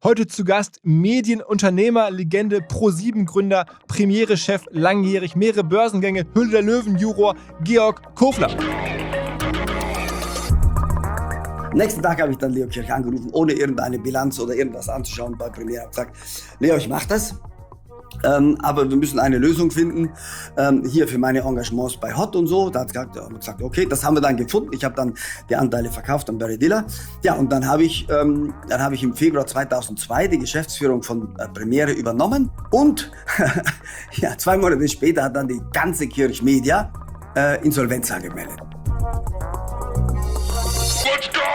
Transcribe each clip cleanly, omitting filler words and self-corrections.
Heute zu Gast Medienunternehmer, Legende, Pro7-Gründer, Premiere-Chef, langjährig, mehrere Börsengänge, Höhle der Löwen-Juror, Georg Kofler. Nächsten Tag habe ich dann Leo Kirch angerufen, ohne irgendeine Bilanz oder irgendwas anzuschauen bei Premiere. Ich habe gesagt, Leo, ich mache das, aber wir müssen eine Lösung finden, hier für meine Engagements bei Hot und so. Da hat er gesagt, okay, das haben wir dann gefunden. Ich habe dann die Anteile verkauft an Barry Diller. Ja, und dann habe ich im Februar 2002 die Geschäftsführung von Premiere übernommen. Und ja, 2 Monate später hat dann die ganze Kirch Media Insolvenz angemeldet. Let's go!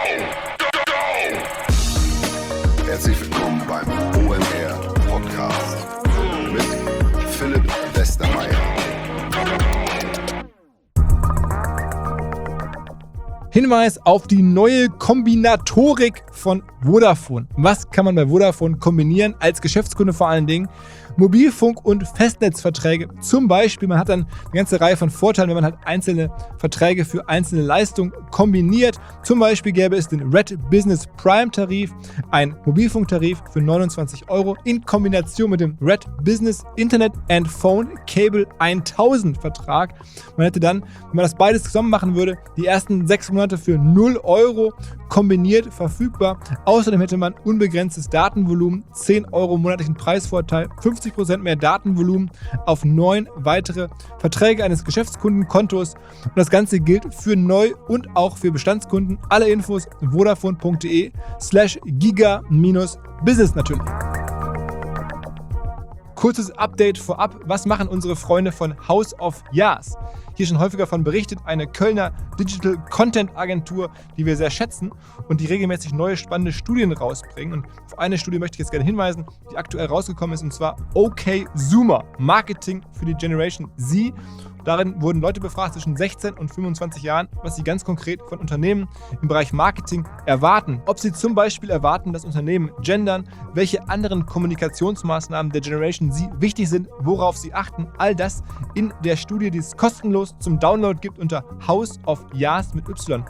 Herzlich willkommen beim OMR Podcast mit Philipp Westermeier. Hinweis auf die neue Kombinatorik von Vodafone. Was kann man bei Vodafone kombinieren, als Geschäftskunde vor allen Dingen? Mobilfunk- und Festnetzverträge. Zum Beispiel, man hat dann eine ganze Reihe von Vorteilen, wenn man halt einzelne Verträge für einzelne Leistungen kombiniert. Zum Beispiel gäbe es den Red Business Prime Tarif, ein Mobilfunktarif für 29 € in Kombination mit dem Red Business Internet and Phone Cable 1000 Vertrag. Man hätte dann, wenn man das beides zusammen machen würde, die ersten 6 Monate für 0 € kombiniert verfügbar. Außerdem hätte man unbegrenztes Datenvolumen, 10 € monatlichen Preisvorteil, 50% mehr Datenvolumen auf 9 weitere Verträge eines Geschäftskundenkontos. Und das Ganze gilt für Neu- und auch für Bestandskunden. Alle Infos vodafone.de/giga-business natürlich. Kurzes Update vorab. Was machen unsere Freunde von House of Yas? Hier schon häufiger von berichtet, eine Kölner Digital Content Agentur, die wir sehr schätzen und die regelmäßig neue spannende Studien rausbringen. Und auf eine Studie möchte ich jetzt gerne hinweisen, die aktuell rausgekommen ist, und zwar OkZoomer, Marketing für die Generation Z. Darin wurden Leute befragt zwischen 16 und 25 Jahren, was sie ganz konkret von Unternehmen im Bereich Marketing erwarten. Ob sie zum Beispiel erwarten, dass Unternehmen gendern, welche anderen Kommunikationsmaßnahmen der Generation Z wichtig sind, worauf sie achten. All das in der Studie, die es kostenlos zum Download gibt unter House of Yas mit Y,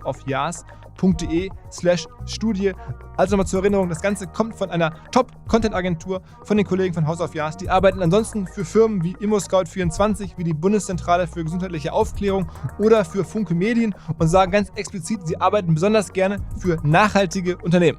houseofyas.de/Studie. Also nochmal zur Erinnerung, das Ganze kommt von einer Top-Content-Agentur von den Kollegen von House of Yas. Die arbeiten ansonsten für Firmen wie ImmoScout24, wie die Bundeszentrale für gesundheitliche Aufklärung oder für Funke Medien und sagen ganz explizit, sie arbeiten besonders gerne für nachhaltige Unternehmen.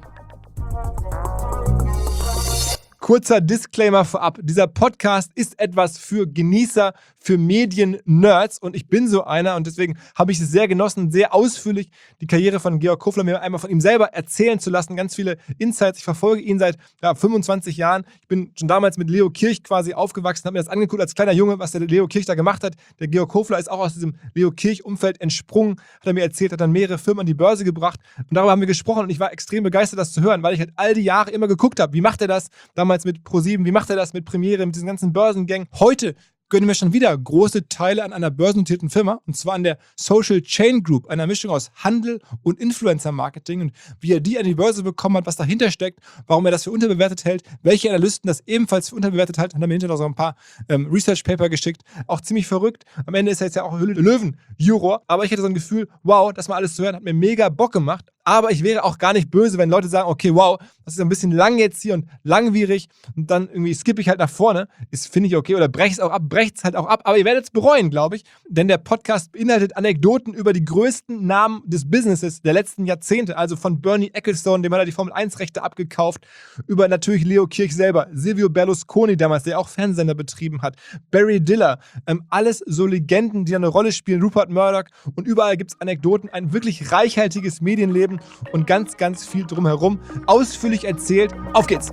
Kurzer Disclaimer vorab. Dieser Podcast ist etwas für Genießer, für Medien-Nerds und ich bin so einer und deswegen habe ich es sehr genossen, sehr ausführlich die Karriere von Georg Kofler mir einmal von ihm selber erzählen zu lassen. Ganz viele Insights. Ich verfolge ihn seit 25 Jahren. Ich bin schon damals mit Leo Kirch quasi aufgewachsen, habe mir das angeguckt als kleiner Junge, was der Leo Kirch da gemacht hat. Der Georg Kofler ist auch aus diesem Leo Kirch-Umfeld entsprungen, hat er mir erzählt, hat dann mehrere Firmen an die Börse gebracht und darüber haben wir gesprochen und ich war extrem begeistert, das zu hören, weil ich halt all die Jahre immer geguckt habe, wie macht er das damals mit Pro7, wie macht er das mit Premiere, mit diesen ganzen Börsengängen. Heute gönnen wir schon wieder große Teile an einer börsennotierten Firma, und zwar an der Social Chain Group, einer Mischung aus Handel und Influencer-Marketing, und wie er die an die Börse bekommen hat, was dahinter steckt, warum er das für unterbewertet hält, welche Analysten das ebenfalls für unterbewertet hat, hat er mir hinterher noch so ein paar Research-Paper geschickt, auch ziemlich verrückt. Am Ende ist er jetzt ja auch Höhle der Löwen-Juror, aber ich hatte so ein Gefühl, wow, das mal alles zu hören, hat mir mega Bock gemacht. Aber ich wäre auch gar nicht böse, wenn Leute sagen, okay, wow, das ist ein bisschen lang jetzt hier und langwierig und dann irgendwie skippe ich halt nach vorne. Ist, finde ich, okay. Oder breche es auch ab, brecht es halt auch ab. Aber ihr werdet es bereuen, glaube ich. Denn der Podcast beinhaltet Anekdoten über die größten Namen des Businesses der letzten Jahrzehnte. Also von Bernie Ecclestone, dem hat er die Formel-1-Rechte abgekauft, über natürlich Leo Kirch selber, Silvio Berlusconi damals, der auch Fernsehsender betrieben hat, Barry Diller, alles so Legenden, die eine Rolle spielen, Rupert Murdoch, und überall gibt es Anekdoten, ein wirklich reichhaltiges Medienleben und ganz, ganz viel drumherum. Ausführlich erzählt. Auf geht's!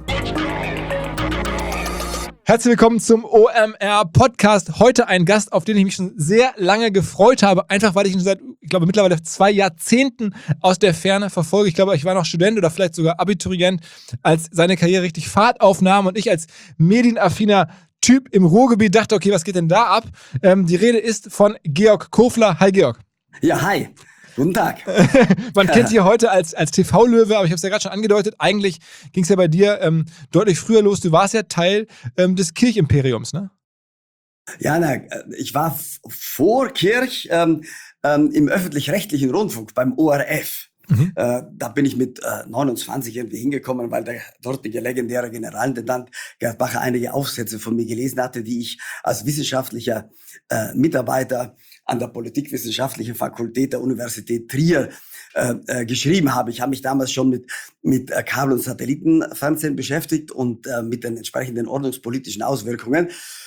Herzlich willkommen zum OMR Podcast. Heute ein Gast, auf den ich mich schon sehr lange gefreut habe. Einfach, weil ich ihn seit, ich glaube, mittlerweile 2 Jahrzehnten aus der Ferne verfolge. Ich glaube, ich war noch Student oder vielleicht sogar Abiturient, als seine Karriere richtig Fahrt aufnahm und ich als medienaffiner Typ im Ruhrgebiet dachte, okay, was geht denn da ab? Die Rede ist von Georg Kofler. Hi, Georg. Ja, hi. Guten Tag. Man kennt dich heute als TV-Löwe, aber ich habe es ja gerade schon angedeutet, eigentlich ging es ja bei dir deutlich früher los. Du warst ja Teil des Kirchimperiums, ne? Ja, ich war vor Kirch im öffentlich-rechtlichen Rundfunk, beim ORF. Da bin ich mit 29 irgendwie hingekommen, weil der dortige legendäre Generalintendant Gerd Bacher einige Aufsätze von mir gelesen hatte, die ich als wissenschaftlicher Mitarbeiter an der Politikwissenschaftlichen Fakultät der Universität Trier geschrieben habe. Ich habe mich damals schon mit Kabel- und Satellitenfernsehen beschäftigt und mit den entsprechenden ordnungspolitischen Auswirkungen.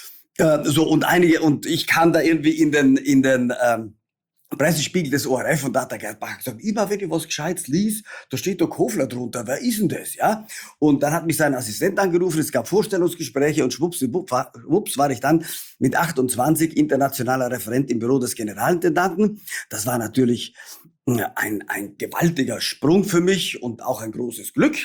Und ich kam da irgendwie in den Pressespiegel des ORF und da hat der Gerd Bacher gesagt, immer wenn ich was Gescheites lies, da steht doch Kofler drunter, wer ist denn das, ja? Und dann hat mich sein Assistent angerufen, es gab Vorstellungsgespräche und schwupps war ich dann mit 28 internationaler Referent im Büro des Generalintendanten. Das war natürlich ein gewaltiger Sprung für mich und auch ein großes Glück.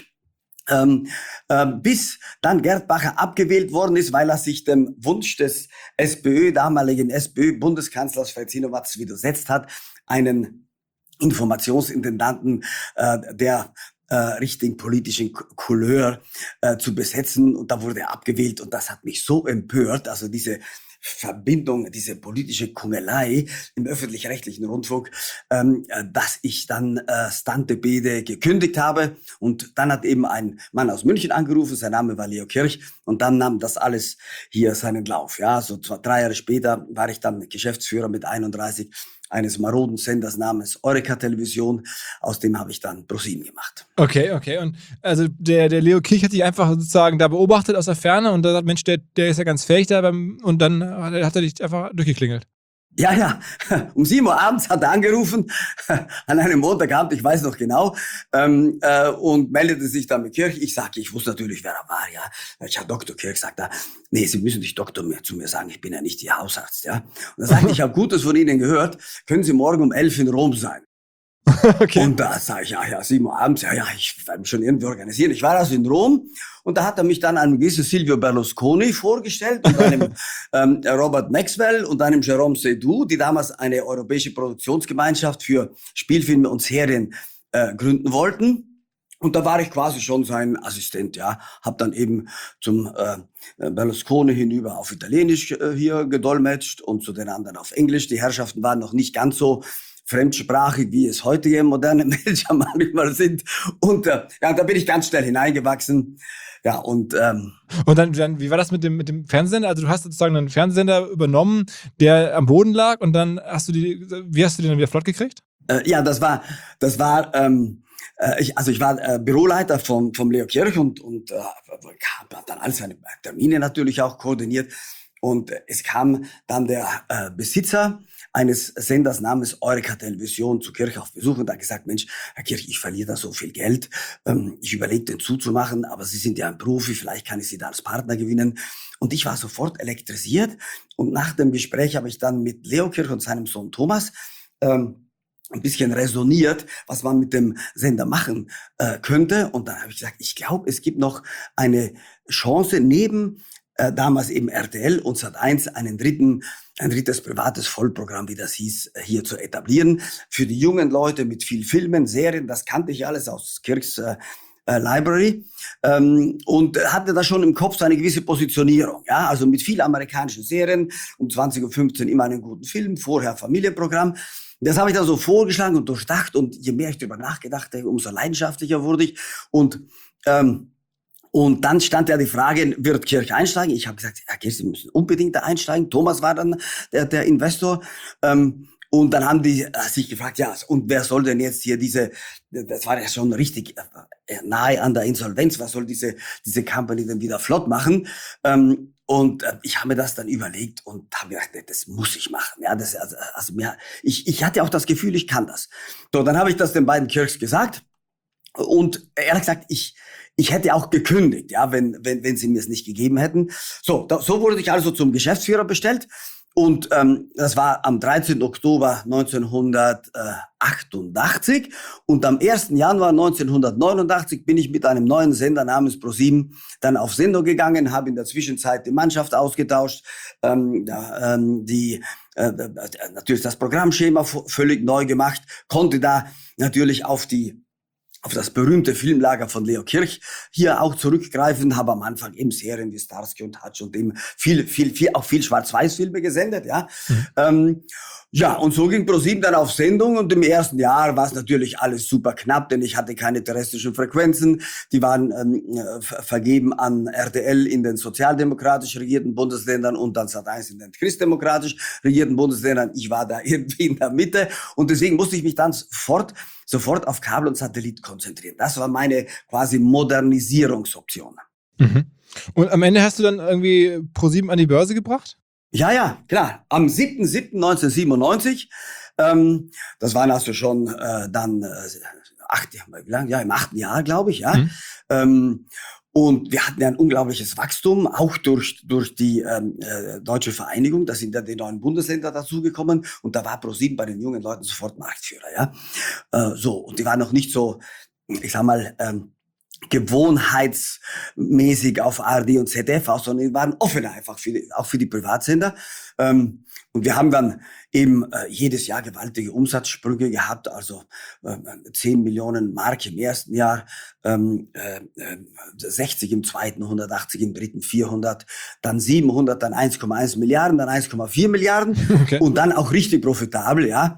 Bis dann Gerd Bacher abgewählt worden ist, weil er sich dem Wunsch des damaligen SPÖ-Bundeskanzlers Fred Sinowatz widersetzt hat, einen Informationsintendanten der richtigen politischen Couleur zu besetzen. Und da wurde er abgewählt und das hat mich so empört, also diese Verbindung, diese politische Kungelei im öffentlich-rechtlichen Rundfunk, dass ich dann Stante Bede gekündigt habe. Und dann hat eben ein Mann aus München angerufen, sein Name war Leo Kirch. Und dann nahm das alles hier seinen Lauf. Ja, so 3 Jahre später war ich dann Geschäftsführer mit 31 eines maroden Senders namens Eureka Television. Aus dem habe ich dann ProSieben gemacht. Okay. Und also der Leo Kirch hat dich einfach sozusagen da beobachtet aus der Ferne und da sagt, Mensch, der ist ja ganz fähig da und dann hat er dich einfach durchgeklingelt. Ja. Um 7 Uhr abends hat er angerufen, an einem Montagabend, ich weiß noch genau, und meldete sich dann mit Kirch. Ich wusste natürlich, wer er war, ja. Herr Dr. Kirch sagt da, nee, Sie müssen nicht Doktor mehr zu mir sagen, ich bin ja nicht Ihr Hausarzt, ja. Und er sagte, ich habe Gutes von Ihnen gehört, können Sie morgen um 11 in Rom sein? Okay. Und da sage ich, ja, 7 Uhr abends, ich werde mich schon irgendwie organisieren. Ich war also in Rom und da hat er mich dann einem gewissen Silvio Berlusconi vorgestellt und einem Robert Maxwell und einem Jérôme Seydoux, die damals eine europäische Produktionsgemeinschaft für Spielfilme und Serien gründen wollten. Und da war ich quasi schon sein Assistent, ja. Hab dann eben zum Berlusconi hinüber auf Italienisch hier gedolmetscht und zu den anderen auf Englisch. Die Herrschaften waren noch nicht ganz so fremdsprachig, wie es heutige moderne Menschen manchmal sind. Und da bin ich ganz schnell hineingewachsen. Ja, und dann, wie war das mit dem Fernsehsender? Also du hast sozusagen einen Fernsehsender übernommen, der am Boden lag und dann wie hast du den dann wieder flott gekriegt? Das war ich war Büroleiter vom Leo Kirch und habe dann all seine Termine natürlich auch koordiniert. Und es kam dann der Besitzer eines Senders namens Eureka Television zu Kirch auf Besuch und hat gesagt, Mensch, Herr Kirch, ich verliere da so viel Geld. Ich überlege, den zuzumachen, aber Sie sind ja ein Profi, vielleicht kann ich Sie da als Partner gewinnen. Und ich war sofort elektrisiert. Und nach dem Gespräch habe ich dann mit Leo Kirch und seinem Sohn Thomas ein bisschen resoniert, was man mit dem Sender machen könnte. Und dann habe ich gesagt, ich glaube, es gibt noch eine Chance, neben damals eben RTL und Sat.1 ein drittes privates Vollprogramm, wie das hieß, hier zu etablieren. Für die jungen Leute mit viel Filmen, Serien, das kannte ich alles aus Kirchs Library, und hatte da schon im Kopf so eine gewisse Positionierung, ja, also mit viel amerikanischen Serien, um 20:15 Uhr immer einen guten Film, vorher Familienprogramm. Das habe ich dann so vorgeschlagen und durchdacht und je mehr ich darüber nachgedacht habe, umso leidenschaftlicher wurde ich und dann stand ja die Frage, wird Kirch einsteigen? Ich habe gesagt, Herr Kirch, Sie müssen unbedingt da einsteigen. Thomas war dann der Investor. Und dann haben die sich gefragt, ja, und wer soll denn jetzt hier das war ja schon richtig nahe an der Insolvenz, was soll diese Company denn wieder flott machen? Und ich habe mir das dann überlegt und habe gedacht, das muss ich machen. Ja, ich hatte auch das Gefühl, ich kann das. So, dann habe ich das den beiden Kirchs gesagt. Und ehrlich gesagt, ich hätte auch gekündigt, ja, wenn sie mir es nicht gegeben hätten. So wurde ich also zum Geschäftsführer bestellt. Und das war am 13. Oktober 1988. Und am 1. Januar 1989 bin ich mit einem neuen Sender namens ProSieben dann auf Sendung gegangen, habe in der Zwischenzeit die Mannschaft ausgetauscht, natürlich das Programmschema völlig neu gemacht, konnte da natürlich auf das berühmte Filmlager von Leo Kirch hier auch zurückgreifen, habe am Anfang eben Serien wie Starsky und Hutch und eben viel Schwarz-Weiß-Filme gesendet, ja. Ja, und so ging ProSieben dann auf Sendung und im ersten Jahr war es natürlich alles super knapp, denn ich hatte keine terrestrischen Frequenzen. Die waren vergeben an RTL in den sozialdemokratisch regierten Bundesländern und dann Sat.1 in den christdemokratisch regierten Bundesländern. Ich war da irgendwie in der Mitte und deswegen musste ich mich dann sofort auf Kabel und Satellit konzentrieren. Das war meine quasi Modernisierungsoption. Mhm. Und am Ende hast du dann irgendwie ProSieben an die Börse gebracht? Ja, klar. Am 7.7.1997, das waren also schon dann 8 Jahre, wie lang? Ja, im 8. Jahr, glaube ich, ja. Und wir hatten ja ein unglaubliches Wachstum, auch durch die Deutsche Vereinigung. Da sind ja die neuen Bundesländer dazugekommen und da war ProSieben bei den jungen Leuten sofort Marktführer, ja. Und die waren noch nicht so, ich sag mal, gewohnheitsmäßig auf ARD und ZDF aus, sondern die waren offener einfach auch für die Privatsender. Und wir haben dann eben jedes Jahr gewaltige Umsatzsprünge gehabt, also 10 Millionen Mark im ersten Jahr, 60 im zweiten, 180 im dritten, 400, dann 700, dann 1,1 Milliarden, dann 1,4 Milliarden Okay. und dann auch richtig profitabel, ja.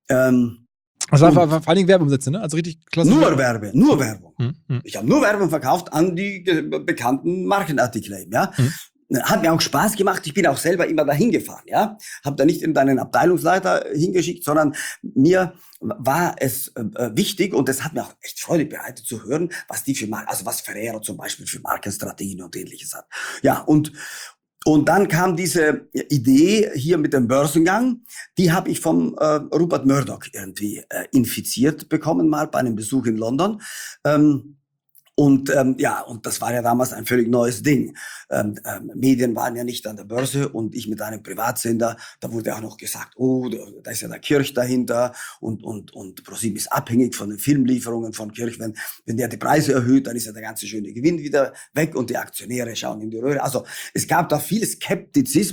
Das war vor allen Dingen Werbeumsätze, ne? Also richtig klasse. Nur Werbung. Mhm. Ich habe nur Werbung verkauft an die bekannten Markenartikel, ja. Hat mir auch Spaß gemacht. Ich bin auch selber immer dahin gefahren, ja. Habe da nicht irgendeinen Abteilungsleiter hingeschickt, sondern mir war es wichtig und es hat mir auch echt Freude bereitet zu hören, was die für was Ferrero zum Beispiel für Markenstrategien und Ähnliches hat. Ja, und dann kam diese Idee hier mit dem Börsengang, die habe ich vom Rupert Murdoch irgendwie infiziert bekommen, mal bei einem Besuch in London. Und das war ja damals ein völlig neues Ding. Medien waren ja nicht an der Börse und ich mit einem Privatsender, da wurde auch noch gesagt, da ist ja der Kirch dahinter und ProSieben ist abhängig von den Filmlieferungen von Kirch. Wenn der die Preise erhöht, dann ist ja der ganze schöne Gewinn wieder weg und die Aktionäre schauen in die Röhre. Also es gab da viel Skepsis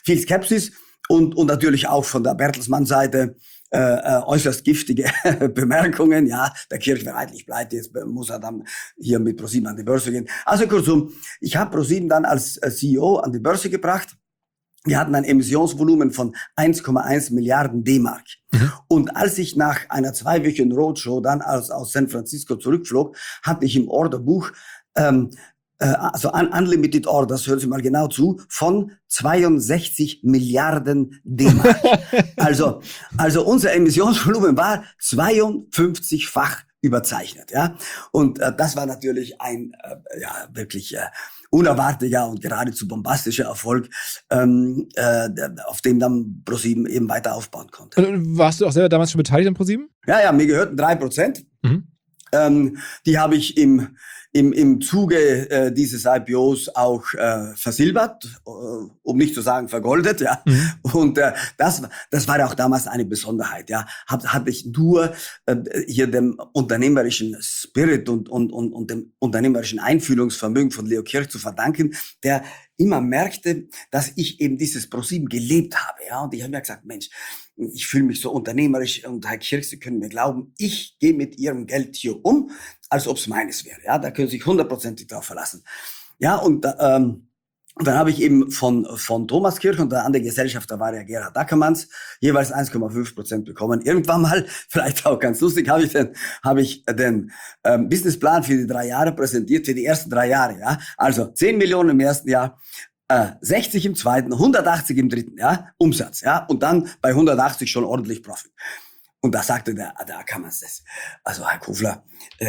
und natürlich auch von der Bertelsmann-Seite äußerst giftige Bemerkungen. Ja, der Kirch wäre eigentlich pleite, jetzt muss er dann hier mit ProSieben an die Börse gehen. Also kurzum, ich habe ProSieben dann als CEO an die Börse gebracht. Wir hatten ein Emissionsvolumen von 1,1 Milliarden D-Mark. Und als ich nach einer 2-wöchigen Roadshow dann aus San Francisco zurückflog, hatte ich im Orderbuch Unlimited Orders, hören Sie mal genau zu, von 62 Milliarden D-Mark. Also unser Emissionsvolumen war 52-fach überzeichnet, ja. Und das war natürlich ein wirklich unerwarteter und geradezu bombastischer Erfolg, auf dem dann ProSieben eben weiter aufbauen konnte. Und warst du auch selber damals schon beteiligt an ProSieben? Ja, mir gehörten 3%. Die habe ich im Zuge dieses IPOs auch versilbert, um nicht zu sagen vergoldet, ja. Und das war ja auch damals eine Besonderheit, ja. Hatte ich nur hier dem unternehmerischen Spirit und dem unternehmerischen Einfühlungsvermögen von Leo Kirch zu verdanken, der immer merkte, dass ich eben dieses ProSieben gelebt habe, ja. Und ich habe mir gesagt, Mensch, ich fühle mich so unternehmerisch und Herr Kirch, Sie können mir glauben, ich gehe mit Ihrem Geld hier um, als ob es meines wäre. Ja, da können Sie sich 100%ig drauf verlassen. Ja, und dann habe ich eben von Thomas Kirch und der andere Gesellschafter war ja Gerhard Ackermanns jeweils 1,5% bekommen. Irgendwann mal, vielleicht auch ganz lustig, habe ich den Businessplan für die 3 Jahre präsentiert, für die ersten 3 Jahre. Ja, also 10 Millionen im ersten Jahr. 60 im zweiten, 180 im dritten, ja, Umsatz, ja, und dann bei 180 schon ordentlich Profit. Und da sagte der Ackermanns das. Also, Herr Kofler,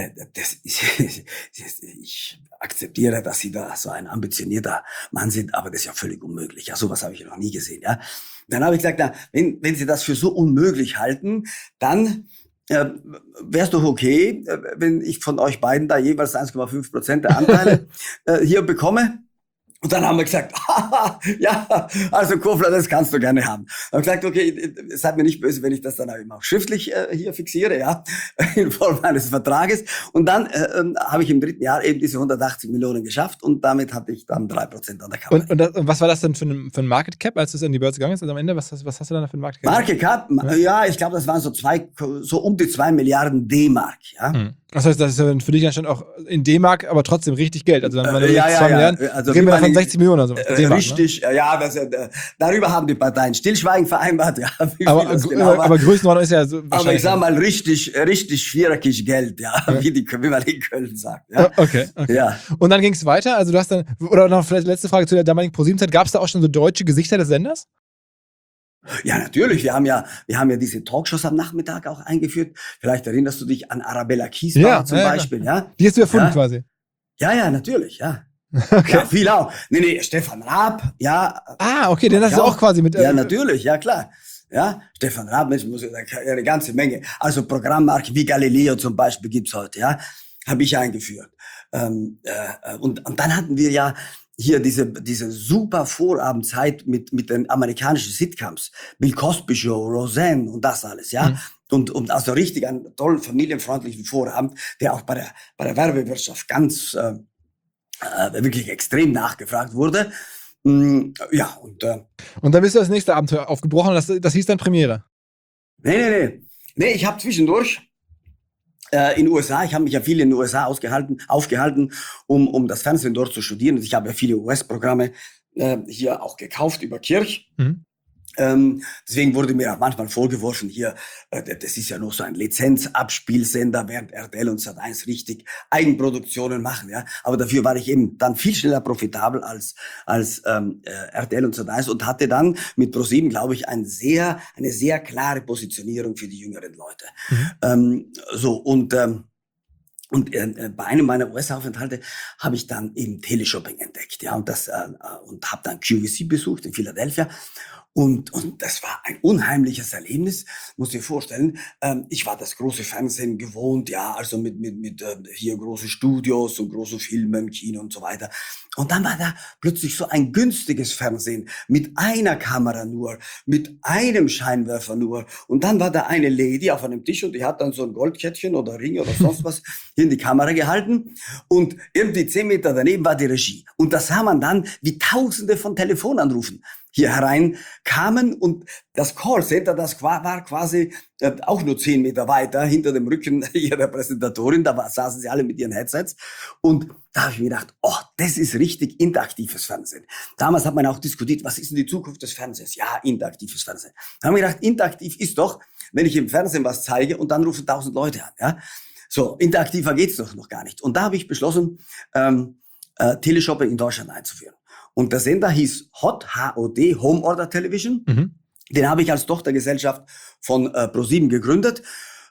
ich akzeptiere, dass Sie da so ein ambitionierter Mann sind, aber das ist ja völlig unmöglich. Ja, sowas habe ich noch nie gesehen, ja. Dann habe ich gesagt, na, wenn Sie das für so unmöglich halten, dann wäre es doch okay, wenn ich von euch beiden da jeweils 1,5% der Anteile hier bekomme. Und dann haben wir gesagt, ja, also Kofler, das kannst du gerne haben. Dann haben wir gesagt, okay, seid mir nicht böse, wenn ich das dann auch schriftlich hier fixiere, ja, in Form eines Vertrages. Und dann habe ich im 3. Jahr eben diese 180 Millionen geschafft und damit hatte ich dann 3% an der Kappe. Und was war das denn für ein Market Cap, als es in die Börse gegangen ist? Also am Ende, was hast du dann für ein Market Cap? Market Cap? Ja, ich glaube, das waren so um die 2 Milliarden D-Mark, ja. Das heißt, das ist für dich ja schon auch in D-Mark, aber trotzdem richtig Geld. Also dann, wenn du 2 Milliarden, also reden wir von 60 Millionen oder so. D-Mark, richtig, ja, darüber haben die Parteien Stillschweigen vereinbart. Ja, aber Größenordnung ist ja so wahrscheinlich. Aber ich sag mal richtig schwierig Geld, ja, wie man in Köln sagt. Ja. Okay. Ja. Und dann ging es weiter, also du hast dann, oder noch vielleicht letzte Frage zu der damaligen ProSieben-Zeit, gab es da auch schon so deutsche Gesichter des Senders? Ja, natürlich. Wir haben ja diese Talkshows am Nachmittag auch eingeführt. Vielleicht erinnerst du dich an Arabella Kiesbauer zum Beispiel, ja? Die hast du erfunden quasi. Ja, natürlich, ja. Okay. Ja, viel auch. Nee, Stefan Raab, ja. Okay, den hast du auch quasi mit. Ja, natürlich, ja klar. Ja, Stefan Raab, Mensch, eine ganze Menge. Also Programmmarken wie Galileo zum Beispiel gibt's heute, ja. Habe ich eingeführt. Und dann hatten wir ja hier diese super Vorabendzeit mit den amerikanischen Sitcoms. Bill Cosby Show, Roseanne und das alles, ja. Und also richtig einen tollen, familienfreundlichen Vorabend, der auch bei der Werbewirtschaft ganz wirklich extrem nachgefragt wurde. Ja, und dann bist du das nächste Abenteuer aufgebrochen und das hieß dann Premiere. Nee, ich habe zwischendurch in den USA, ich habe mich ja viel in den USA aufgehalten, um das Fernsehen dort zu studieren. Und ich habe ja viele US-Programme hier auch gekauft über Kirch. Deswegen wurde mir auch manchmal vorgeworfen, hier, das ist ja noch so ein Lizenzabspielsender, während RTL und Sat.1 richtig Eigenproduktionen machen, ja. Aber dafür war ich eben dann viel schneller profitabel als RTL und Sat.1 und hatte dann mit ProSieben, glaube ich, eine sehr klare Positionierung für die jüngeren Leute. Bei einem meiner US-Aufenthalte habe ich dann eben Teleshopping entdeckt, ja, und habe dann QVC besucht in Philadelphia. Und das war ein unheimliches Erlebnis, muss dir vorstellen. Ich war das große Fernsehen gewohnt, ja, also mit hier große Studios und große Filme, Kino und so weiter. Und dann war da plötzlich so ein günstiges Fernsehen mit einer Kamera nur, mit einem Scheinwerfer nur. Und dann war da eine Lady auf einem Tisch und die hat dann so ein Goldkettchen oder Ring oder sonst was hier in die Kamera gehalten. Und irgendwie 10 Meter daneben war die Regie. Und das sah man dann, wie Tausende von Telefonanrufen hier herein kamen und das Callcenter, das war quasi auch nur 10 Meter weiter hinter dem Rücken ihrer Präsentatorin, saßen sie alle mit ihren Headsets und da habe ich mir gedacht, das ist richtig interaktives Fernsehen. Damals hat man auch diskutiert, was ist denn die Zukunft des Fernsehens? Ja, interaktives Fernsehen. Da haben wir gedacht, interaktiv ist doch, wenn ich im Fernsehen was zeige und dann rufen 1000 Leute an, ja. So, interaktiver geht's doch noch gar nicht. Und da habe ich beschlossen, Teleshopping in Deutschland einzuführen. Und der Sender hieß HOT, H-O-D, Home Order Television. Den habe ich als Tochtergesellschaft von ProSieben gegründet.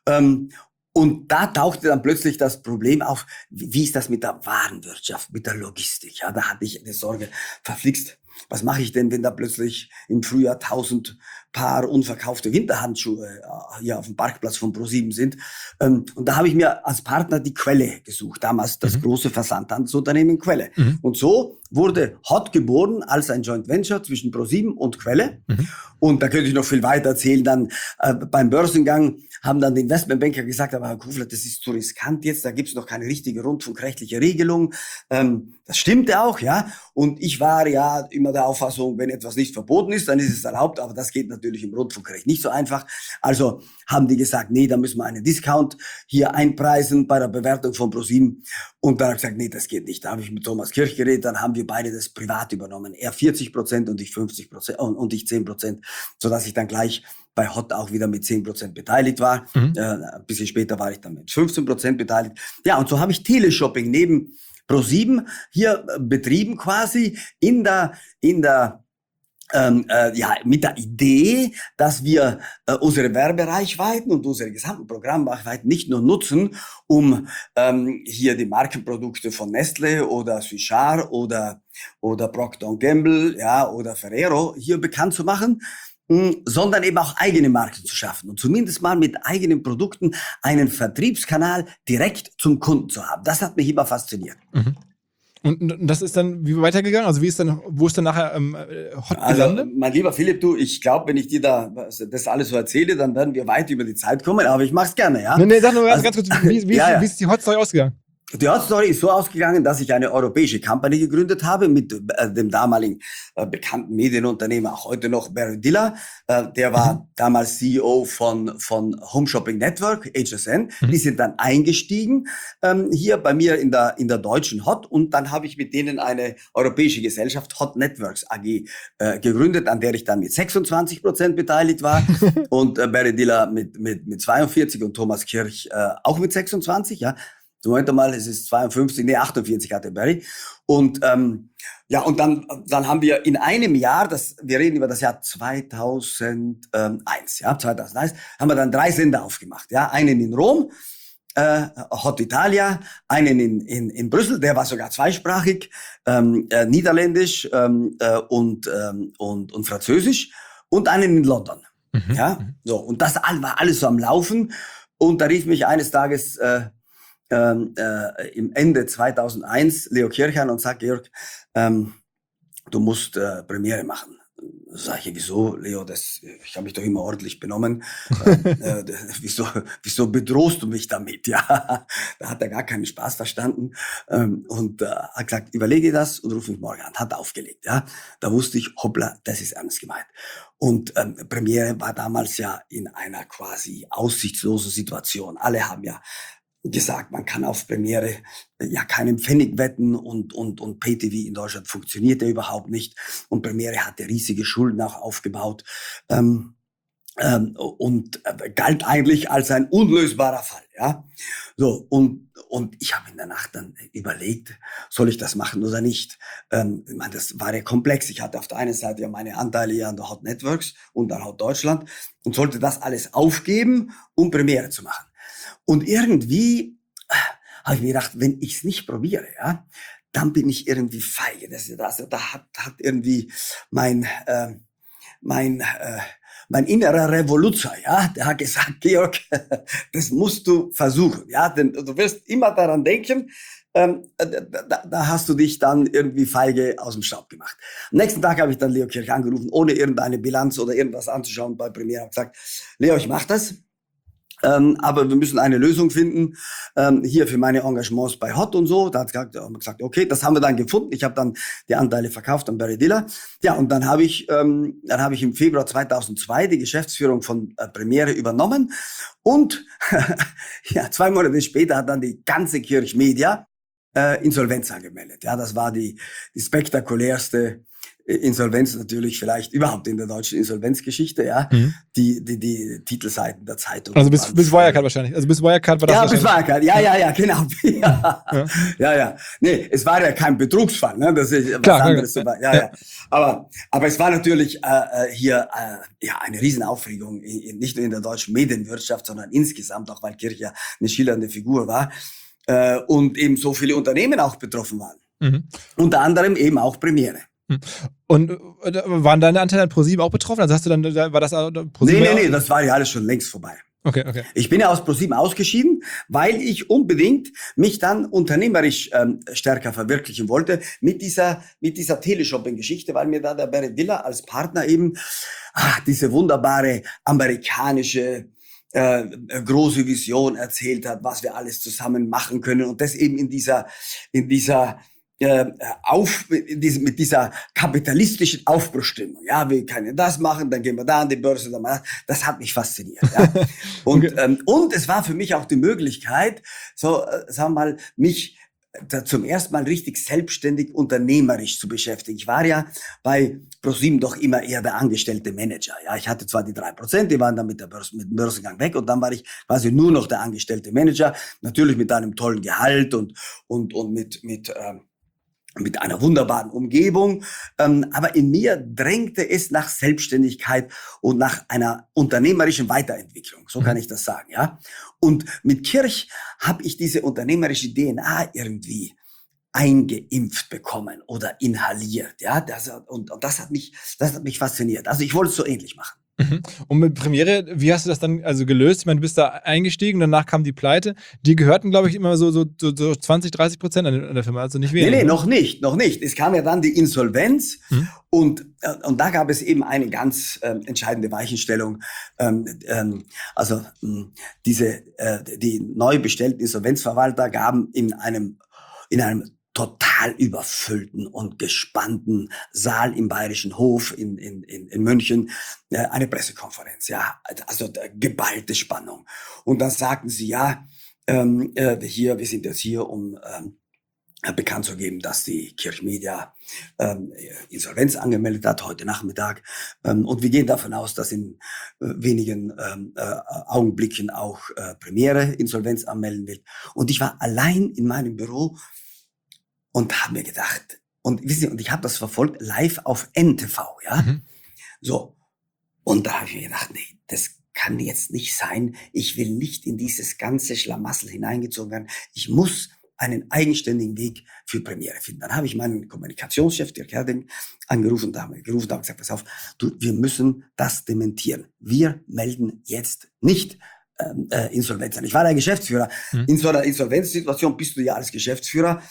Und da tauchte dann plötzlich das Problem auf, wie ist das mit der Warenwirtschaft, mit der Logistik? Ja, da hatte ich eine Sorge, verflixt. Was mache ich denn, wenn da plötzlich im Frühjahr 1000 Paar unverkaufte Winterhandschuhe hier auf dem Parkplatz von ProSieben sind? Und da habe ich mir als Partner die Quelle gesucht, damals das große Versandhandelsunternehmen Quelle. Und so wurde HOT geboren als ein Joint Venture zwischen ProSieben und Quelle. Und da könnte ich noch viel weiter erzählen. Dann beim Börsengang haben dann die Investmentbanker gesagt, aber Herr Kufler, das ist zu riskant jetzt, da gibt's noch keine richtige rundfunkrechtliche Regelung. Das stimmte auch, ja. Und ich war ja immer der Auffassung, wenn etwas nicht verboten ist, dann ist es erlaubt, aber das geht natürlich im Rundfunkrecht nicht so einfach. Also haben die gesagt, nee, da müssen wir einen Discount hier einpreisen bei der Bewertung von ProSieben. Und dann habe ich gesagt, nee, das geht nicht. Da habe ich mit Thomas Kirch geredet, dann haben wir beide das privat übernommen. Er 40% und ich 50% und ich 10%, sodass ich dann gleich bei HOT auch wieder mit 10% beteiligt war. Ein bisschen später war ich dann mit 15% beteiligt. Ja, und so habe ich Teleshopping neben ProSieben hier betrieben quasi mit der Idee, dass wir unsere Werbereichweiten und unsere gesamten Programmreichweiten nicht nur nutzen, um hier die Markenprodukte von Nestle oder Suchard oder Procter & Gamble, ja, oder Ferrero hier bekannt zu machen, sondern eben auch eigene Marken zu schaffen und zumindest mal mit eigenen Produkten einen Vertriebskanal direkt zum Kunden zu haben. Das hat mich immer fasziniert. Und das ist dann wie weitergegangen? Also wo ist dann nachher HOT gelandet? Also, mein lieber Philipp, ich glaube, wenn ich dir das alles so erzähle, dann werden wir weit über die Zeit kommen, aber ich mach's gerne, ja? Nee, sag nur ganz kurz, wie ist die HOT-Story ausgegangen? Die Story ist so ausgegangen, dass ich eine europäische Company gegründet habe mit dem damaligen bekannten Medienunternehmer, auch heute noch Barry Diller. Der war damals CEO von Home Shopping Network, HSN. Die sind dann eingestiegen hier bei mir in der deutschen Hot, und dann habe ich mit denen eine europäische Gesellschaft, Hot Networks AG, gegründet, an der ich dann mit 26% beteiligt war und Barry Diller mit 42 und Thomas Kirch auch mit 26, ja. Moment mal, es ist 48 hatte Barry. Und ja, und dann haben wir in einem Jahr, wir reden über das Jahr 2001, haben wir dann 3 Sender aufgemacht. Ja, einen in Rom, Hot Italia, einen in Brüssel, der war sogar zweisprachig, Niederländisch und Französisch, und einen in London. Ja, so, und das war alles so am Laufen. Und da rief mich eines Tages im Ende 2001 Leo Kirch an und sagt: Georg, du musst Premiere machen. Sag ich: Wieso, Leo? Ich habe mich doch immer ordentlich benommen. Wieso bedrohst du mich damit? Ja, da hat er gar keinen Spaß verstanden und hat gesagt: Überlege das und ruf mich morgen an. Hat aufgelegt. Ja, da wusste ich, hoppla, das ist ernst gemeint. Und Premiere war damals ja in einer quasi aussichtslosen Situation. Alle haben ja gesagt, man kann auf Premiere ja keinen Pfennig wetten, und Pay-TV in Deutschland funktionierte überhaupt nicht, und Premiere hatte riesige Schulden auch aufgebaut und galt eigentlich als ein unlösbarer Fall, ja. So, und ich habe in der Nacht dann überlegt, soll ich das machen oder nicht? Ich meine, das war ja komplex. Ich hatte auf der einen Seite ja meine Anteile ja an der Hot Networks und an Hot Deutschland und sollte das alles aufgeben, um Premiere zu machen. Und irgendwie habe ich mir gedacht, wenn ich es nicht probiere, ja, dann bin ich irgendwie feige. Da hat irgendwie mein innerer Revoluzer, ja, der hat gesagt: Georg, das musst du versuchen, ja, denn du wirst immer daran denken, da hast du dich dann irgendwie feige aus dem Staub gemacht. Am nächsten Tag habe ich dann Leo Kirch angerufen, ohne irgendeine Bilanz oder irgendwas anzuschauen bei Premiere, habe gesagt: Leo, ich mache das. Aber wir müssen eine Lösung finden, hier für meine Engagements bei Hot und so. Da hat gesagt, okay, das haben wir dann gefunden. Ich habe dann die Anteile verkauft an Barry Diller. Ja, und dann habe ich im Februar 2002 die Geschäftsführung von Premiere übernommen. Und ja, 2 Monate später hat dann die ganze Kirch Media Insolvenz angemeldet. Ja, das war die spektakulärste Insolvenz natürlich vielleicht überhaupt in der deutschen Insolvenzgeschichte, ja. Die Titelseiten der Zeitung. Also bis Wirecard wahrscheinlich. Also bis Wirecard war das. Ja, bis Wirecard. Ja, genau. Ja. Nee, es war ja kein Betrugsfall, ne? Das ist was klar, anderes. klar. Ja. Aber es war natürlich hier eine Riesenaufregung, nicht nur in der deutschen Medienwirtschaft, sondern insgesamt, auch weil Kirch ja eine schillernde Figur war und eben so viele Unternehmen auch betroffen waren. Unter anderem eben auch Premiere. Und waren deine Anteile an ProSieben auch betroffen? Also war das ProSieben? Nee, das war ja alles schon längst vorbei. Okay. Ich bin ja aus ProSieben ausgeschieden, weil ich unbedingt mich dann unternehmerisch stärker verwirklichen wollte mit dieser Teleshopping-Geschichte, weil mir da der Barry Diller als Partner eben diese wunderbare amerikanische große Vision erzählt hat, was wir alles zusammen machen können, und das eben mit dieser kapitalistischen Aufbruchstimmung. Ja, wir können das machen, dann gehen wir da an die Börse, das hat mich fasziniert. Ja. Und es war für mich auch die Möglichkeit, so, sagen wir mal, mich zum ersten Mal richtig selbstständig unternehmerisch zu beschäftigen. Ich war ja bei ProSieben doch immer eher der angestellte Manager. Ja, ich hatte zwar die 3%, die waren dann mit dem Börsengang weg, und dann war ich quasi nur noch der angestellte Manager, natürlich mit einem tollen Gehalt und mit einer wunderbaren Umgebung, aber in mir drängte es nach Selbstständigkeit und nach einer unternehmerischen Weiterentwicklung, so kann ich das sagen, ja. Und mit Kirch habe ich diese unternehmerische DNA irgendwie eingeimpft bekommen oder inhaliert, ja. Und das hat mich fasziniert. Also ich wollte es so ähnlich machen. Mhm. Und mit Premiere, wie hast du das dann also gelöst? Ich meine, du bist da eingestiegen, danach kam die Pleite. Die gehörten, glaube ich, immer so 20-30% an der Firma, also nicht wenig. Nee, Ne? noch nicht. Es kam ja dann die Insolvenz Mhm. und da gab es eben eine ganz entscheidende Weichenstellung. Die neu bestellten Insolvenzverwalter gaben in einem total überfüllten und gespannten Saal im Bayerischen Hof in München eine Pressekonferenz. Ja, also geballte Spannung. Und dann sagten sie, ja, wir sind jetzt hier, um bekannt zu geben, dass die Kirchmedia Insolvenz angemeldet hat heute Nachmittag. Und wir gehen davon aus, dass in wenigen Augenblicken auch Premiere Insolvenz anmelden wird. Und ich war allein in meinem Büro und habe mir gedacht, und ich habe das verfolgt live auf NTV, ja. Mhm. So. Und da habe ich mir gedacht, nee, das kann jetzt nicht sein. Ich will nicht in dieses ganze Schlamassel hineingezogen werden. Ich muss einen eigenständigen Weg für Premiere finden. Dann habe ich meinen Kommunikationschef, Dirk Herding, angerufen und habe gesagt, pass auf, wir müssen das dementieren. Wir melden jetzt nicht Insolvenz an. Ich war der Geschäftsführer. In so einer Insolvenzsituation bist du ja als Geschäftsführer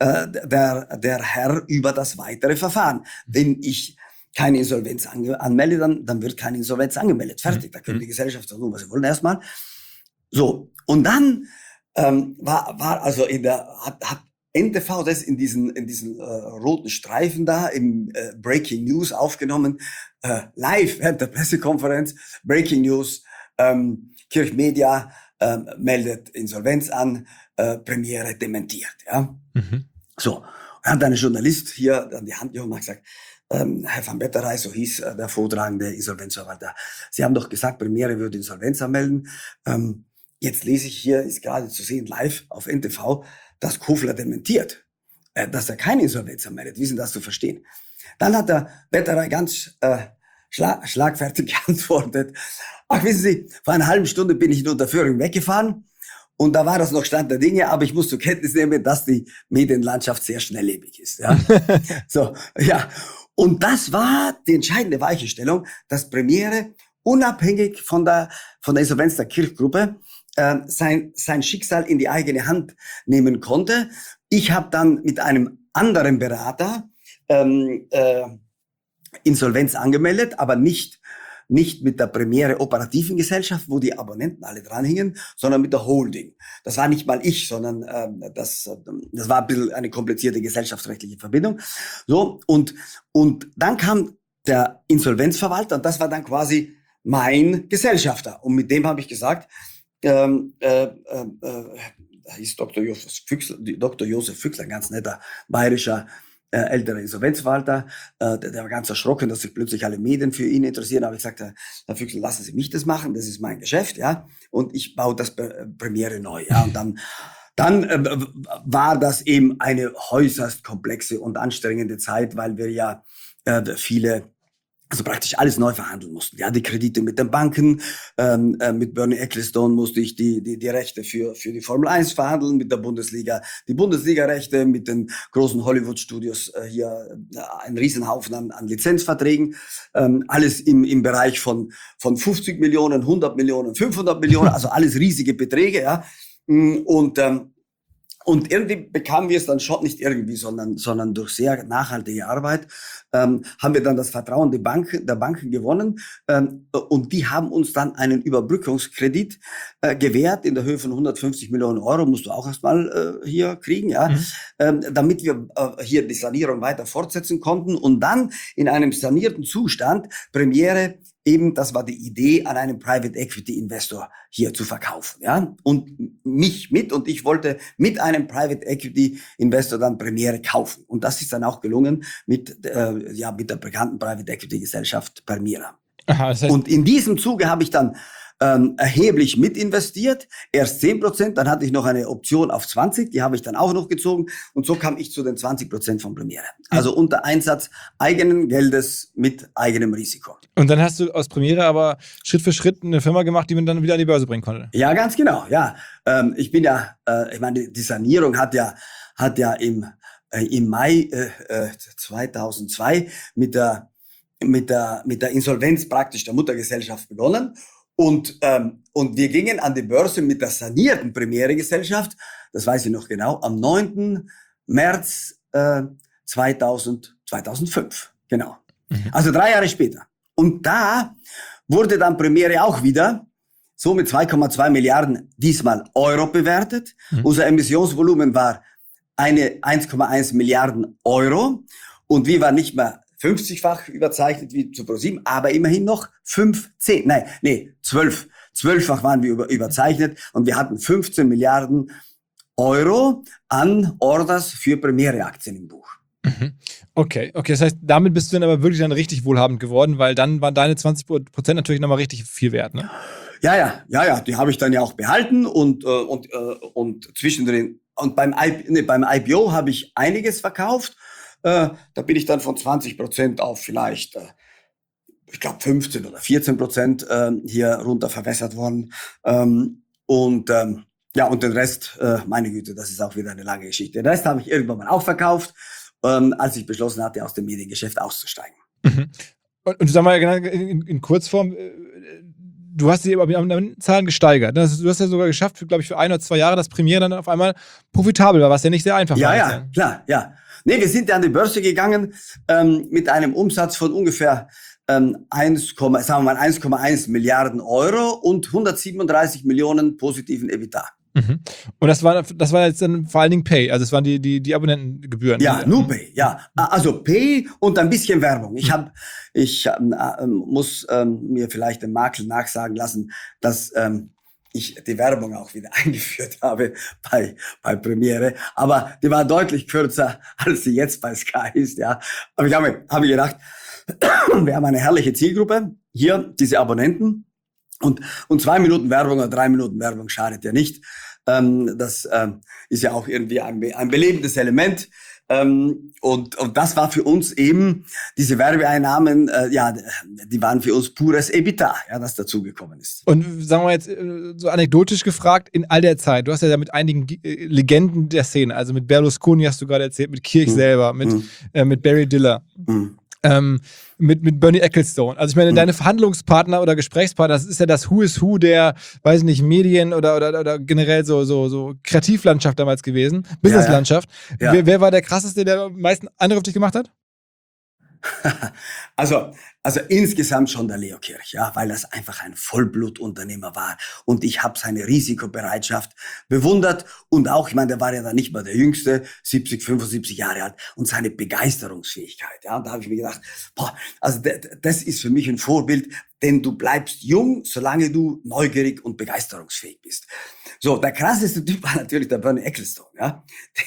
der Herr über das weitere Verfahren. Wenn ich keine Insolvenz anmelde, dann wird keine Insolvenz angemeldet. Fertig. Da können die Gesellschafter tun, was sie wollen erstmal. So. Und dann war also hat NTV das in diesen roten Streifen da im Breaking News aufgenommen, live während der Pressekonferenz. Breaking News, Kirchmedia meldet Insolvenz an, Premiere dementiert. Ja. Mhm. So, und hat ein Journalist hier an die Hand gehoben und gesagt, Herr van Betterey, so hieß der vortragende Insolvenzverwalter, Sie haben doch gesagt, Premiere würde Insolvenz anmelden. Jetzt lese ich hier, ist gerade zu sehen live auf NTV, dass Kofler dementiert, dass er keine Insolvenz anmeldet. Wie ist denn das zu verstehen? Dann hat der Betterey ganz schlagfertig geantwortet, ach, wissen Sie, vor einer halben Stunde bin ich in Unterföhring weggefahren und da war das noch Stand der Dinge, aber ich muss zur Kenntnis nehmen, dass die Medienlandschaft sehr schnelllebig ist. Ja. So, ja. Und das war die entscheidende Weichenstellung, dass Premiere unabhängig von der Insolvenz der Kirchgruppe sein Schicksal in die eigene Hand nehmen konnte. Ich habe dann mit einem anderen Berater Insolvenz angemeldet, aber nicht mit der Premiere operativen Gesellschaft, wo die Abonnenten alle dranhingen, sondern mit der Holding. Das war nicht mal ich, sondern das war ein bisschen eine komplizierte gesellschaftsrechtliche Verbindung. So, und dann kam der Insolvenzverwalter und das war dann quasi mein Gesellschafter. Und mit dem habe ich gesagt, hieß Dr. Josef Füchsler, ein ganz netter bayerischer älterer Insolvenzverwalter, der war ganz erschrocken, dass sich plötzlich alle Medien für ihn interessieren. Aber ich sagte, Herr Füchsler, lassen Sie mich das machen, das ist mein Geschäft, ja, und ich baue das Premiere neu, ja, und dann war das eben eine äußerst komplexe und anstrengende Zeit, weil wir ja also praktisch alles neu verhandeln mussten. Ja, die Kredite mit den Banken, mit Bernie Ecclestone musste ich die Rechte für die Formel 1 verhandeln, mit der Bundesliga, die Bundesliga-Rechte, mit den großen Hollywood-Studios hier ein Riesenhaufen an Lizenzverträgen, alles im Bereich von 50 Millionen, 100 Millionen, 500 Millionen, also alles riesige Beträge, ja. Und irgendwie bekamen wir es dann schon, nicht irgendwie, sondern durch sehr nachhaltige Arbeit, haben wir dann das Vertrauen der Banken gewonnen. Und die haben uns dann einen Überbrückungskredit gewährt in der Höhe von 150 Millionen Euro, musst du auch erstmal hier kriegen, ja, damit wir hier die Sanierung weiter fortsetzen konnten und dann in einem sanierten Zustand Premiere eben, das war die Idee, an einen Private Equity Investor hier zu verkaufen, ja, und ich wollte mit einem Private Equity Investor dann Premiere kaufen. Und das ist dann auch gelungen mit der bekannten Private Equity Gesellschaft Permira. Aha, das heißt, und in diesem Zuge habe ich dann erheblich mit investiert, erst 10%, dann hatte ich noch eine Option auf 20%, die habe ich dann auch noch gezogen und so kam ich zu den 20% von Premiere. Also unter Einsatz eigenen Geldes mit eigenem Risiko. und dann hast du aus Premiere aber Schritt für Schritt eine Firma gemacht, die man dann wieder an die Börse bringen konnte. Ja, ganz genau, ja. Ich meine, die Sanierung hat ja im Mai 2002 mit mit der Insolvenz praktisch der Muttergesellschaft begonnen. Und wir gingen an die Börse mit der sanierten Premiere-Gesellschaft, das weiß ich noch genau, am 9. März 2005. Genau. Also 3 Jahre später. Und da wurde dann Premiere auch wieder so mit 2,2 Milliarden diesmal Euro bewertet. Unser Emissionsvolumen war 1,1 Milliarden Euro. Und wir waren nicht mehr 50-fach überzeichnet wie zu ProSieben, aber immerhin noch 12-fach waren wir überzeichnet und wir hatten 15 Milliarden Euro an Orders für Premiere-Aktien im Buch. Okay, das heißt, damit bist du dann aber wirklich dann richtig wohlhabend geworden, weil dann waren deine 20% natürlich nochmal richtig viel wert, ne? Ja, die habe ich dann ja auch behalten und zwischendrin und beim IPO habe ich einiges verkauft. Da bin ich dann von 20% auf vielleicht, ich glaube 15 oder 14% hier runter verwässert worden. Und den Rest, meine Güte, das ist auch wieder eine lange Geschichte. Den Rest habe ich irgendwann mal auch verkauft, als ich beschlossen hatte, aus dem Mediengeschäft auszusteigen. Und sag mal in Kurzform, du hast die Zahlen gesteigert. Du hast ja sogar geschafft, glaube ich, für 1 oder 2 Jahre, dass Premiere dann auf einmal profitabel war, was ja nicht sehr einfach war. Ja, klar, ja. Nee, wir sind ja an die Börse gegangen mit einem Umsatz von ungefähr 1,1 Milliarden Euro und 137 Millionen positiven EBITDA. Und das war jetzt dann vor allen Dingen Pay, also es waren die Abonnentengebühren. Ja, nur Pay, ja. Also Pay und ein bisschen Werbung. Ich muss mir vielleicht den Makel nachsagen lassen, dass ich die Werbung auch wieder eingeführt habe bei Premiere, aber die war deutlich kürzer, als sie jetzt bei Sky ist, ja. Aber ich habe mir gedacht, wir haben eine herrliche Zielgruppe, hier diese Abonnenten und 2 Minuten Werbung oder 3 Minuten Werbung schadet ja nicht. Das ist ja auch irgendwie ein belebendes Element. Und das war für uns eben, diese Werbeeinnahmen, die waren für uns pures EBITDA, ja, das dazugekommen ist. Und sagen wir jetzt so anekdotisch gefragt, in all der Zeit, du hast ja mit einigen Legenden der Szene, also mit Berlusconi hast du gerade erzählt, mit Kirch selber, mit Barry Diller, mit Bernie Ecclestone. Also ich meine, deine Verhandlungspartner oder Gesprächspartner, das ist ja das Who is Who der, weiß nicht, Medien oder generell so Kreativlandschaft damals gewesen, Businesslandschaft. Ja. Wer war der krasseste, der am meisten Eindruck auf dich gemacht hat? Also insgesamt schon der Leo Kirch, ja, weil das einfach ein Vollblutunternehmer war und ich habe seine Risikobereitschaft bewundert und auch, ich meine, der war ja dann nicht mal der Jüngste, 75 Jahre alt und seine Begeisterungsfähigkeit, ja, und da habe ich mir gedacht, also das ist für mich ein Vorbild, denn du bleibst jung, solange du neugierig und begeisterungsfähig bist. So, der krasseste Typ war natürlich der Bernie Ecclestone, ja,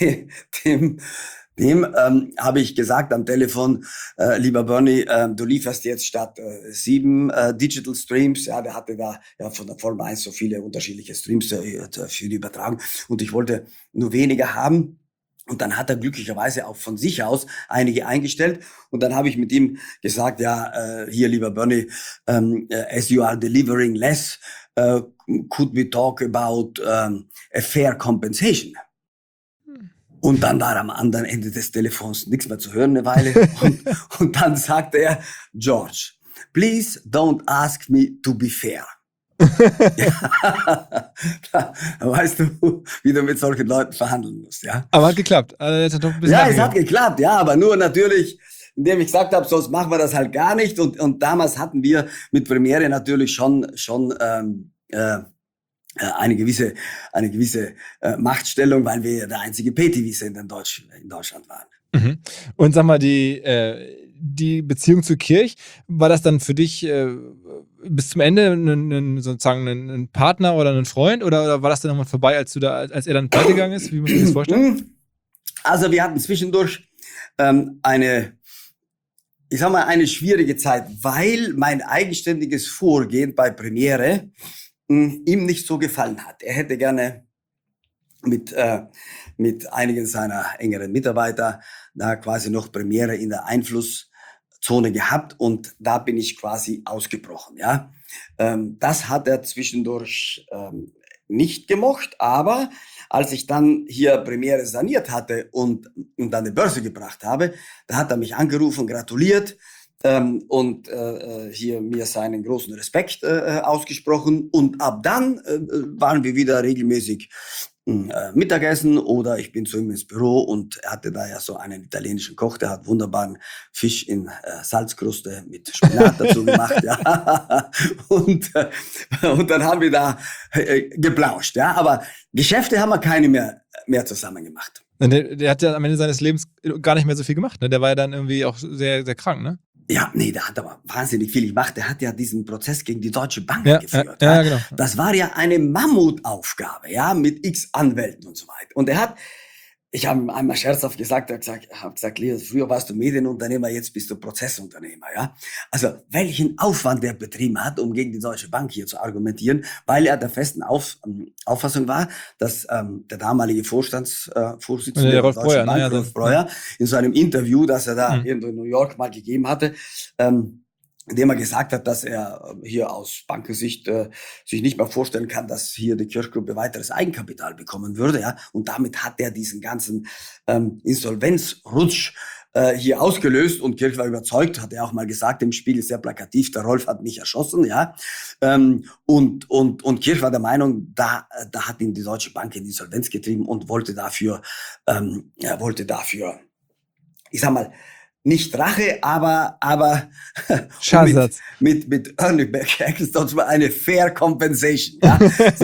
Dem habe ich gesagt am Telefon, lieber Bernie, du lieferst jetzt statt 7 Digital Streams, ja, der hatte da ja von der Formel 1 so viele unterschiedliche Streams für die Übertragung und ich wollte nur weniger haben. Und dann hat er glücklicherweise auch von sich aus einige eingestellt. Und dann habe ich mit ihm gesagt, ja, hier, lieber Bernie, as you are delivering less, could we talk about a fair compensation? Und dann war am anderen Ende des Telefons nichts mehr zu hören eine Weile. Und dann sagte er, George, please don't ask me to be fair. Ja, da weißt du, wie du mit solchen Leuten verhandeln musst, ja. Aber hat geklappt. Also, doch ein bisschen es hat geklappt, ja, aber nur natürlich, indem ich gesagt habe, sonst machen wir das halt gar nicht. Und damals hatten wir mit Premiere natürlich schon eine gewisse Machtstellung, weil wir der einzige Pay-TV-Sender in Deutschland waren. Und sag mal, die Beziehung zur Kirch, war das dann für dich bis zum Ende sozusagen ein Partner oder ein Freund oder war das dann nochmal vorbei, als er dann pleite gegangen ist? Wie muss man sich das vorstellen? Also wir hatten zwischendurch eine schwierige Zeit, weil mein eigenständiges Vorgehen bei Premiere ihm nicht so gefallen hat. Er hätte gerne mit einigen seiner engeren Mitarbeiter da quasi noch Premiere in der Einflusszone gehabt und da bin ich quasi ausgebrochen, ja. Das hat er zwischendurch nicht gemocht, aber als ich dann hier Premiere saniert hatte und an die Börse gebracht habe, da hat er mich angerufen, gratuliert und hier mir seinen großen Respekt ausgesprochen. Und ab dann waren wir wieder regelmäßig Mittagessen oder ich bin zu ihm ins Büro und er hatte da ja so einen italienischen Koch, der hat wunderbaren Fisch in Salzkruste mit Spinat dazu gemacht. Ja. Und dann haben wir da geplauscht. Ja. Aber Geschäfte haben wir keine mehr zusammen gemacht. Der hat ja am Ende seines Lebens gar nicht mehr so viel gemacht, ne? Der war ja dann irgendwie auch sehr, sehr krank, ne? Ja, nee, der hat aber wahnsinnig viel gemacht. Der hat ja diesen Prozess gegen die Deutsche Bank geführt. Ja, genau. Das war ja eine Mammutaufgabe, ja, mit x Anwälten und so weiter. Und ich habe ihm einmal scherzhaft gesagt, Leos, früher warst du Medienunternehmer, jetzt bist du Prozessunternehmer, ja. Also, welchen Aufwand der betrieben hat, um gegen die Deutsche Bank hier zu argumentieren, weil er der festen Auffassung war, dass der damalige Vorstandsvorsitzende der Deutschen Bank, Rolf Breuer, in so einem Interview, das er da irgendwo in New York mal gegeben hatte, indem er gesagt hat, dass er hier aus Bankensicht sich nicht mehr vorstellen kann, dass hier die Kirchgruppe weiteres Eigenkapital bekommen würde, ja. Und damit hat er diesen ganzen Insolvenzrutsch hier ausgelöst und Kirch war überzeugt, hat er auch mal gesagt im Spiegel sehr plakativ, der Rolf hat mich erschossen, ja. Und Kirch war der Meinung, da hat ihn die Deutsche Bank in Insolvenz getrieben und wollte dafür, ich sag mal, nicht Rache, aber Schadensersatz. mit Ernie Beck war eine Fair Compensation. Ja?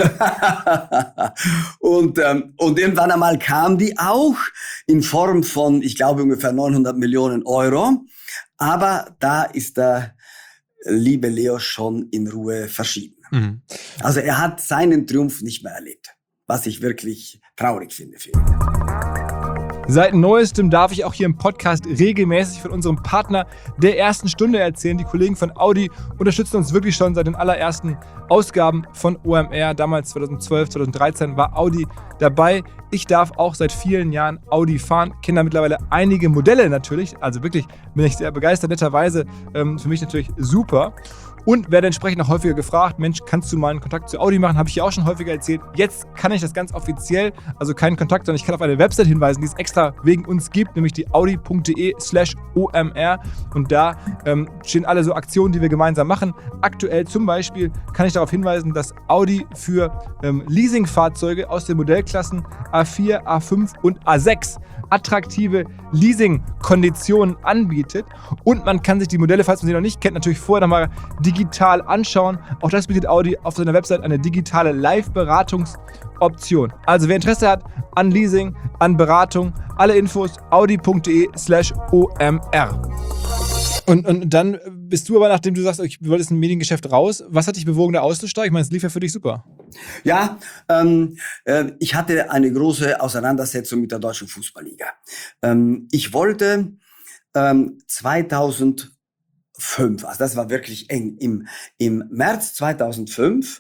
und irgendwann einmal kam die auch in Form von, ich glaube, ungefähr 900 Millionen Euro. Aber da ist der liebe Leo schon in Ruhe verschieden. Mhm. Also er hat seinen Triumph nicht mehr erlebt, was ich wirklich traurig finde für ihn. Seit Neuestem darf ich auch hier im Podcast regelmäßig von unserem Partner der ersten Stunde erzählen. Die Kollegen von Audi unterstützen uns wirklich schon seit den allerersten Ausgaben von OMR. Damals 2012, 2013 war Audi dabei. Ich darf auch seit vielen Jahren Audi fahren, kenne da mittlerweile einige Modelle natürlich. Also wirklich bin ich sehr begeistert, netterweise für mich natürlich super. Und werde entsprechend auch häufiger gefragt, Mensch, kannst du mal einen Kontakt zu Audi machen? Habe ich hier auch schon häufiger erzählt. Jetzt kann ich das ganz offiziell, also keinen Kontakt, sondern ich kann auf eine Website hinweisen, die es extra wegen uns gibt, nämlich die audi.de/omr. Und da stehen alle so Aktionen, die wir gemeinsam machen. Aktuell zum Beispiel kann ich darauf hinweisen, dass Audi für Leasingfahrzeuge aus den Modellklassen A4, A5 und A6 attraktive Leasing-Konditionen anbietet. Und man kann sich die Modelle, falls man sie noch nicht kennt, natürlich vorher nochmal digital anschauen. Auch das bietet Audi auf seiner Website eine digitale Live-Beratungsoption. Also wer Interesse hat an Leasing, an Beratung, alle Infos audi.de/omr. Und dann bist du aber, nachdem du sagst, ich wollte aus dem Mediengeschäft raus, was hat dich bewogen, da auszusteigen? Ich meine, es lief ja für dich super. Ja, ich hatte eine große Auseinandersetzung mit der Deutschen Fußballliga. Ich wollte 2005, also das war wirklich eng, im März 2005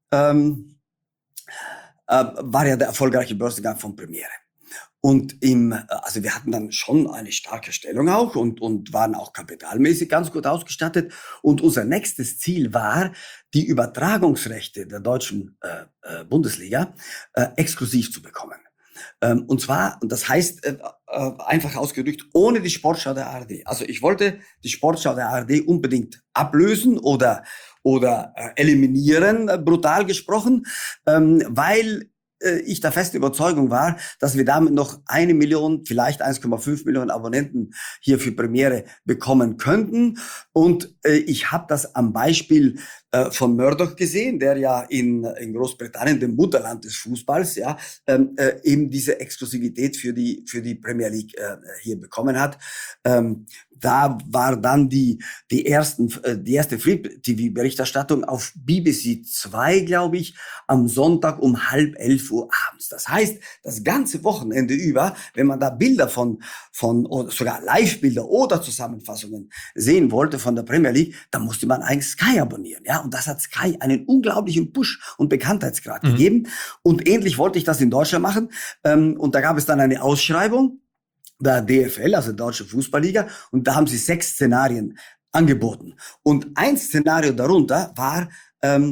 war ja der erfolgreiche Börsengang von Premiere. Und also wir hatten dann schon eine starke Stellung auch und waren auch kapitalmäßig ganz gut ausgestattet. Und unser nächstes Ziel war, die Übertragungsrechte der deutschen Bundesliga exklusiv zu bekommen. Und zwar, und das heißt einfach ausgedrückt, ohne die Sportschau der ARD. Also ich wollte die Sportschau der ARD unbedingt ablösen oder eliminieren, brutal gesprochen, weil ich der festen Überzeugung war, dass wir damit noch 1 Million, vielleicht 1,5 Millionen Abonnenten hier für Premiere bekommen könnten. Und ich habe das am Beispiel von Murdoch gesehen, der ja in Großbritannien, dem Mutterland des Fußballs, ja, eben diese Exklusivität für die Premier League hier bekommen hat. Da war dann die erste Free-TV-Berichterstattung auf BBC 2, glaube ich, am Sonntag um 10:30 Uhr abends. Das heißt, das ganze Wochenende über, wenn man da Bilder von oder sogar Live-Bilder oder Zusammenfassungen sehen wollte von der Premier League, dann musste man eigentlich Sky abonnieren, ja. Und das hat Sky einen unglaublichen Push- und Bekanntheitsgrad gegeben. Und ähnlich wollte ich das in Deutschland machen. Und da gab es dann eine Ausschreibung der DFL, also der Deutsche Fußballliga, und da haben sie 6 Szenarien angeboten. Und ein Szenario darunter war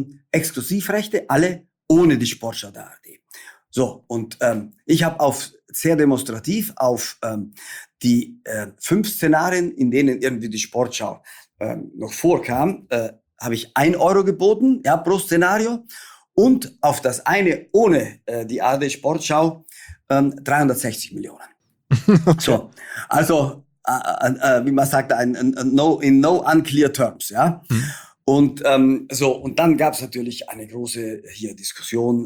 Exklusivrechte, alle ohne die Sportschau der ARD. So, und ich habe auf sehr demonstrativ auf die 5 Szenarien, in denen irgendwie die Sportschau noch vorkam, habe ich 1 Euro geboten, ja, pro Szenario. Und auf das eine ohne die ARD Sportschau 360 Millionen. Okay. So, also wie man sagt, in no unclear terms, ja. Und und dann gab es natürlich eine große hier Diskussion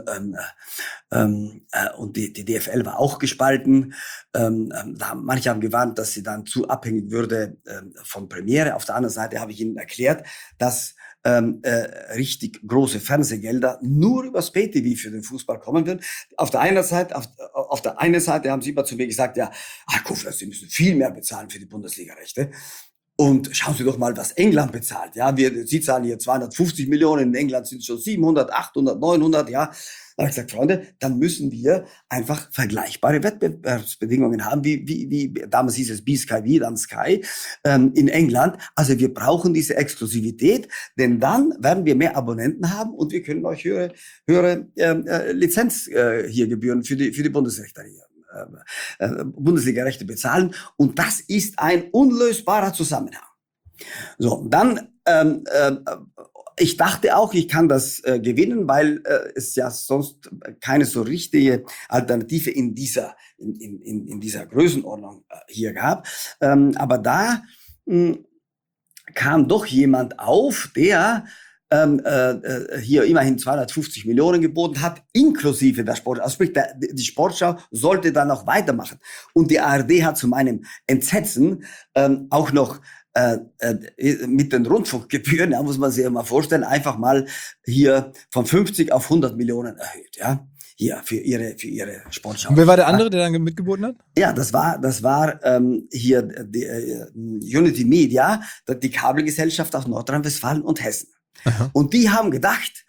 und die DFL war auch gespalten. Manche haben gewarnt, dass sie dann zu abhängig würde von Premiere. Auf der anderen Seite habe ich ihnen erklärt, dass richtig große Fernsehgelder nur übers Pay-TV für den Fußball kommen würden. Auf der einen Seite haben sie immer zu mir gesagt, ja, Kofler, Sie müssen viel mehr bezahlen für die Bundesliga-Rechte. Und schauen Sie doch mal, was England bezahlt. Ja, Sie zahlen hier 250 Millionen, in England sind es schon 700, 800, 900, ja. Da habe ich gesagt, Freunde, dann müssen wir einfach vergleichbare Wettbewerbsbedingungen haben, wie damals hieß es B-Sky, dann Sky in England. Also wir brauchen diese Exklusivität, denn dann werden wir mehr Abonnenten haben und wir können euch höhere Lizenz hier Gebühren für die Bundesrechte hier. Bundesliga-Rechte bezahlen. Und das ist ein unlösbarer Zusammenhang. So, dann, ich dachte auch, ich kann das gewinnen, weil es ja sonst keine so richtige Alternative in dieser Größenordnung hier gab. Aber da kam doch jemand auf, der hier immerhin 250 Millionen geboten hat, inklusive der Sportschau. Also sprich, die Sportschau sollte dann noch weitermachen. Und die ARD hat zu meinem Entsetzen auch noch mit den Rundfunkgebühren, da muss man sich ja mal vorstellen, einfach mal hier von 50 auf 100 Millionen erhöht, ja. Hier, für ihre Sportschau. Und wer war der andere, der dann mitgeboten hat? Ja, das war hier die Unity Media, die Kabelgesellschaft aus Nordrhein-Westfalen und Hessen. Aha. Und die haben gedacht,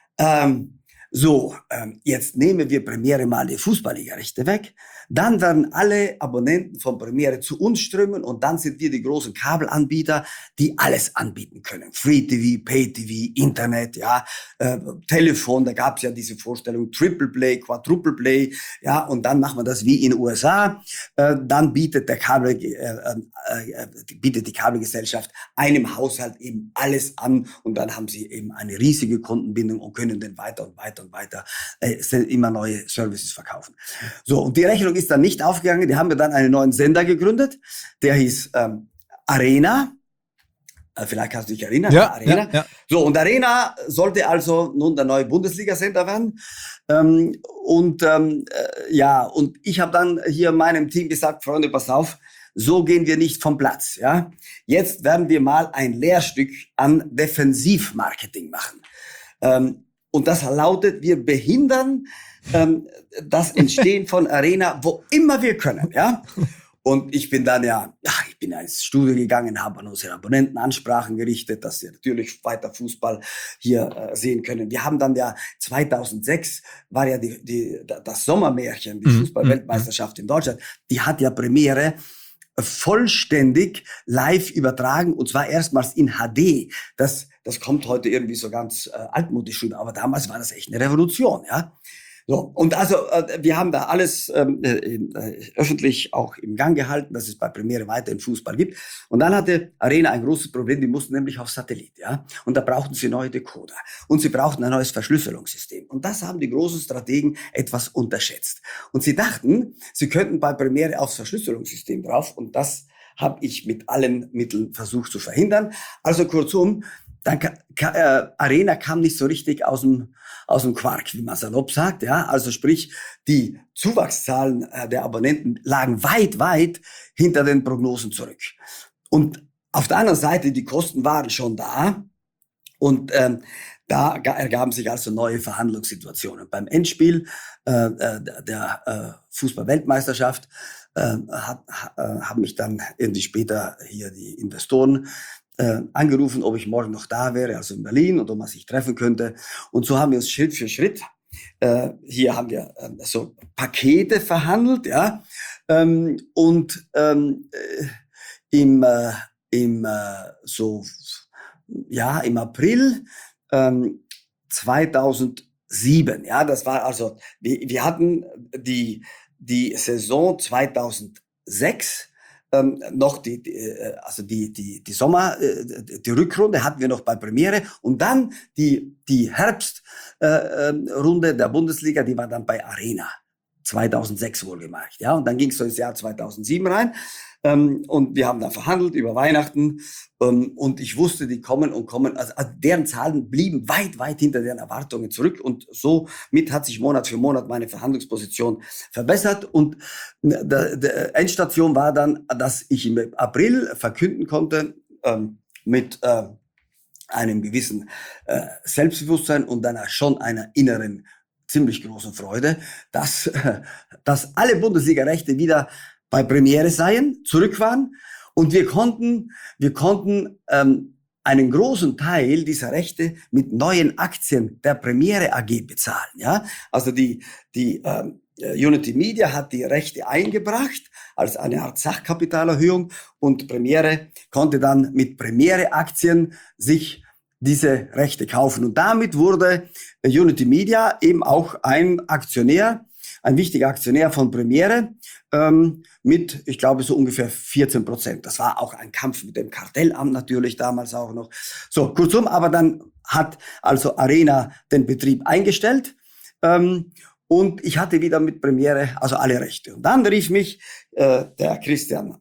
jetzt nehmen wir Premiere mal die Fußballliga-Rechte weg, dann werden alle Abonnenten von Premiere zu uns strömen und dann sind wir die großen Kabelanbieter, die alles anbieten können. Free TV, Pay TV, Internet, ja, Telefon, da gab es ja diese Vorstellung Triple Play, Quadruple Play, ja, und dann macht man das wie in den USA, dann bietet die Kabelgesellschaft einem Haushalt eben alles an und dann haben sie eben eine riesige Kundenbindung und können dann weiter und weiter und weiter immer neue Services verkaufen. So, und die Rechnung ist dann nicht aufgegangen. Die haben wir dann einen neuen Sender gegründet. Der hieß Arena. Vielleicht kannst du dich erinnern. Ja, Arena. Ja. So, und Arena sollte also nun der neue Bundesliga-Sender werden. Und ich habe dann hier meinem Team gesagt, Freunde, pass auf, so gehen wir nicht vom Platz. Ja, jetzt werden wir mal ein Lehrstück an Defensivmarketing machen. Und das lautet, wir behindern das Entstehen von Arena, wo immer wir können, ja. Und ich bin dann ich bin ins Studio gegangen, habe an unsere Abonnenten Ansprachen gerichtet, dass sie natürlich weiter Fußball hier sehen können. Wir haben dann 2006 war ja das Sommermärchen, die Fußball-Weltmeisterschaft in Deutschland, die hat ja Premiere vollständig live übertragen und zwar erstmals in HD. Das kommt heute irgendwie so ganz altmodisch rüber, aber damals war das echt eine Revolution, ja. So, und also wir haben da alles öffentlich auch im Gang gehalten, dass es bei Premiere weiterhin Fußball gibt. Und dann hatte Arena ein großes Problem, die mussten nämlich auf Satellit, ja. Und da brauchten sie neue Decoder. Und sie brauchten ein neues Verschlüsselungssystem. Und das haben die großen Strategen etwas unterschätzt. Und sie dachten, sie könnten bei Premiere aufs Verschlüsselungssystem drauf. Und das habe ich mit allen Mitteln versucht zu verhindern. Also kurzum, dann Arena kam nicht so richtig aus dem Quark, wie man salopp sagt, ja. Also sprich, die Zuwachszahlen der Abonnenten lagen weit, weit hinter den Prognosen zurück. Und auf der anderen Seite, die Kosten waren schon da. Und da ergaben sich also neue Verhandlungssituationen. Beim Endspiel der Fußball-Weltmeisterschaft haben mich dann irgendwie später hier die Investoren angerufen, ob ich morgen noch da wäre, also in Berlin, und ob man sich treffen könnte. Und so haben wir uns Schritt für Schritt, hier haben wir so Pakete verhandelt, ja, und im April 2007, ja, das war also, wir hatten die Saison 2006 noch die Sommer, die Rückrunde hatten wir noch bei Premiere und dann die Herbstrunde der Bundesliga, die war dann bei Arena. 2006 wohlgemerkt, ja. Und dann ging es so ins Jahr 2007 rein. Und wir haben da verhandelt über Weihnachten. Und ich wusste, die kommen und kommen. Also deren Zahlen blieben weit, weit hinter deren Erwartungen zurück. Und somit hat sich Monat für Monat meine Verhandlungsposition verbessert. Und der Endstation war dann, dass ich im April verkünden konnte, mit einem gewissen Selbstbewusstsein und dann schon einer inneren ziemlich großen Freude, dass alle Bundesliga-Rechte wieder bei Premiere seien, zurück waren und wir konnten einen großen Teil dieser Rechte mit neuen Aktien der Premiere AG bezahlen. Ja, also die Unity Media hat die Rechte eingebracht als eine Art Sachkapitalerhöhung und Premiere konnte dann mit Premiere-Aktien sich diese Rechte kaufen. Und damit wurde Unity Media eben auch ein wichtiger Aktionär von Premiere mit, ich glaube, so ungefähr 14%. Das war auch ein Kampf mit dem Kartellamt natürlich damals auch noch. So, kurzum, aber dann hat also Arena den Betrieb eingestellt und ich hatte wieder mit Premiere also alle Rechte. Und dann rief mich der Christian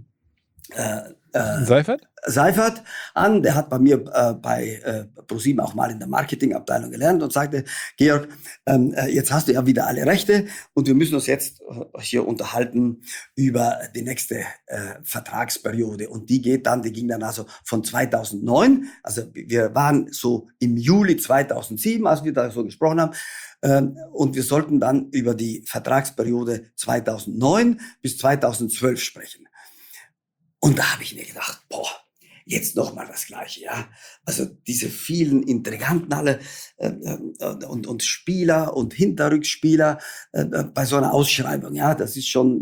Seifert an, der hat bei mir bei ProSieben auch mal in der Marketingabteilung gelernt und sagte, Georg, jetzt hast du ja wieder alle Rechte und wir müssen uns jetzt hier unterhalten über die nächste Vertragsperiode und die ging dann also von 2009, also wir waren so im Juli 2007, als wir da so gesprochen haben, und wir sollten dann über die Vertragsperiode 2009 bis 2012 sprechen. Und da habe ich mir gedacht, jetzt noch mal das Gleiche, ja. Also diese vielen Intriganten alle und Spieler und Hinterrückspieler bei so einer Ausschreibung, ja, das ist schon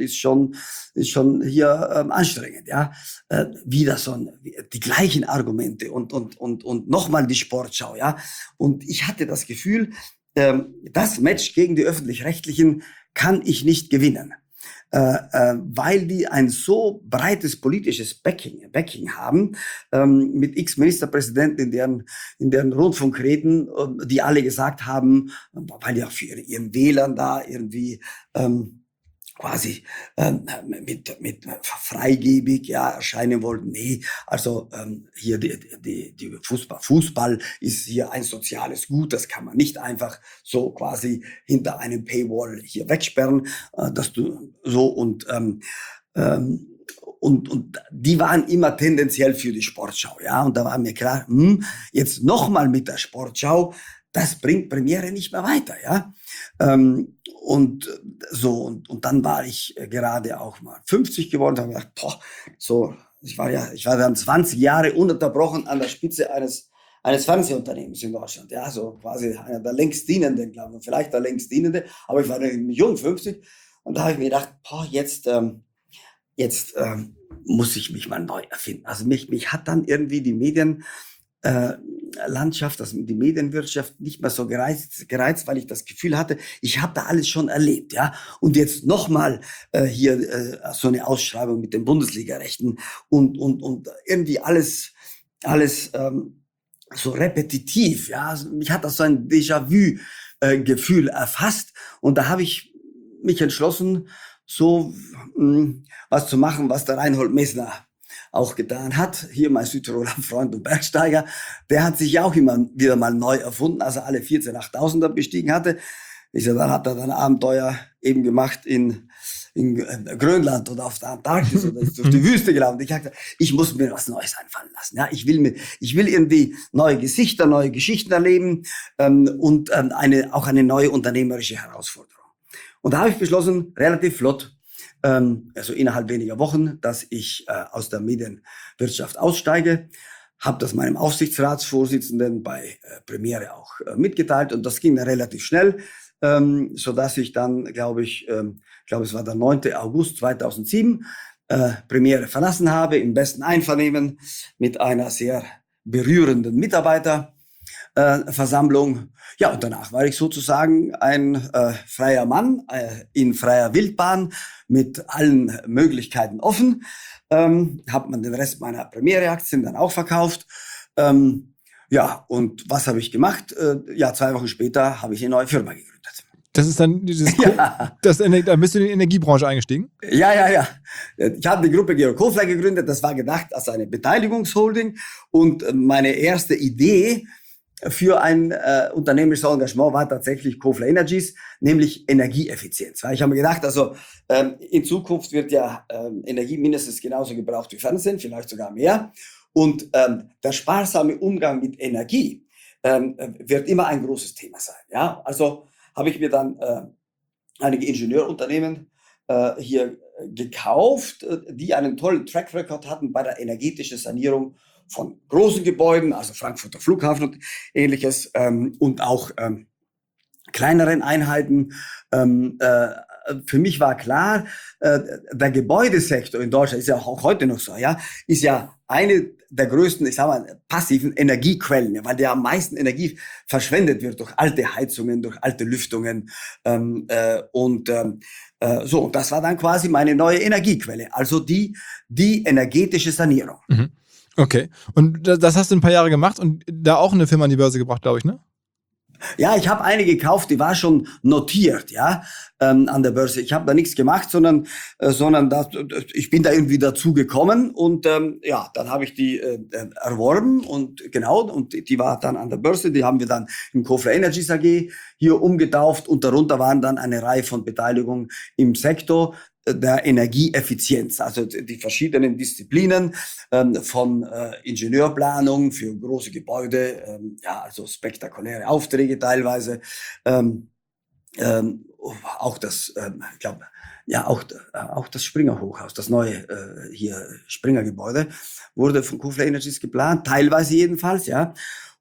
hier anstrengend, ja. Wieder die gleichen Argumente und noch mal die Sportschau, ja. Und ich hatte das Gefühl, das Match gegen die Öffentlich-Rechtlichen kann ich nicht gewinnen. Weil die ein so breites politisches Backing haben, mit Ministerpräsidenten in deren Rundfunkreden, die alle gesagt haben, weil die auch für ihren Wählern da irgendwie quasi mit freigebig erscheinen wollten. Nee, also hier die Fußball ist hier ein soziales Gut, das kann man nicht einfach so quasi hinter einem Paywall hier wegsperren, dass du so und die waren immer tendenziell für die Sportschau, ja, und da war mir klar, jetzt nochmal mit der Sportschau, das bringt Premiere nicht mehr weiter, ja. Und dann war ich gerade auch mal 50 geworden, habe gedacht, ich war dann 20 Jahre ununterbrochen an der Spitze eines Fernsehunternehmens in Deutschland, ja, so quasi einer der längst dienenden, glaube ich, vielleicht der längst dienende, aber ich war dann jung 50 und da habe ich mir gedacht, jetzt muss ich mich mal neu erfinden. Also mich hat dann irgendwie die Medienlandschaft, die Medienwirtschaft nicht mehr so gereizt, weil ich das Gefühl hatte, ich habe da alles schon erlebt, ja. Und jetzt nochmal hier so eine Ausschreibung mit den Bundesliga-Rechten und irgendwie alles so repetitiv, ja. Also mich hat das so ein Déjà-vu-Gefühl erfasst und da habe ich mich entschlossen, so was zu machen, was der Reinhold Messner auch getan hat. Hier mein Südtiroler Freund und Bergsteiger, der hat sich ja auch immer wieder mal neu erfunden, als er alle 14 8000er bestiegen hatte. Dann hat er dann Abenteuer eben gemacht in Grönland oder auf der Antarktis oder ist durch die Wüste gelaufen. Ich dachte, ich muss mir was Neues einfallen lassen. Ja, ich will irgendwie neue Gesichter, neue Geschichten erleben und auch eine neue unternehmerische Herausforderung. Und da habe ich beschlossen, relativ flott, also innerhalb weniger Wochen, dass ich aus der Medienwirtschaft aussteige, habe das meinem Aufsichtsratsvorsitzenden bei Premiere auch mitgeteilt und das ging dann relativ schnell, so dass ich dann, glaube es war der 9. August 2007, Premiere verlassen habe, im besten Einvernehmen mit einer sehr berührenden Mitarbeiter Versammlung. Ja, und danach war ich sozusagen ein freier Mann in freier Wildbahn mit allen Möglichkeiten offen. Habe man den Rest meiner Premiere-Aktien dann auch verkauft. Ja, und was habe ich gemacht? 2 Wochen später habe ich eine neue Firma gegründet. Das ist dann dieses Ja. da bist du in die Energiebranche eingestiegen? Ja. Ich habe die Gruppe Georg Kofler gegründet. Das war gedacht als eine Beteiligungsholding. Und meine erste Idee für ein unternehmerisches Engagement war tatsächlich Kofler Energies, nämlich Energieeffizienz. Weil ich habe mir gedacht, also in Zukunft wird ja Energie mindestens genauso gebraucht wie Fernsehen, vielleicht sogar mehr. Und der sparsame Umgang mit Energie wird immer ein großes Thema sein. Ja, also habe ich mir dann einige Ingenieurunternehmen hier gekauft, die einen tollen Track Record hatten bei der energetischen Sanierung von großen Gebäuden, also Frankfurter Flughafen und Ähnliches, und auch kleineren Einheiten. Für mich war klar, der Gebäudesektor in Deutschland ist ja auch heute noch so, ja, ist ja eine der größten, ich sag mal, passiven Energiequellen, ja, weil der am meisten Energie verschwendet wird durch alte Heizungen, durch alte Lüftungen und das war dann quasi meine neue Energiequelle, also die energetische Sanierung. Mhm. Okay, und das hast du ein paar Jahre gemacht und da auch eine Firma an die Börse gebracht, glaube ich, ne? Ja, ich habe eine gekauft, die war schon notiert, ja, an der Börse. Ich habe da nichts gemacht, sondern ich bin da irgendwie dazu gekommen und dann habe ich die erworben und die war dann an der Börse. Die haben wir dann im Kofler Energies AG hier umgetauft und darunter waren dann eine Reihe von Beteiligungen im Sektor der Energieeffizienz, also die verschiedenen Disziplinen von Ingenieurplanung für große Gebäude, also spektakuläre Aufträge teilweise, auch das, auch das Springer Hochhaus, das neue hier Springer Gebäude wurde von Kofler Energies geplant, teilweise jedenfalls, ja,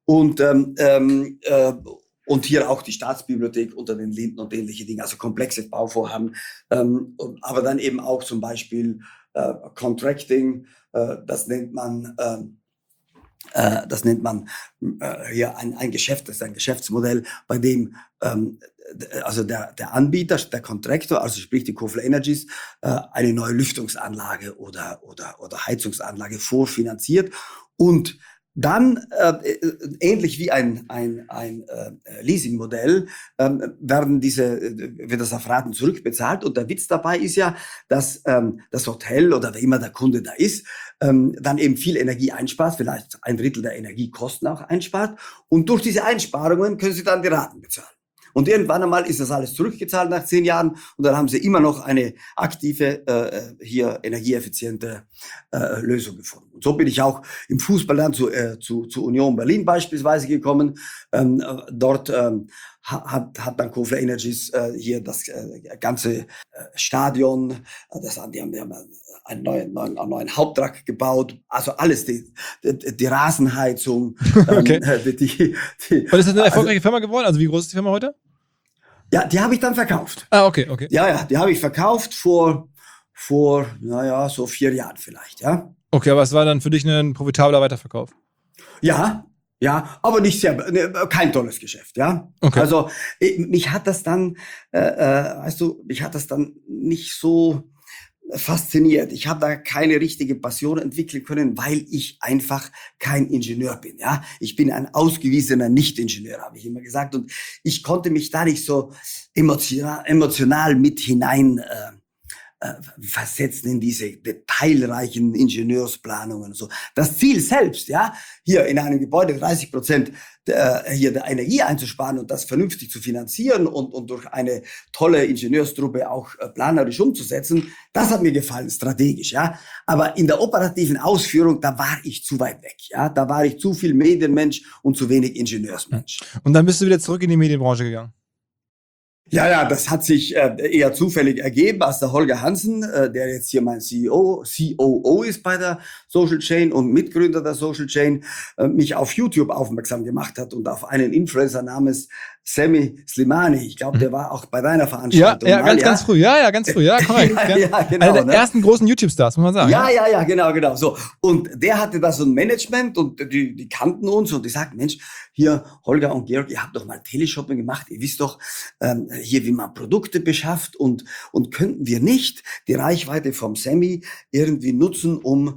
und hier auch die Staatsbibliothek unter den Linden und ähnliche Dinge, also komplexe Bauvorhaben, aber dann eben auch zum Beispiel Contracting, das nennt man hier ein Geschäft, das ist ein Geschäftsmodell, bei dem also der Anbieter, der Contractor, also sprich die Kofler Energies, eine neue Lüftungsanlage oder Heizungsanlage vorfinanziert und dann, ähnlich wie ein Leasingmodell, wird das auf Raten zurückbezahlt. Und der Witz dabei ist ja, dass das Hotel oder wer immer der Kunde da ist, dann eben viel Energie einspart, vielleicht 1/3 der Energiekosten auch einspart. Und durch diese Einsparungen können Sie dann die Raten bezahlen. Und irgendwann einmal ist das alles zurückgezahlt nach 10 Jahren und dann haben sie immer noch eine aktive, hier energieeffiziente Lösung gefunden. Und so bin ich auch im Fußball dann zu Union Berlin beispielsweise gekommen. Dort hat dann Kofler Energies hier das ganze Stadion, die haben einen neuen Haupttrakt gebaut, also alles, die Rasenheizung. Okay. Und ist das eine erfolgreiche Firma geworden? Also wie groß ist die Firma heute? Ja, die habe ich dann verkauft. Ah, okay. Ja, die habe ich verkauft vor so 4 Jahren vielleicht, ja. Okay, aber es war dann für dich ein profitabler Weiterverkauf? Ja, aber nicht kein tolles Geschäft, ja. Okay. Also mich hat das dann nicht so fasziniert. Ich habe da keine richtige Passion entwickeln können, weil ich einfach kein Ingenieur bin, ja. Ich bin ein ausgewiesener Nicht-Ingenieur, habe ich immer gesagt. Und ich konnte mich da nicht so emotional mit hinein versetzen in diese detailreichen Ingenieursplanungen und so. Das Ziel selbst, ja, hier in einem Gebäude 30% der Energie einzusparen und das vernünftig zu finanzieren und durch eine tolle Ingenieurstruppe auch planerisch umzusetzen, das hat mir gefallen, strategisch, ja. Aber in der operativen Ausführung, da war ich zu weit weg, ja. Da war ich zu viel Medienmensch und zu wenig Ingenieursmensch. Und dann bist du wieder zurück in die Medienbranche gegangen? Ja, das hat sich eher zufällig ergeben, als der Holger Hansen, der jetzt hier mein COO ist bei der Social Chain und Mitgründer der Social Chain, mich auf YouTube aufmerksam gemacht hat und auf einen Influencer namens Sammy Slimani. Ich glaube, der war auch bei deiner Veranstaltung. Ganz früh. Ja, ganz früh. Ja, korrekt. Genau. Einer der ersten großen YouTube-Stars, muss man sagen. Ja, genau. So. Und der hatte da so ein Management und die kannten uns und die sagten, Mensch, hier, Holger und Georg, ihr habt doch mal Teleshopping gemacht. Ihr wisst doch hier, wie man Produkte beschafft und könnten wir nicht die Reichweite vom Sammy irgendwie nutzen, um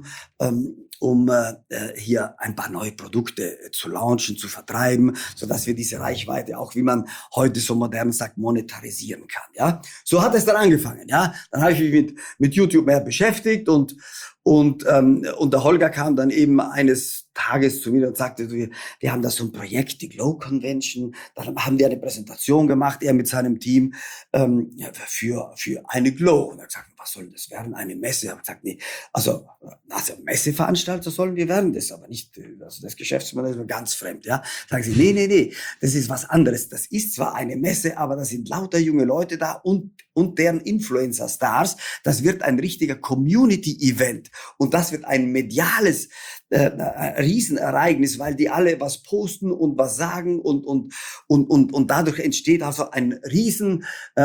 hier ein paar neue Produkte zu launchen, zu vertreiben, so dass wir diese Reichweite auch, wie man heute so modern sagt, monetarisieren kann. Ja, so hat es dann angefangen. Ja, dann habe ich mich mit YouTube mehr beschäftigt und der Holger kam dann eben eines Tages zu mir und sagte, wir haben da so ein Projekt, die Glow Convention. Dann haben wir eine Präsentation gemacht, er mit seinem Team für eine Glow. Und er hat gesagt, was soll das werden? Eine Messe? Er hat gesagt, nee, also Messeveranstalter sollen wir werden, das ist aber nicht, also das Geschäftsmodell ist mir ganz fremd. Ja, sagen sie, nee, das ist was anderes. Das ist zwar eine Messe, aber da sind lauter junge Leute da und deren Influencer-Stars. Das wird ein richtiger Community-Event und das wird ein mediales Riesenereignis, weil die alle was posten und was sagen und dadurch entsteht also ein riesen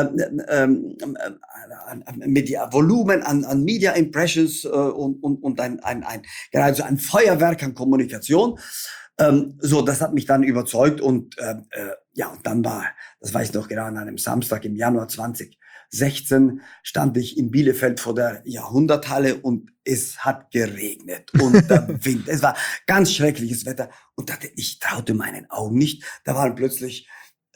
Volumen an Media Impressions und geradezu ein Feuerwerk an Kommunikation. So, das hat mich dann überzeugt und dann das weiß ich noch genau, an einem Samstag im Januar 2016 stand ich in Bielefeld vor der Jahrhunderthalle und es hat geregnet und der Wind. Es war ganz schreckliches Wetter und ich traute meinen Augen nicht. Da waren plötzlich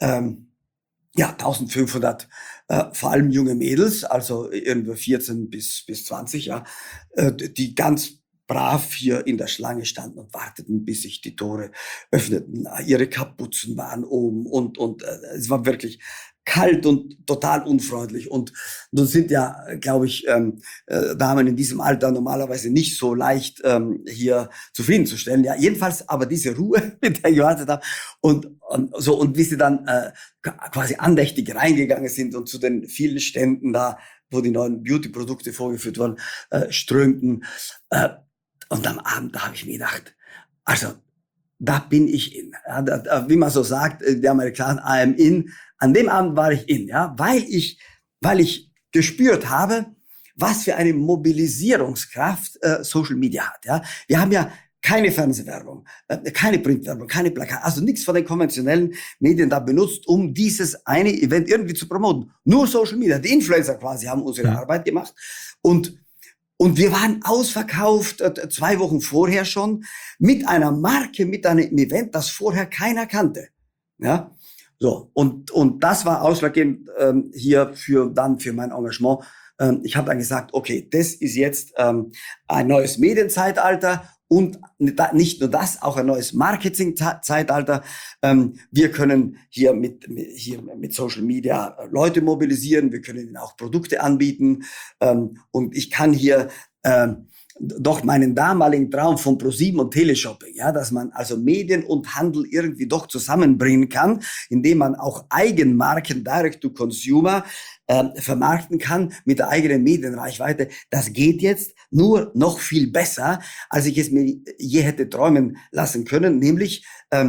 1500 vor allem junge Mädels, also irgendwo 14 bis 20, ja, die ganz brav hier in der Schlange standen und warteten, bis sich die Tore öffneten. Ihre Kapuzen waren oben und es war wirklich kalt und total unfreundlich. Und nun sind ja, glaube ich, Damen in diesem Alter normalerweise nicht so leicht hier zufriedenzustellen. Ja, jedenfalls aber diese Ruhe, mit der ich gewartet habe und wie sie dann quasi andächtig reingegangen sind und zu den vielen Ständen da, wo die neuen Beauty-Produkte vorgeführt wurden, strömten. Und am Abend, da habe ich mir gedacht, also da bin ich in. Ja, wie man so sagt, die Amerikaner, I am in. An dem Abend war ich in, ja, weil ich gespürt habe, was für eine Mobilisierungskraft Social Media hat. Ja, wir haben ja keine Fernsehwerbung, keine Printwerbung, keine Plakate, also nichts von den konventionellen Medien da benutzt, um dieses eine Event irgendwie zu promoten. Nur Social Media, die Influencer quasi haben unsere Arbeit gemacht und wir waren ausverkauft 2 Wochen vorher schon mit einer Marke, mit einem Event, das vorher keiner kannte. Ja, so und das war ausschlaggebend hier für mein Engagement. Ich habe dann gesagt, okay, das ist jetzt ein neues Medienzeitalter und nicht nur das, auch ein neues Marketing-Zeitalter. Wir können hier mit Social Media Leute mobilisieren, wir können ihnen auch Produkte anbieten und ich kann hier doch meinen damaligen Traum von ProSieben und Teleshopping, ja, dass man also Medien und Handel irgendwie doch zusammenbringen kann, indem man auch Eigenmarken Direct to Consumer vermarkten kann mit der eigenen Medienreichweite. Das geht jetzt nur noch viel besser, als ich es mir je hätte träumen lassen können, nämlich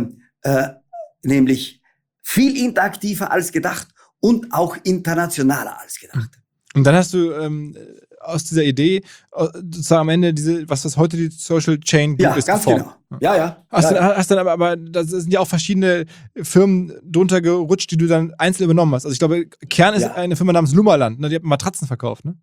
viel interaktiver als gedacht und auch internationaler als gedacht. Und dann hast du aus dieser Idee sozusagen am Ende was heute die Social Chain Group ist, ganz geformt. Genau. Ja. Hast dann aber da sind ja auch verschiedene Firmen drunter gerutscht, die du dann einzeln übernommen hast. Also ich glaube, Kern ist eine Firma namens Lummerland, ne? Die hat Matratzen verkauft, ne?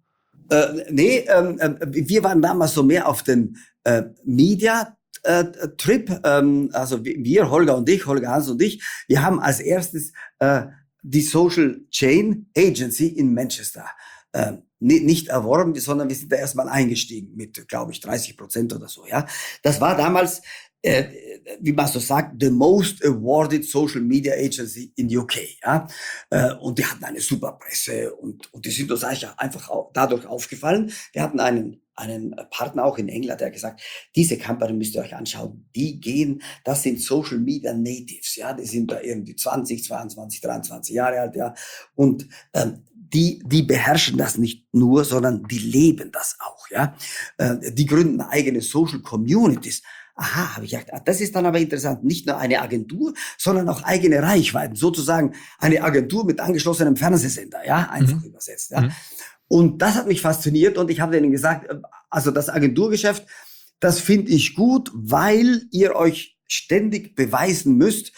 Wir waren damals so mehr auf den Media Trip, also wir, Holger und ich, Holger Hans und ich, wir haben als erstes die Social Chain Agency in Manchester nicht erworben, sondern wir sind da erstmal eingestiegen mit, glaube ich, 30% oder so. Ja, das war damals, wie man so sagt, the most awarded Social Media Agency in UK. Ja, und die hatten eine super Presse und die sind uns eigentlich einfach dadurch aufgefallen. Wir hatten einen Partner auch in England, der hat gesagt, diese Company müsst ihr euch anschauen. Das sind Social Media Natives, ja, die sind da irgendwie 20, 22, 23 Jahre alt, ja, und die beherrschen das nicht nur, sondern die leben das auch, ja. Die gründen eigene Social Communities. Aha, habe ich gedacht, das ist dann aber interessant. Nicht nur eine Agentur, sondern auch eigene Reichweiten. Sozusagen eine Agentur mit angeschlossenem Fernsehsender, ja, einfach übersetzt, ja. Und das hat mich fasziniert und ich habe denen gesagt, also das Agenturgeschäft, das finde ich gut, weil ihr euch ständig beweisen müsst,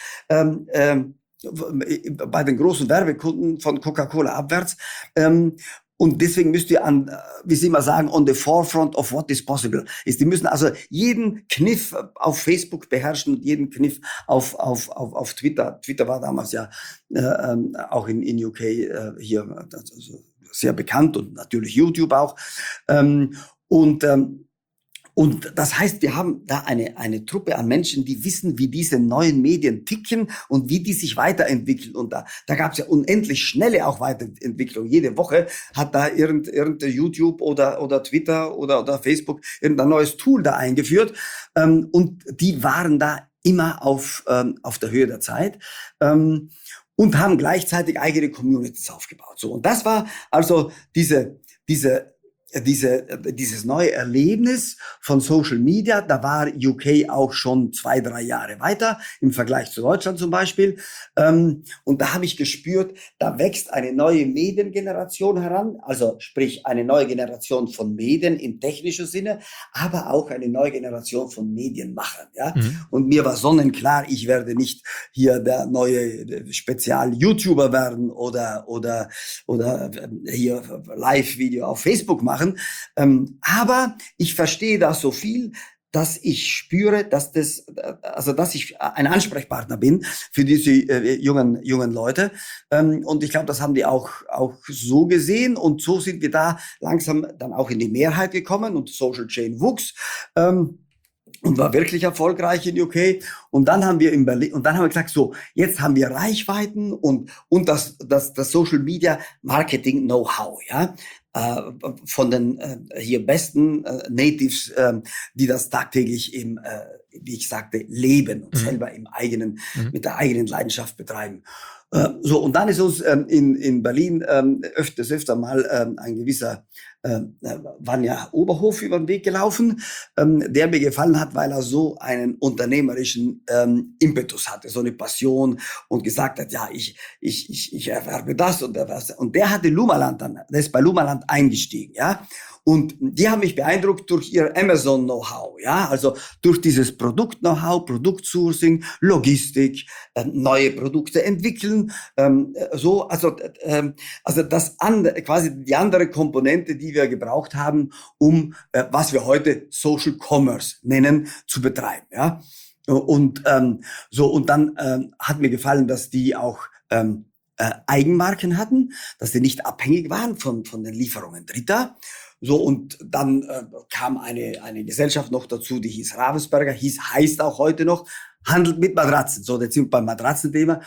bei den großen Werbekunden von Coca-Cola abwärts. Und deswegen müsst ihr wie Sie immer sagen, on the forefront of what is possible. Die müssen also jeden Kniff auf Facebook beherrschen und jeden Kniff auf Twitter. Twitter war damals ja auch in UK hier also sehr bekannt und natürlich YouTube auch. Und das heißt, wir haben da eine Truppe an Menschen, die wissen, wie diese neuen Medien ticken und wie die sich weiterentwickeln. Und da gab es ja unendlich schnelle auch Weiterentwicklung. Jede Woche hat da irgendein YouTube oder Twitter oder Facebook irgendein neues Tool da eingeführt. Und die waren da immer auf der Höhe der Zeit. Und haben gleichzeitig eigene Communities aufgebaut. So. Und das war also dieses neue Erlebnis von Social Media. Da war UK auch schon 2-3 Jahre weiter im Vergleich zu Deutschland zum Beispiel. Und da habe ich gespürt, da wächst eine neue Mediengeneration heran, also sprich eine neue Generation von Medien im technischen Sinne, aber auch eine neue Generation von Medienmachern. Ja? Und mir war sonnenklar, ich werde nicht hier der neue Spezial-YouTuber werden oder hier Live-Video auf Facebook machen. Aber ich verstehe da so viel, dass ich spüre, dass ich ein Ansprechpartner bin für diese jungen Leute. Und ich glaube, das haben die auch so gesehen. Und so sind wir da langsam dann auch in die Mehrheit gekommen und Social Chain wuchs. Und war wirklich erfolgreich in UK. Und dann haben wir in Berlin, und dann haben wir gesagt, so, jetzt haben wir Reichweiten und das Social Media Marketing Know-how, ja, von den hier besten Natives, die das tagtäglich wie ich sagte, leben und selber mit der eigenen Leidenschaft betreiben. So, und dann ist uns in Berlin öfter mal ein gewisser Vanja Oberhof über den Weg gelaufen, der mir gefallen hat, weil er so einen unternehmerischen Impetus hatte, so eine Passion und gesagt hat, ja, ich erwerbe das und das. Und der hatte Lumaland dann, der ist bei Lumaland eingestiegen, ja. Und die haben mich beeindruckt durch ihr Amazon-Know-how, ja, also durch dieses Produkt-Know-how, Produktsourcing, Logistik, neue Produkte entwickeln, also das andere, quasi die andere Komponente, die wir gebraucht haben, um was wir heute Social Commerce nennen, zu betreiben, ja. Und und dann hat mir gefallen, dass die auch Eigenmarken hatten, dass die nicht abhängig waren von den Lieferungen Dritter. So, und dann kam eine Gesellschaft noch dazu, die hieß Ravensberger, heißt auch heute noch, handelt mit Matratzen. So, jetzt sind wir beim Matratzenthema.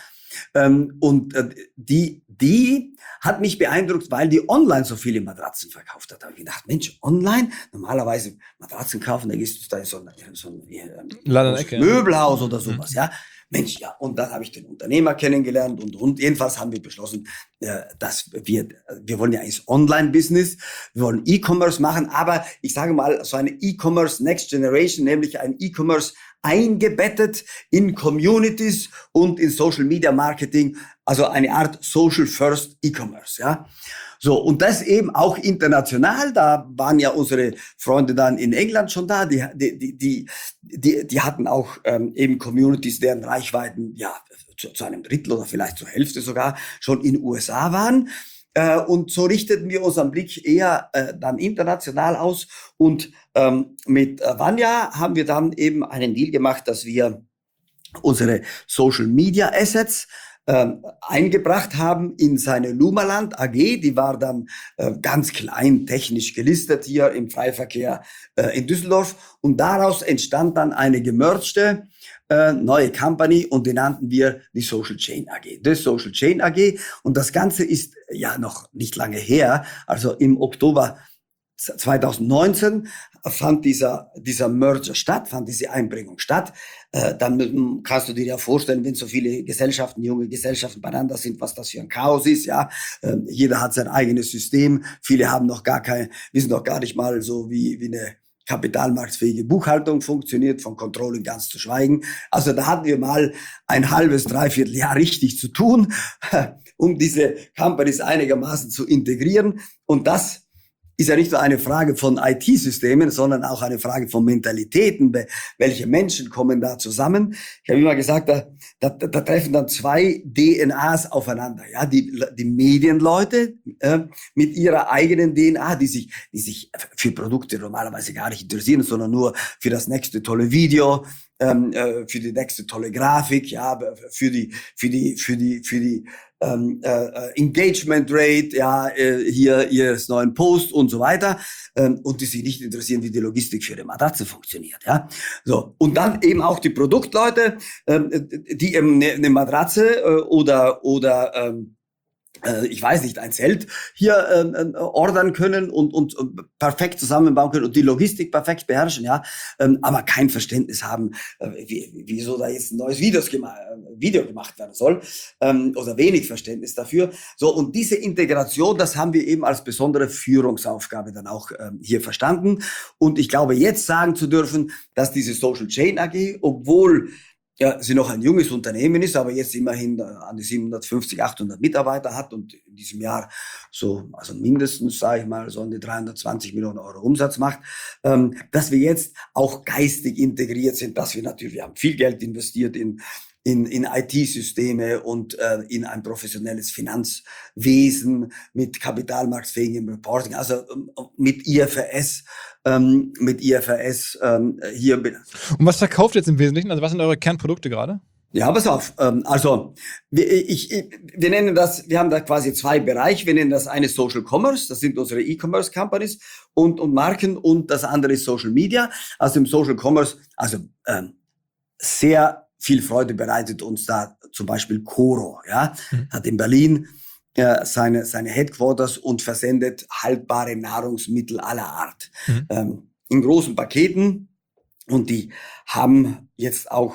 Die hat mich beeindruckt, weil die online so viele Matratzen verkauft hat. Da habe ich gedacht, Mensch, online? Normalerweise Matratzen kaufen, da gehst du da in so ein Möbelhaus oder sowas, ja. Mensch, ja, und dann habe ich den Unternehmer kennengelernt und jedenfalls haben wir beschlossen, dass wir wollen ja ins Online-Business, wir wollen E-Commerce machen, aber ich sage mal, so eine E-Commerce Next Generation, nämlich ein E-Commerce eingebettet in Communities und in Social Media Marketing, also eine Art Social First E-Commerce, ja. So, und das eben auch international, da waren ja unsere Freunde dann in England schon da, die hatten auch eben Communities, deren Reichweiten ja zu einem Drittel oder vielleicht zur Hälfte sogar schon in USA waren. Und so richteten wir unseren Blick eher dann international aus. Und mit Vanja haben wir dann eben einen Deal gemacht, dass wir unsere Social Media Assets eingebracht haben in seine Lumaland AG. Die war dann ganz klein technisch gelistet hier im Freiverkehr in Düsseldorf. Und daraus entstand dann eine gemergte neue Company und die nannten wir die Social Chain AG. Das Social Chain AG. Und das Ganze ist ja noch nicht lange her. Also im Oktober 2019 fand dieser Merger statt, fand diese Einbringung statt. Dann kannst du dir ja vorstellen, wenn so viele Gesellschaften, junge Gesellschaften beieinander sind, was das für ein Chaos ist, ja. Jeder hat sein eigenes System. Viele haben wissen noch gar nicht mal so, wie eine kapitalmarktfähige Buchhaltung funktioniert, von Controlling ganz zu schweigen. Also da hatten wir mal ein halbes, dreiviertel Jahr richtig zu tun, um diese Companies einigermaßen zu integrieren. Und das ist ja nicht nur eine Frage von IT-Systemen, sondern auch eine Frage von Mentalitäten. Welche Menschen kommen da zusammen? Ich habe immer gesagt, da treffen dann zwei DNAs aufeinander. Ja, die Medienleute mit ihrer eigenen DNA, die sich für Produkte normalerweise gar nicht interessieren, sondern nur für das nächste tolle Video, für die nächste tolle Grafik, ja, für die Engagement Rate, ja, hier ihres neuen Post und so weiter, und die sich nicht interessieren, wie die Logistik für eine Matratze funktioniert, ja. So. Und dann eben auch die Produktleute, die eben eine Matratze oder ich weiß nicht, ein Zelt hier ordern können und perfekt zusammenbauen können und die Logistik perfekt beherrschen, ja, aber kein Verständnis haben, wieso da jetzt ein neues Video gemacht werden soll, oder wenig Verständnis dafür. So, und diese Integration, das haben wir eben als besondere Führungsaufgabe dann auch hier verstanden. Und ich glaube, jetzt sagen zu dürfen, dass diese Social Chain AG, obwohl sie noch ein junges Unternehmen ist, aber jetzt immerhin an die 750, 800 Mitarbeiter hat und in diesem Jahr also mindestens, sage ich mal, so eine 320 Millionen Euro Umsatz macht, dass wir jetzt auch geistig integriert sind, wir haben viel Geld investiert in IT-Systeme und in ein professionelles Finanzwesen mit kapitalmarktfähigem Reporting, also mit IFRS hier. Und was verkauft ihr jetzt im Wesentlichen? Also was sind eure Kernprodukte gerade? Ja, pass auf. Also wir nennen das, wir haben da quasi zwei Bereiche. Wir nennen das eine Social Commerce, das sind unsere E-Commerce Companies und Marken, und das andere ist Social Media. Also im Social Commerce, sehr viel Freude bereitet uns da zum Beispiel Coro, ja, hat in Berlin seine Headquarters und versendet haltbare Nahrungsmittel aller Art in großen Paketen, und die haben jetzt auch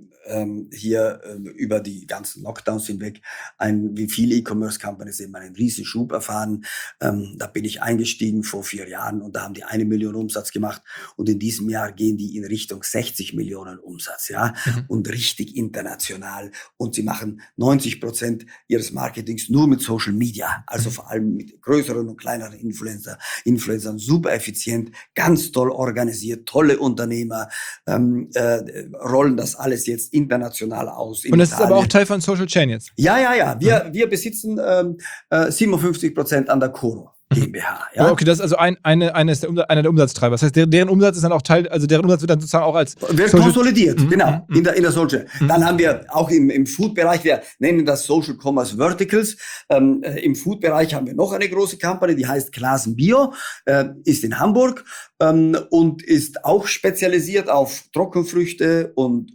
hier über die ganzen Lockdowns hinweg wie viele E-Commerce-Companies eben einen riesen Schub erfahren. Da bin ich eingestiegen vor 4 Jahren und da haben die 1 Million Umsatz gemacht, und in diesem Jahr gehen die in Richtung 60 Millionen Umsatz, ja, und richtig international, und sie machen 90% ihres Marketings nur mit Social Media, also vor allem mit größeren und kleineren Influencern, super effizient, ganz toll organisiert, tolle Unternehmer, rollen das alles jetzt international aus. Und das ist aber auch Teil von Social Chain jetzt? Ja. Wir besitzen 57% an der Coro GmbH. Ja? Ja, okay, das ist also einer der Umsatztreiber. Das heißt, deren Umsatz ist dann auch Teil, also deren Umsatz wird dann sozusagen auch als wird konsolidiert, genau, in der Social. Dann haben wir auch im Food-Bereich, wir nennen das Social Commerce Verticals. Im Food-Bereich haben wir noch eine große Company, die heißt Klassen Bio, ist in Hamburg und ist auch spezialisiert auf Trockenfrüchte und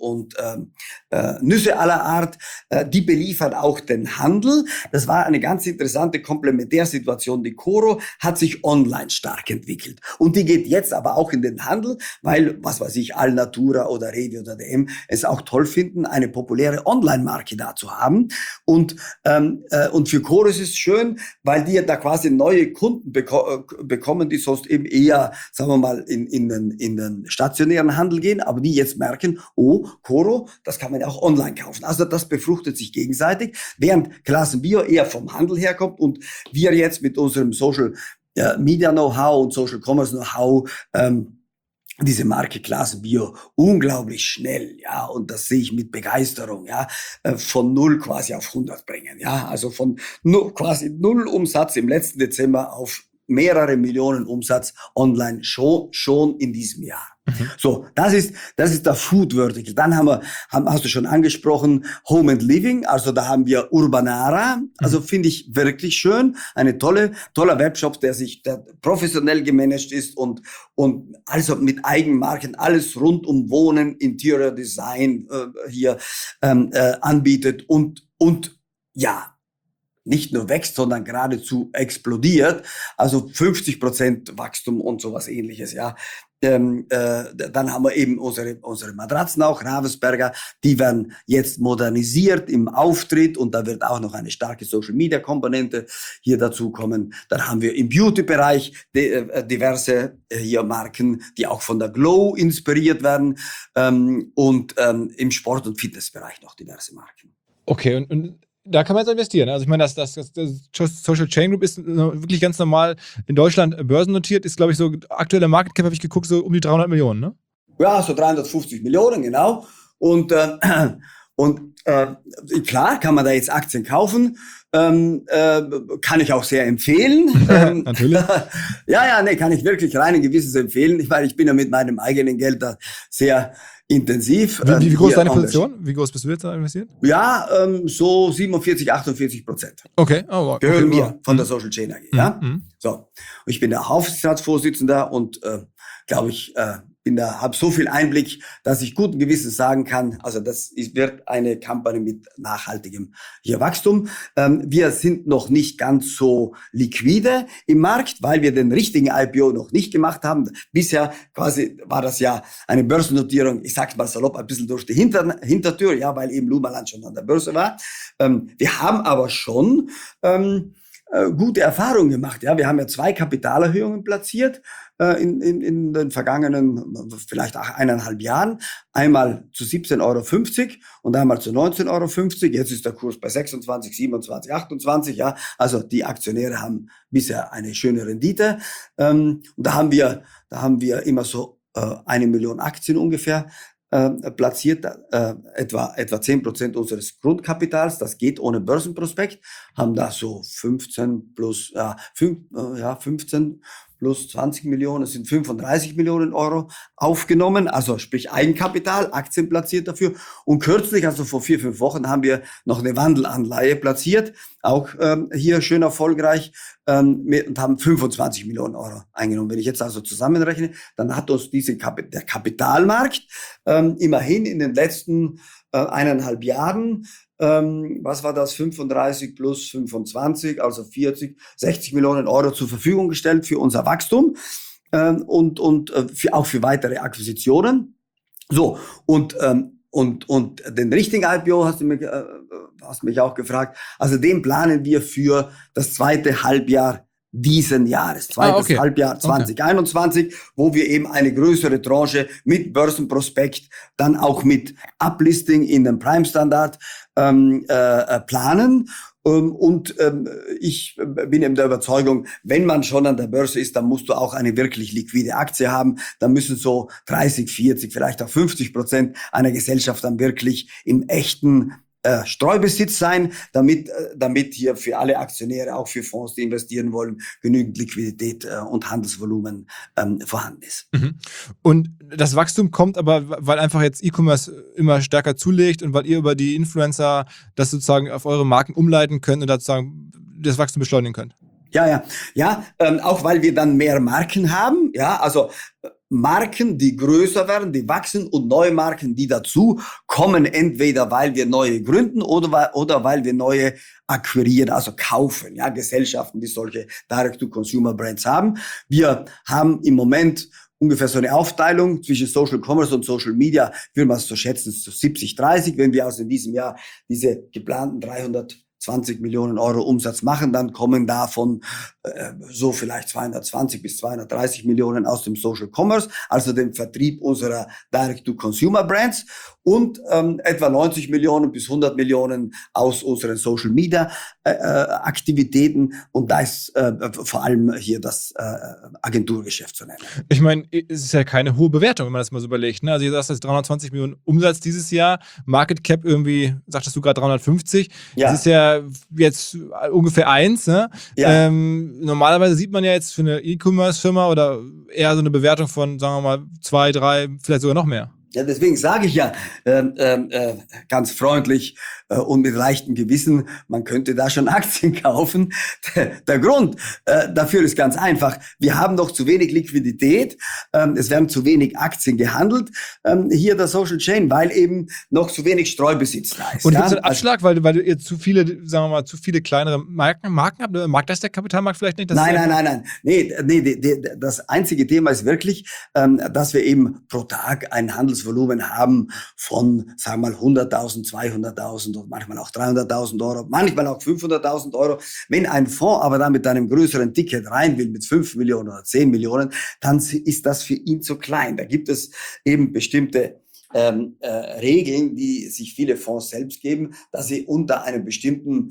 Nüsse aller Art. Die beliefern auch den Handel. Das war eine ganz interessante Komplementärsituation. Die Coro hat sich online stark entwickelt. Und die geht jetzt aber auch in den Handel, weil, was weiß ich, Alnatura oder Rewe oder DM es auch toll finden, eine populäre Online-Marke da zu haben. Und für Coro ist es schön, weil die da quasi neue Kunden bekommen, die sonst eben eher, sagen wir mal, in den stationären Handel gehen, aber die jetzt merken, oh, Coro, das kann man ja auch online kaufen. Also das befruchtet sich gegenseitig, während Klassen Bio eher vom Handel herkommt und wir jetzt mit unserem Social Media Know-how und Social Commerce Know-how diese Marke Klassen Bio unglaublich schnell, ja, und das sehe ich mit Begeisterung, ja, von 0 quasi auf 100 bringen, ja, also von quasi 0 Umsatz im letzten Dezember auf mehrere Millionen Umsatz online schon in diesem Jahr. So, das ist der Food Vertical. Dann hast du schon angesprochen, Home and Living. Also da haben wir Urbanara. Also finde ich wirklich schön. Toller Webshop, der professionell gemanagt ist und also mit Eigenmarken alles rund um Wohnen, Interior Design hier anbietet und ja, nicht nur wächst, sondern geradezu explodiert. Also 50% Wachstum und sowas Ähnliches, ja. Dann haben wir eben unsere Matratzen auch, Ravensberger, die werden jetzt modernisiert im Auftritt und da wird auch noch eine starke Social-Media-Komponente hier dazu kommen. Dann haben wir im Beauty-Bereich diverse hier Marken, die auch von der Glow inspiriert werden und im Sport- und Fitnessbereich noch diverse Marken. Okay, und da kann man jetzt investieren. Also ich meine, das Social Chain Group ist wirklich ganz normal in Deutschland börsennotiert, ist, glaube ich, so aktuelle Market Cap, habe ich geguckt, so um die 300 Millionen, ne? Ja, so 350 Millionen, genau. Und klar kann man da jetzt Aktien kaufen. Kann ich auch sehr empfehlen. Natürlich. Kann ich wirklich rein Gewissens empfehlen. Ich meine, ich bin ja mit meinem eigenen Geld da sehr intensiv. Wie groß ist deine Position? Wie groß bist du jetzt da investiert? Ja, so 47-48%. Okay, oh, wow. Gehören okay, mir von der Social Chain AG. Ja? So, ich bin der Aufsichtsratsvorsitzender und glaube ich, habe so viel Einblick, dass ich guten Gewissens sagen kann, also wird eine Company mit nachhaltigem hier Wachstum. Wir sind noch nicht ganz so liquide im Markt, weil wir den richtigen IPO noch nicht gemacht haben. Bisher quasi war das ja eine Börsennotierung, ich sag's mal salopp, ein bisschen durch die Hintertür, ja, weil eben Lumaland schon an der Börse war. Wir haben aber schon gute Erfahrungen gemacht. Ja, wir haben ja 2 Kapitalerhöhungen platziert in den vergangenen vielleicht auch 1,5 Jahren. Einmal zu 17,50 € und einmal zu 19,50 €. Jetzt ist der Kurs bei 26, 27, 28. Ja, also die Aktionäre haben bisher eine schöne Rendite. Und da haben wir immer so 1 Million Aktien ungefähr platziert, etwa 10% unseres Grundkapitals, das geht ohne Börsenprospekt, haben da so 15 plus 20 Millionen, das sind 35 Millionen Euro aufgenommen, also sprich Eigenkapital, Aktien platziert dafür. Und kürzlich, also vor 4-5 Wochen, haben wir noch eine Wandelanleihe platziert, auch hier schön erfolgreich, und haben 25 Millionen Euro eingenommen. Wenn ich jetzt also zusammenrechne, dann hat uns der Kapitalmarkt immerhin in den letzten 1,5 Jahren, was war das, 35 plus 25, also 60 Millionen Euro zur Verfügung gestellt für unser Wachstum und auch für weitere Akquisitionen. So, und den richtigen IPO hast du mich auch gefragt. Also den planen wir für das zweite Halbjahr diesen Jahres, zweites Halbjahr 2021, wo wir eben eine größere Tranche mit Börsenprospekt, dann auch mit Uplisting in den Prime-Standard planen. Ich bin eben der Überzeugung, wenn man schon an der Börse ist, dann musst du auch eine wirklich liquide Aktie haben. Dann müssen so 30, 40, vielleicht auch 50% einer Gesellschaft dann wirklich im echten Streubesitz sein, damit hier für alle Aktionäre, auch für Fonds, die investieren wollen, genügend Liquidität und Handelsvolumen vorhanden ist. Und das Wachstum kommt aber, weil einfach jetzt E-Commerce immer stärker zulegt und weil ihr über die Influencer das sozusagen auf eure Marken umleiten könnt und sozusagen das Wachstum beschleunigen könnt. Ja, auch weil wir dann mehr Marken haben, ja, also Marken, die größer werden, die wachsen und neue Marken, die dazu kommen, entweder weil wir neue gründen oder weil wir neue akquirieren, also kaufen, ja, Gesellschaften, die solche Direct-to-Consumer-Brands haben. Wir haben im Moment ungefähr so eine Aufteilung zwischen Social Commerce und Social Media, würde man es so schätzen, so 70-30. Wenn wir also in diesem Jahr diese geplanten 320 Millionen Euro Umsatz machen, dann kommen davon so vielleicht 220 bis 230 Millionen aus dem Social Commerce, also dem Vertrieb unserer Direct-to-Consumer-Brands und etwa 90 Millionen bis 100 Millionen aus unseren Social Media Aktivitäten und da ist vor allem hier das Agenturgeschäft zu nennen. Ich meine, es ist ja keine hohe Bewertung, wenn man das mal so überlegt. Ne? Also ihr sagst, das 320 Millionen Umsatz dieses Jahr, Market Cap irgendwie, sagtest du gerade 350, ja. Das ist ja jetzt ungefähr 1. Ne? Ja. Normalerweise sieht man ja jetzt für eine E-Commerce-Firma oder eher so eine Bewertung von, sagen wir mal, 2, 3, vielleicht sogar noch mehr. Ja, deswegen sage ich ja ganz freundlich und mit leichtem Gewissen, man könnte da schon Aktien kaufen. Der Grund dafür ist ganz einfach. Wir haben noch zu wenig Liquidität. Es werden zu wenig Aktien gehandelt. Hier der Social Chain, weil eben noch zu wenig Streubesitz da ist. Und gibt es einen Abschlag, weil ihr zu viele, sagen wir mal, zu viele kleinere Marken habt? Mag das der Kapitalmarkt vielleicht nicht? Nein. Nee, das einzige Thema ist wirklich, dass wir eben pro Tag ein Handelsvolumen haben von, sagen wir mal, 100.000, 200.000 und manchmal auch 300.000 Euro, manchmal auch 500.000 Euro. Wenn ein Fonds aber dann mit einem größeren Ticket rein will, mit 5 Millionen oder 10 Millionen, dann ist das für ihn zu klein. Da gibt es eben bestimmte Regeln, die sich viele Fonds selbst geben, dass sie unter einem bestimmten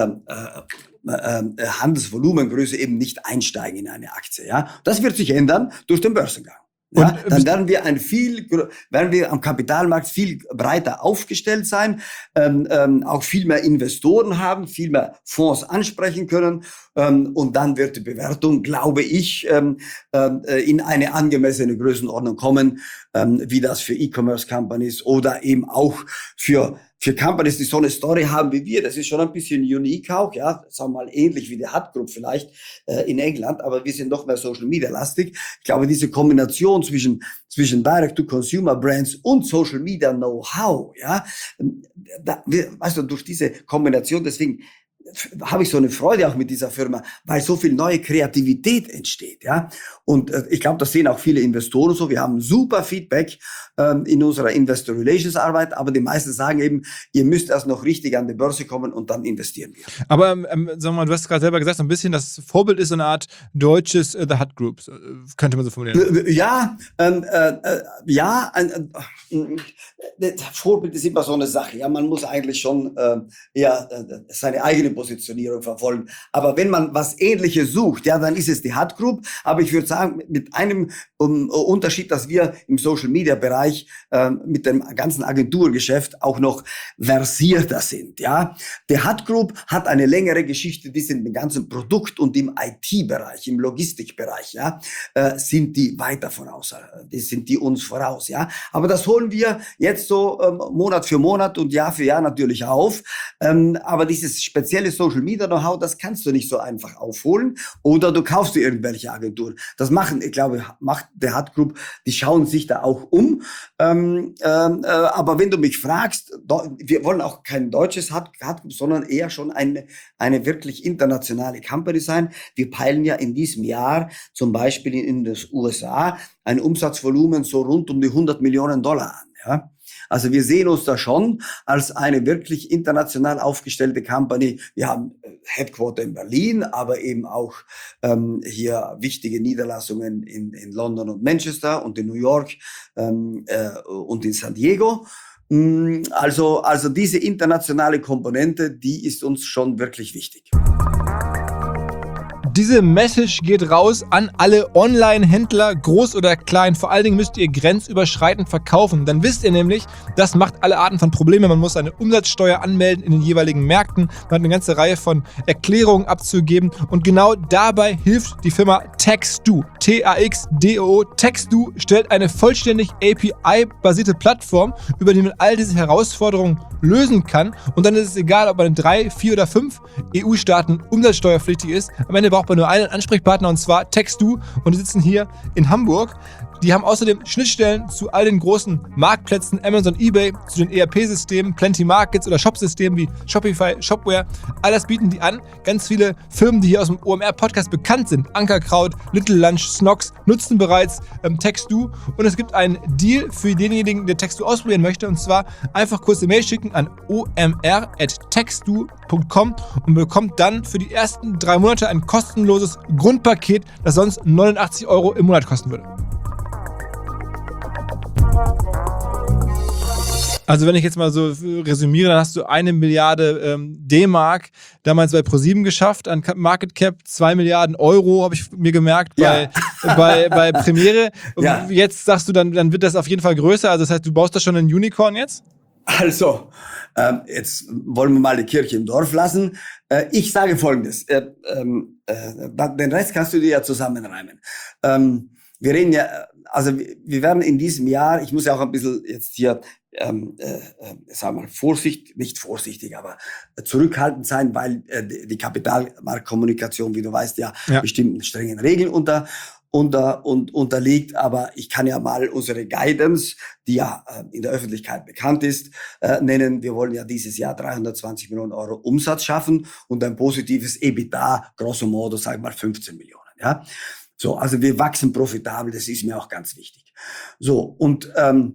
Handelsvolumengröße eben nicht einsteigen in eine Aktie. Ja, das wird sich ändern durch den Börsengang. Ja, dann werden wir am Kapitalmarkt viel breiter aufgestellt sein, auch viel mehr Investoren haben, viel mehr Fonds ansprechen können, und dann wird die Bewertung, glaube ich, in eine angemessene Größenordnung kommen, wie das für E-Commerce-Companies oder eben auch für Companies, die so eine Story haben wie wir. Das ist schon ein bisschen unique auch, ja, sagen wir mal ähnlich wie die Hut Group vielleicht in England, aber wir sind noch mehr Social Media lastig. Ich glaube, diese Kombination zwischen Direct-to-Consumer Brands und Social Media Know-how, ja, weißt du, durch diese Kombination, deswegen habe ich so eine Freude auch mit dieser Firma, weil so viel neue Kreativität entsteht, ja. Und ich glaube, das sehen auch viele Investoren so. Wir haben super Feedback in unserer Investor Relations Arbeit, aber die meisten sagen eben, ihr müsst erst noch richtig an die Börse kommen und dann investieren wir. Aber sag mal, du hast gerade selber gesagt, so ein bisschen das Vorbild ist so eine Art deutsches The Hut Group, könnte man so formulieren. Ja, Vorbild ist immer so eine Sache. Ja, man muss eigentlich schon seine eigene Positionierung verfolgen. Aber wenn man was Ähnliches sucht, ja, dann ist es die Hut Group. Aber ich würde sagen, mit einem Unterschied, dass wir im Social Media Bereich mit dem ganzen Agenturgeschäft auch noch versierter sind. Ja, die Hut Group hat eine längere Geschichte, die sind im ganzen Produkt und im IT-Bereich, im Logistikbereich. Ja, sind die weiter voraus. Sind die uns voraus. Ja, aber das holen wir jetzt so Monat für Monat und Jahr für Jahr natürlich auf. Aber dieses spezielle Social Media Know-how, das kannst du nicht so einfach aufholen. Oder du kaufst dir irgendwelche Agenturen. Das macht der Hut Group, die schauen sich da auch um. Aber wenn du mich fragst, wir wollen auch kein deutsches Hut Group, sondern eher schon eine wirklich internationale Company sein. Wir peilen ja in diesem Jahr zum Beispiel in den USA ein Umsatzvolumen so rund um die $100 Millionen an. Ja? Also wir sehen uns da schon als eine wirklich international aufgestellte Company. Wir haben Headquarter in Berlin, aber eben auch hier wichtige Niederlassungen in London und Manchester und in New York und in San Diego. Also diese internationale Komponente, die ist uns schon wirklich wichtig. Diese Message geht raus an alle Online-Händler, groß oder klein. Vor allen Dingen müsst ihr grenzüberschreitend verkaufen. Dann wisst ihr nämlich, das macht alle Arten von Problemen. Man muss eine Umsatzsteuer anmelden in den jeweiligen Märkten. Man hat eine ganze Reihe von Erklärungen abzugeben. Und genau dabei hilft die Firma Taxdo. T-A-X-D-O. Taxdo stellt eine vollständig API-basierte Plattform, über die man all diese Herausforderungen lösen kann. Und dann ist es egal, ob man in 3, 4 oder 5 EU-Staaten umsatzsteuerpflichtig ist. Am Ende braucht man nur einen Ansprechpartner, und zwar Taxdo, und die sitzen hier in Hamburg. Die haben außerdem Schnittstellen zu all den großen Marktplätzen, Amazon, eBay, zu den ERP-Systemen, Plenty Markets oder Shopsystemen wie Shopify, Shopware. All das bieten die an. Ganz viele Firmen, die hier aus dem OMR-Podcast bekannt sind, Ankerkraut, Little Lunch, Snox, nutzen bereits Taxdo. Und es gibt einen Deal für denjenigen, der Taxdo ausprobieren möchte. Und zwar einfach kurz eine Mail schicken an omr@taxdo.com und bekommt dann für die ersten 3 Monate ein kostenloses Grundpaket, das sonst 89 € im Monat kosten würde. Also wenn ich jetzt mal so resümiere, dann hast du 1 Milliarde D-Mark damals bei ProSieben geschafft, an Market Cap 2 Milliarden Euro, habe ich mir gemerkt, bei Premiere. Ja. Jetzt sagst du, dann wird das auf jeden Fall größer. Also das heißt, du baust da schon ein Unicorn jetzt? Also, jetzt wollen wir mal die Kirche im Dorf lassen. Ich sage Folgendes. Den Rest kannst du dir ja zusammenreimen. Wir reden ja also wir werden in diesem Jahr, ich muss ja auch ein bisschen jetzt hier, sagen wir mal, nicht vorsichtig, aber zurückhaltend sein, weil die Kapitalmarktkommunikation, wie du weißt, ja bestimmten strengen Regeln unterliegt. Aber ich kann ja mal unsere Guidance, die ja in der Öffentlichkeit bekannt ist, nennen. Wir wollen ja dieses Jahr 320 Millionen Euro Umsatz schaffen und ein positives EBITDA, grosso modo, sagen wir mal 15 Millionen. Ja? So, also wir wachsen profitabel, das ist mir auch ganz wichtig. So, und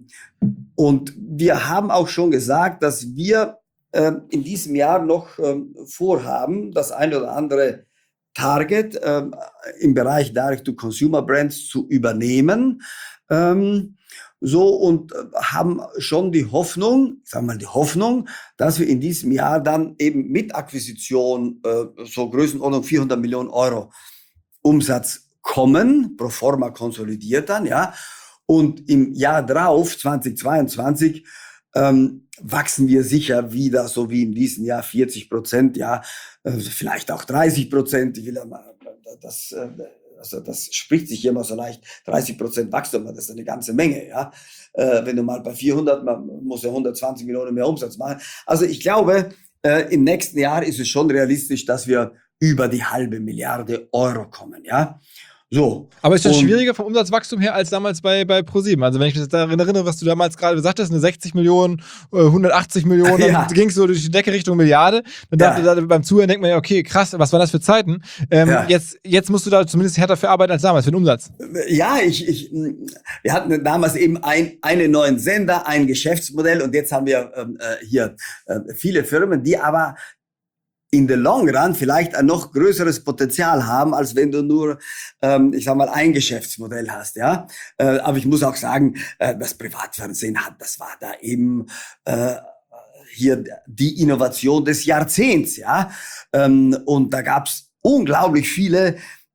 wir haben auch schon gesagt, dass wir in diesem Jahr noch vorhaben, das eine oder andere Target im Bereich Direct-to-Consumer-Brands zu übernehmen. So, und haben schon die Hoffnung, dass wir in diesem Jahr dann eben mit Akquisition so Größenordnung 400 Millionen Euro Umsatz kommen, pro forma konsolidiert dann, ja. Und im Jahr drauf, 2022, wachsen wir sicher wieder, so wie in diesem Jahr 40%, ja, vielleicht auch 30%. Ich will ja mal, das spricht sich immer so leicht, 30% Wachstum, das ist eine ganze Menge, ja. Wenn du mal bei 400, man muss ja 120 Millionen mehr Umsatz machen. Also ich glaube, im nächsten Jahr ist es schon realistisch, dass wir über die 500 Milliarden Euro kommen, ja. So. Aber ist das schwieriger vom Umsatzwachstum her als damals bei ProSieben? Also wenn ich mich daran erinnere, was du damals gerade gesagt hast, eine 60 Millionen, 180 Millionen, dann ging es so durch die Decke Richtung Milliarde. Dann beim Zuhören denkt man ja, okay, krass, was waren das für Zeiten? Jetzt musst du da zumindest härter für arbeiten als damals, für den Umsatz. Ja, wir hatten damals eben einen neuen Sender, ein Geschäftsmodell und jetzt haben wir hier viele Firmen, die aber in the long run vielleicht ein noch größeres Potenzial haben, als wenn du nur, ich sag mal, ein Geschäftsmodell hast, ja. Aber ich muss auch sagen, das Privatfernsehen das war da eben hier die Innovation des Jahrzehnts, ja. Und da gab's unglaublich viele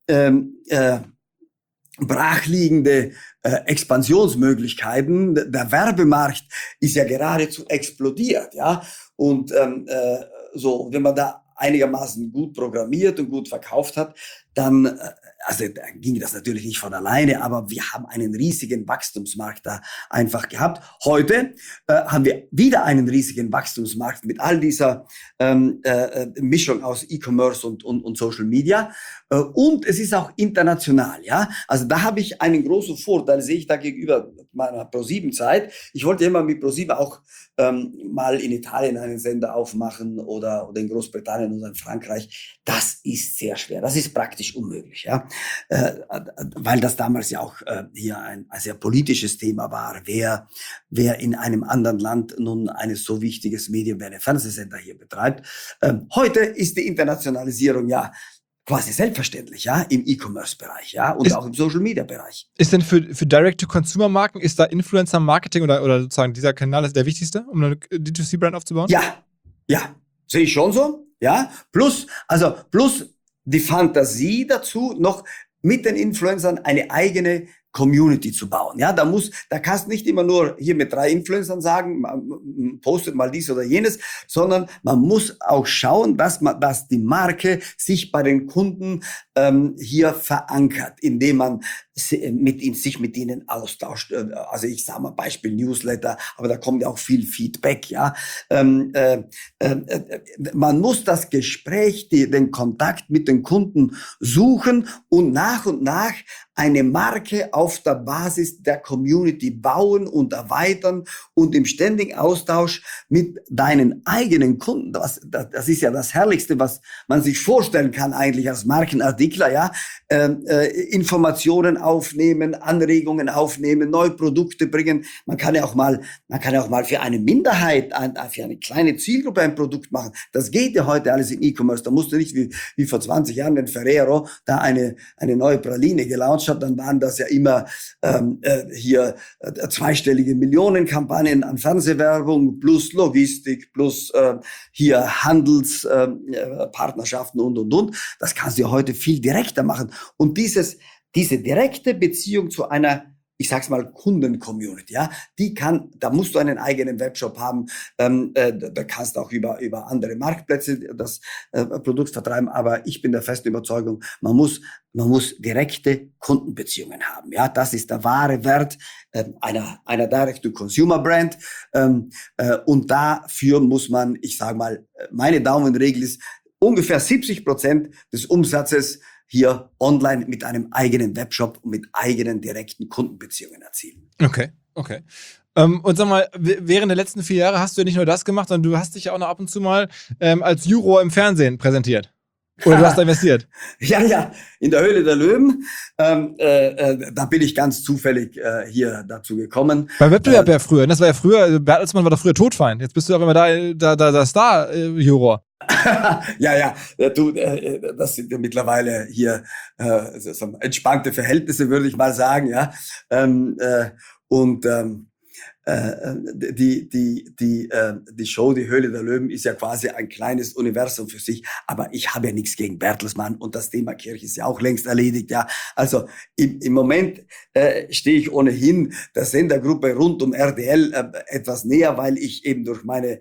brachliegende Expansionsmöglichkeiten. Der Werbemarkt ist ja geradezu explodiert, ja. Und so, wenn man da einigermaßen gut programmiert und gut verkauft hat, dann ging das natürlich nicht von alleine, aber wir haben einen riesigen Wachstumsmarkt da einfach gehabt. Heute haben wir wieder einen riesigen Wachstumsmarkt mit all dieser Mischung aus E-Commerce und Social Media. Und es ist auch international, ja. Also da habe ich einen großen Vorteil, sehe ich da gegenüber meiner ProSieben-Zeit. Ich wollte immer mit ProSieben auch mal in Italien einen Sender aufmachen oder in Großbritannien oder in Frankreich. Das ist sehr schwer. Das ist praktisch unmöglich, ja. Weil das damals ja auch hier ein sehr politisches Thema war. Wer in einem anderen Land nun ein so wichtiges Medium wie eine Fernsehsender hier betreibt. Heute ist die Internationalisierung ja quasi selbstverständlich, ja, im E-Commerce-Bereich, ja, und auch im Social-Media-Bereich. Ist denn für Direct-to-Consumer-Marken, ist da Influencer-Marketing oder sozusagen dieser Kanal ist der wichtigste, um eine D2C-Brand aufzubauen? Ja, sehe ich schon so, ja. Plus die Fantasie dazu, noch mit den Influencern eine eigene Community zu bauen. Ja, da kannst du nicht immer nur hier mit 3 Influencern sagen, postet mal dies oder jenes, sondern man muss auch schauen, dass die Marke sich bei den Kunden hier verankert, indem man sich mit ihnen austauscht. Also ich sage mal Beispiel Newsletter, aber da kommt ja auch viel Feedback, ja. Man muss das Gespräch, den Kontakt mit den Kunden suchen und nach eine Marke auf der Basis der Community bauen und erweitern und im ständigen Austausch mit deinen eigenen Kunden. Das ist ja das Herrlichste, was man sich vorstellen kann eigentlich als Markenartikler, ja. Informationen aufnehmen, Anregungen aufnehmen, neue Produkte bringen. Man kann ja auch mal für eine Minderheit, für eine kleine Zielgruppe ein Produkt machen. Das geht ja heute alles im E-Commerce. Da musst du nicht wie vor 20 Jahren, wenn Ferrero da eine neue Praline gelauncht hat, dann waren das ja immer hier zweistellige Millionenkampagnen an Fernsehwerbung plus Logistik plus hier Handelspartnerschaften und. Das kannst du ja heute viel direkter machen. Und diese direkte Beziehung zu einer ich sag's mal, Kunden-Community, ja, da musst du einen eigenen Webshop haben, da kannst du auch über andere Marktplätze das Produkt vertreiben, aber ich bin der festen Überzeugung, man muss direkte Kundenbeziehungen haben, ja, das ist der wahre Wert einer Direct-to-Consumer-Brand, und dafür muss man, ich sage mal, meine Daumenregel ist, ungefähr 70% des Umsatzes hier online mit einem eigenen Webshop und mit eigenen direkten Kundenbeziehungen erzielen. Okay. Und sag mal, während der letzten 4 Jahre hast du ja nicht nur das gemacht, sondern du hast dich ja auch noch ab und zu mal als Juror im Fernsehen präsentiert. Oder du hast da investiert. Ja, in der Höhle der Löwen. Da bin ich ganz zufällig hier dazu gekommen. Beim Wettbewerb ja früher. Das war ja früher, Bertelsmann war doch früher Todfeind. Jetzt bist du auch immer da Star-Juror. Ja, das sind ja mittlerweile hier so entspannte Verhältnisse, würde ich mal sagen, ja. Die Show Die Höhle der Löwen ist ja quasi ein kleines Universum für sich, aber ich habe ja nichts gegen Bertelsmann und das Thema Kirche ist ja auch längst erledigt, ja. Also im Moment stehe ich ohnehin der Sendergruppe rund um RTL etwas näher, weil ich eben durch meine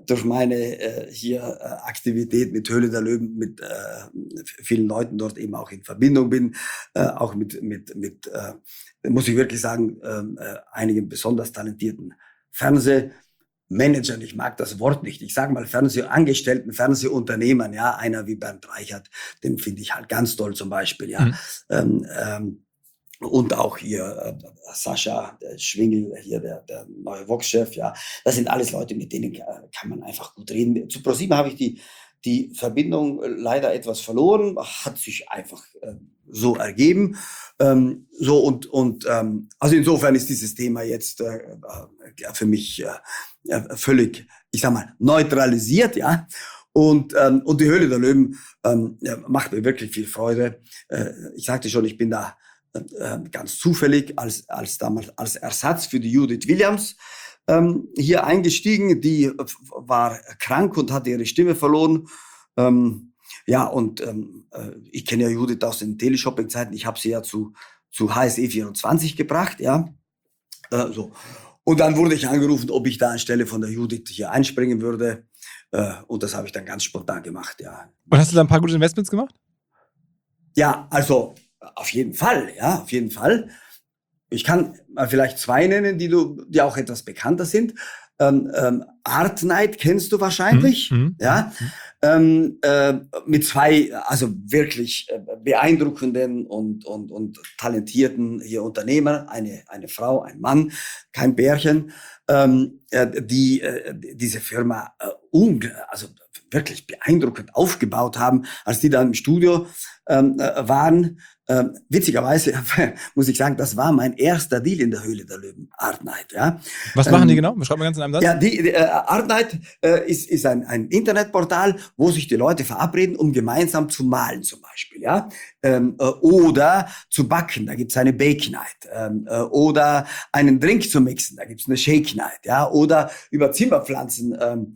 Aktivität mit Höhle der Löwen mit vielen Leuten dort eben auch in Verbindung bin, auch mit muss ich wirklich sagen, einigen besonders talentierten Fernsehmanagern. Ich mag das Wort nicht. Ich sage mal Fernsehangestellten, Fernsehunternehmern, ja, einer wie Bernd Reichert, den finde ich halt ganz toll zum Beispiel, ja. Und auch hier Sascha Schwingel, hier der neue Vox-Chef, ja. Das sind alles Leute, mit denen kann man einfach gut reden. Zu ProSieben habe ich die Verbindung leider etwas verloren, hat sich einfach so ergeben. Also insofern ist dieses Thema jetzt für mich völlig, ich sag mal, neutralisiert, ja. Und die Höhle der Löwen macht mir wirklich viel Freude. Ich sagte schon, ich bin da ganz zufällig als Ersatz für die Judith Williams hier eingestiegen. Die war krank und hatte ihre Stimme verloren. Ich kenne ja Judith aus den Teleshopping-Zeiten. Ich habe sie ja zu HSE 24 gebracht, ja. So. Und dann wurde ich angerufen, ob ich da anstelle von der Judith hier einspringen würde. Und das habe ich dann ganz spontan gemacht, ja. Und hast du da ein paar gute Investments gemacht? Ja, also auf jeden Fall, ja, auf jeden Fall. Ich kann mal vielleicht 2 nennen, die auch etwas bekannter sind. Art Night kennst du wahrscheinlich, ja. Mit 2, also wirklich beeindruckenden und talentierten hier Unternehmer, eine Frau, ein Mann, kein Bärchen, die diese Firma also wirklich beeindruckend aufgebaut haben, als die dann im Studio waren. Witzigerweise muss ich sagen, das war mein erster Deal in der Höhle der Löwen, Art Night. Ja. Was machen die genau? Beschreib mal ganz in einem Satz. Ja, Art Night ist ein Internetportal, wo sich die Leute verabreden, um gemeinsam zu malen zum Beispiel, ja, oder zu backen. Da gibt's eine Bake Night, oder einen Drink zu mixen. Da gibt's eine Shake Night, ja, oder über Zimmerpflanzen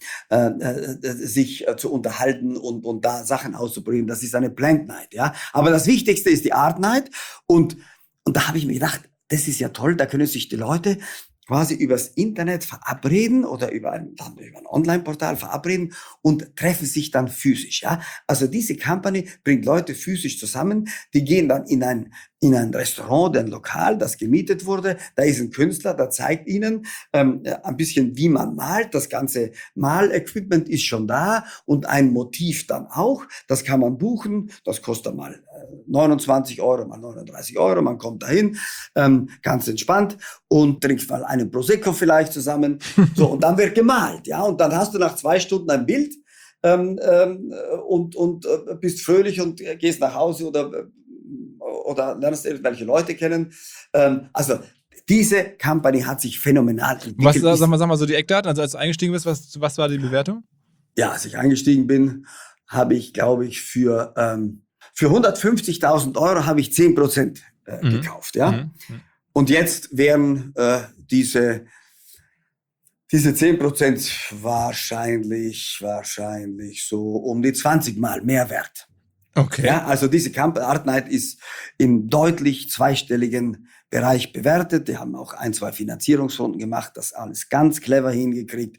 sich zu unterhalten und da Sachen auszuprobieren. Das ist eine Plant Night, ja. Aber das Wichtigste ist die Art Night und da habe ich mir gedacht, das ist ja toll, da können sich die Leute quasi übers Internet verabreden oder über ein Online-Portal verabreden und treffen sich dann physisch, ja. Also diese Company bringt Leute physisch zusammen, die gehen dann in ein Restaurant, ein Lokal, das gemietet wurde, da ist ein Künstler, der zeigt ihnen ein bisschen, wie man malt, das ganze Malequipment ist schon da und ein Motiv dann auch, das kann man buchen, das kostet mal 29 Euro, mal 39 Euro, man kommt dahin, ganz entspannt und trinkt mal einen Prosecco vielleicht zusammen, so, und dann wird gemalt, ja, und dann hast du nach 2 Stunden ein Bild und bist fröhlich und gehst nach Hause oder lernst irgendwelche Leute kennen. Also diese Company hat sich phänomenal entwickelt. Sag mal so die Eckdaten, also als du eingestiegen bist, was war die Bewertung? Ja, als ich eingestiegen bin, habe ich, glaube ich, für 150.000 Euro habe ich 10% gekauft, ja. Und jetzt wären diese 10% wahrscheinlich so um die 20 Mal mehr wert. Okay. Ja, also diese Art Night ist in deutlich zweistelligen Bereich bewertet. Die haben auch 1, 2 Finanzierungsrunden gemacht, das alles ganz clever hingekriegt.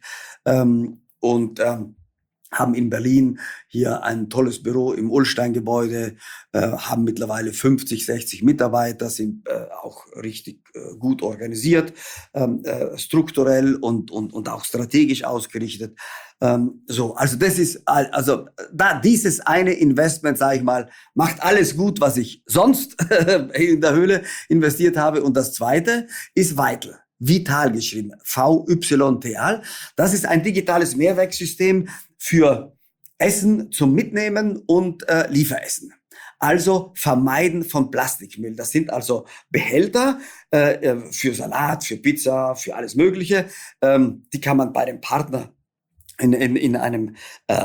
Haben in Berlin hier ein tolles Büro im Ullstein-Gebäude, haben mittlerweile 50, 60 Mitarbeiter, sind auch richtig gut organisiert, strukturell und auch strategisch ausgerichtet. Also das ist, dieses eine Investment, sage ich mal, macht alles gut, was ich sonst in der Höhle investiert habe. Und das zweite ist Vital. Vital geschrieben, VYTAL. Das ist ein digitales Mehrwegsystem für Essen zum Mitnehmen und Lieferessen. Also Vermeiden von Plastikmüll. Das sind also Behälter für Salat, für Pizza, für alles Mögliche. Die kann man bei dem Partner in einem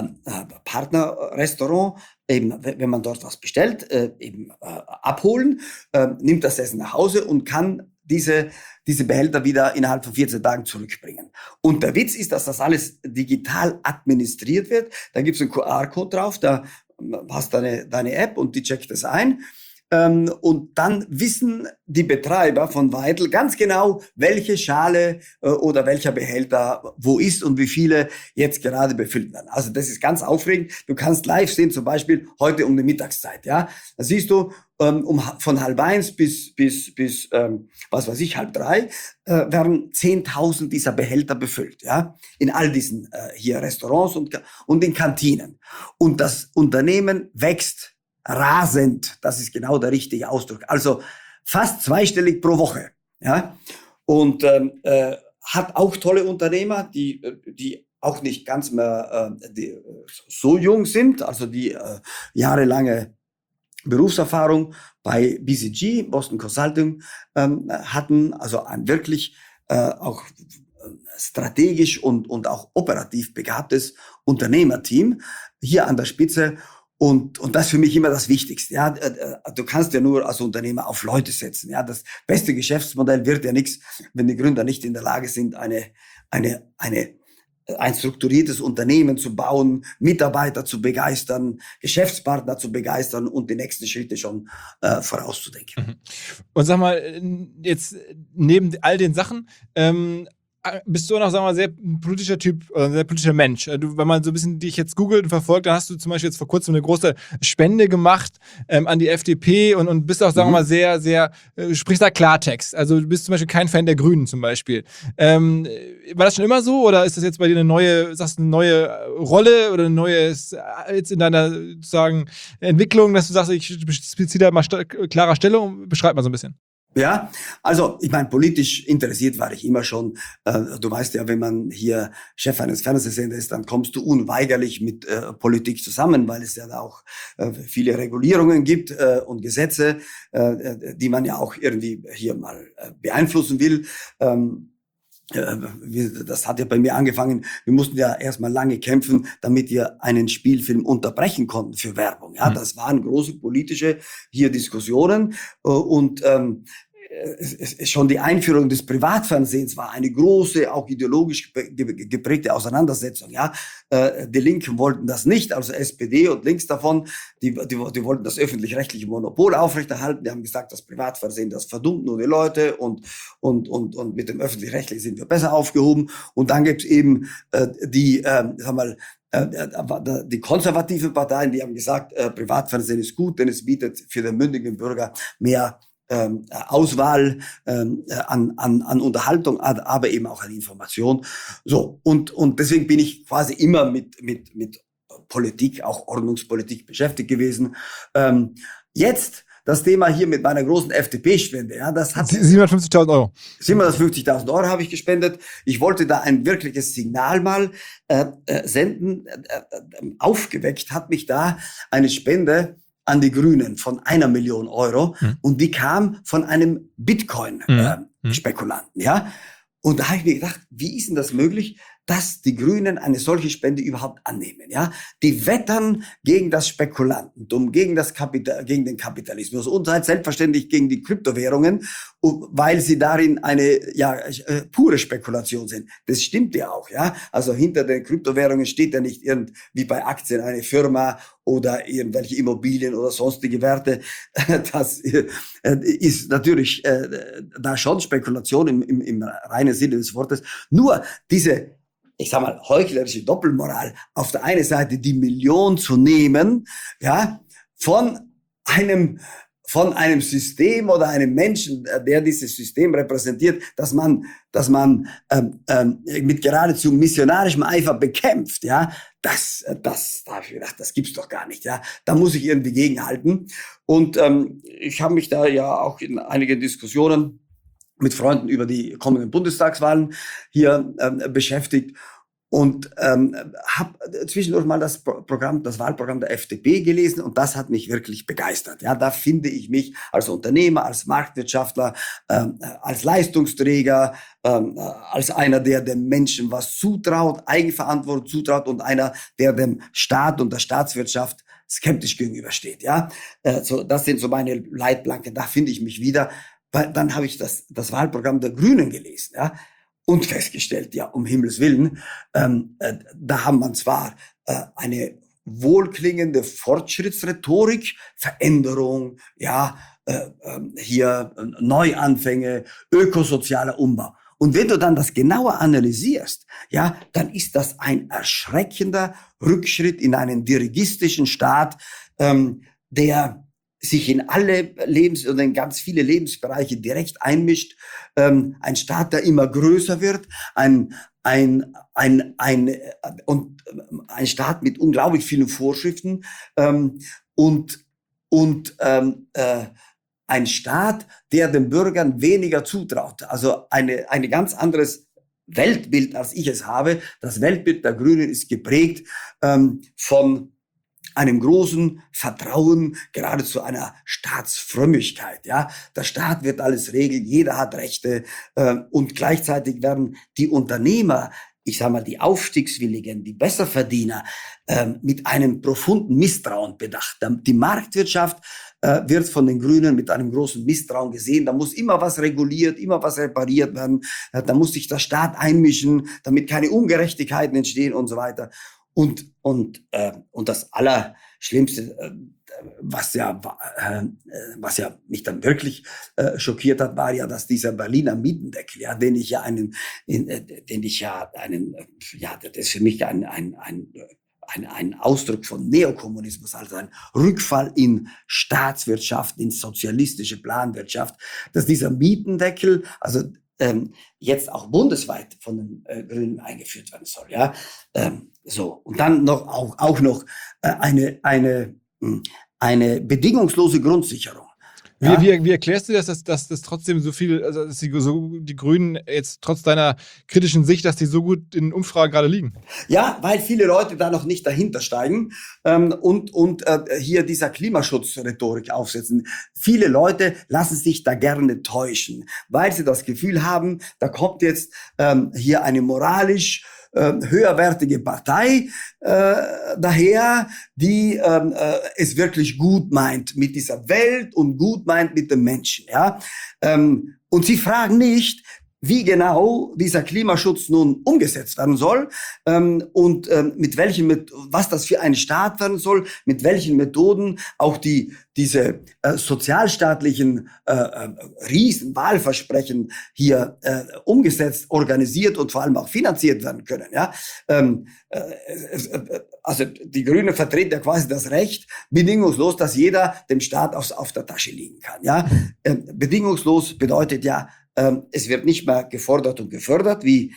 Partnerrestaurant, eben, wenn man dort was bestellt, abholen, nimmt das Essen nach Hause und kann diese Behälter wieder innerhalb von 14 Tagen zurückbringen. Und der Witz ist, dass das alles digital administriert wird. Da gibt es einen QR-Code drauf, da hast du deine App und die checkt das ein. Und dann wissen die Betreiber von Vital ganz genau, welche Schale oder welcher Behälter wo ist und wie viele jetzt gerade befüllt werden. Also das ist ganz aufregend. Du kannst live sehen, zum Beispiel heute um die Mittagszeit. Ja, da siehst du von 12:30 bis 3:30 werden 10.000 dieser Behälter befüllt. Ja, in all diesen hier Restaurants und in Kantinen. Und das Unternehmen wächst rasend, das ist genau der richtige Ausdruck. Also fast zweistellig pro Woche. Ja? Und hat auch tolle Unternehmer, die auch nicht ganz mehr so jung sind, also die jahrelange Berufserfahrung bei BCG, Boston Consulting, hatten, also ein wirklich auch strategisch und auch operativ begabtes Unternehmerteam hier an der Spitze. Und das ist für mich immer das Wichtigste. Ja, du kannst ja nur als Unternehmer auf Leute setzen. Ja, das beste Geschäftsmodell wird ja nichts, wenn die Gründer nicht in der Lage sind, ein strukturiertes Unternehmen zu bauen, Mitarbeiter zu begeistern, Geschäftspartner zu begeistern und die nächsten Schritte schon vorauszudenken. Und sag mal, jetzt neben all den Sachen, bist du auch noch, sagen wir mal, sehr politischer Typ oder ein sehr politischer Mensch. Wenn man so ein bisschen dich jetzt googelt und verfolgt, dann hast du zum Beispiel jetzt vor kurzem eine große Spende gemacht an die FDP und bist auch, sagen wir mal, sehr, sehr, sprichst da Klartext. Also du bist zum Beispiel kein Fan der Grünen zum Beispiel. War das schon immer so oder ist das jetzt bei dir eine neue Rolle oder ein neues, jetzt in deiner sozusagen Entwicklung, dass du sagst, ich beziehe da mal klarer Stellung? Beschreib mal so ein bisschen. Ja, also ich meine, politisch interessiert war ich immer schon. Du weißt ja, wenn man hier Chef eines Fernsehsenders ist, dann kommst du unweigerlich mit Politik zusammen, weil es ja da auch viele Regulierungen gibt und Gesetze, die man ja auch irgendwie hier mal beeinflussen will. Das hat ja bei mir angefangen, wir mussten ja erstmal lange kämpfen, damit wir einen Spielfilm unterbrechen konnten für Werbung. Ja, das waren große politische hier Diskussionen und schon die Einführung des Privatfernsehens war eine große, auch ideologisch geprägte Auseinandersetzung. Ja, die Linken wollten das nicht, also SPD und links davon, die wollten das öffentlich-rechtliche Monopol aufrechterhalten. Die haben gesagt, das Privatfernsehen, das verdummt nur die Leute und mit dem öffentlich-rechtlichen sind wir besser aufgehoben. Und dann gibt es eben die konservative Parteien, die haben gesagt, Privatfernsehen ist gut, denn es bietet für den mündigen Bürger mehr Auswahl an Unterhaltung, aber eben auch an Information. So, und deswegen bin ich quasi immer mit Politik, auch Ordnungspolitik beschäftigt gewesen. Jetzt das Thema hier mit meiner großen FDP-Spende, ja, das hat 750.000 Euro. 750.000 Euro habe ich gespendet. Ich wollte da ein wirkliches Signal mal senden. Aufgeweckt hat mich da eine Spende an die Grünen von 1 Million Euro und die kam von einem Bitcoin-Spekulanten, ja. Und da habe ich mir gedacht, wie ist denn das möglich, dass die Grünen eine solche Spende überhaupt annehmen, ja? Die wettern gegen das Spekulantentum, gegen den Kapitalismus und halt selbstverständlich gegen die Kryptowährungen weil sie darin eine pure Spekulation sind. Das stimmt ja auch, ja. Also hinter den Kryptowährungen steht ja nicht wie bei Aktien eine Firma oder irgendwelche Immobilien oder sonstige Werte. Das ist natürlich da schon Spekulation im reinen Sinne des Wortes. Nur diese, ich sag mal, heuchlerische Doppelmoral, auf der einen Seite die Million zu nehmen, ja, von einem System oder einem Menschen, der dieses System repräsentiert, dass man mit geradezu missionarischem Eifer bekämpft, ja, das da habe ich gedacht, das gibt's doch gar nicht, ja, da muss ich irgendwie gegenhalten. Und ich habe mich da ja auch in einigen Diskussionen mit Freunden über die kommenden Bundestagswahlen hier beschäftigt und habe zwischendurch mal das Wahlprogramm der FDP gelesen und das hat mich wirklich begeistert. Ja, da finde ich mich als Unternehmer, als Marktwirtschaftler, als Leistungsträger, als einer, der dem Menschen was zutraut, Eigenverantwortung zutraut und einer, der dem Staat und der Staatswirtschaft skeptisch gegenübersteht. Ja, das sind so meine Leitplanken. Da finde ich mich wieder. Dann habe ich das Wahlprogramm der Grünen gelesen, ja. Und festgestellt, ja, um Himmels Willen, da haben man zwar eine wohlklingende Fortschrittsrhetorik, Veränderung, ja, hier Neuanfänge, ökosozialer Umbau. Und wenn du dann das genauer analysierst, ja, dann ist das ein erschreckender Rückschritt in einen dirigistischen Staat, der sich in alle und in ganz viele Lebensbereiche direkt einmischt, ein Staat, der immer größer wird, ein Staat mit unglaublich vielen Vorschriften, und ein Staat, der den Bürgern weniger zutraut. Also ein ganz anderes Weltbild, als ich es habe. Das Weltbild der Grünen ist geprägt von einem großen Vertrauen, geradezu einer Staatsfrömmigkeit. Ja, der Staat wird alles regeln, jeder hat Rechte, und gleichzeitig werden die Unternehmer, ich sage mal die Aufstiegswilligen, die Besserverdiener, mit einem profunden Misstrauen bedacht. Die Marktwirtschaft wird von den Grünen mit einem großen Misstrauen gesehen. Da muss immer was reguliert, immer was repariert werden. Da muss sich der Staat einmischen, damit keine Ungerechtigkeiten entstehen und so weiter. Und das Allerschlimmste, was ja mich dann wirklich schockiert hat, war ja, dass dieser Berliner Mietendeckel, ja, das ist für mich ein Ausdruck von Neokommunismus, also ein Rückfall in Staatswirtschaft, in sozialistische Planwirtschaft, dass dieser Mietendeckel, also jetzt auch bundesweit von den Grünen eingeführt werden soll, ja. So. Und dann auch noch eine bedingungslose Grundsicherung. Ja? Wie erklärst du das, dass das trotzdem so viel, also dass die Grünen jetzt trotz deiner kritischen Sicht, dass die so gut in Umfragen gerade liegen? Ja, weil viele Leute da noch nicht dahinter steigen und hier dieser Klimaschutzrhetorik aufsetzen. Viele Leute lassen sich da gerne täuschen, weil sie das Gefühl haben, da kommt jetzt hier eine moralisch höherwertige Partei daher, die es wirklich gut meint mit dieser Welt und gut meint mit den Menschen. Ja? Und sie fragen nicht, wie genau dieser Klimaschutz nun umgesetzt werden soll und was das für ein Staat werden soll, mit welchen Methoden auch diese sozialstaatlichen Riesenwahlversprechen hier umgesetzt, organisiert und vor allem auch finanziert werden können. Ja? Also die Grünen vertreten ja quasi das Recht, bedingungslos, dass jeder dem Staat auf der Tasche liegen kann. Ja? Bedingungslos bedeutet ja, es wird nicht mehr gefordert und gefördert, wie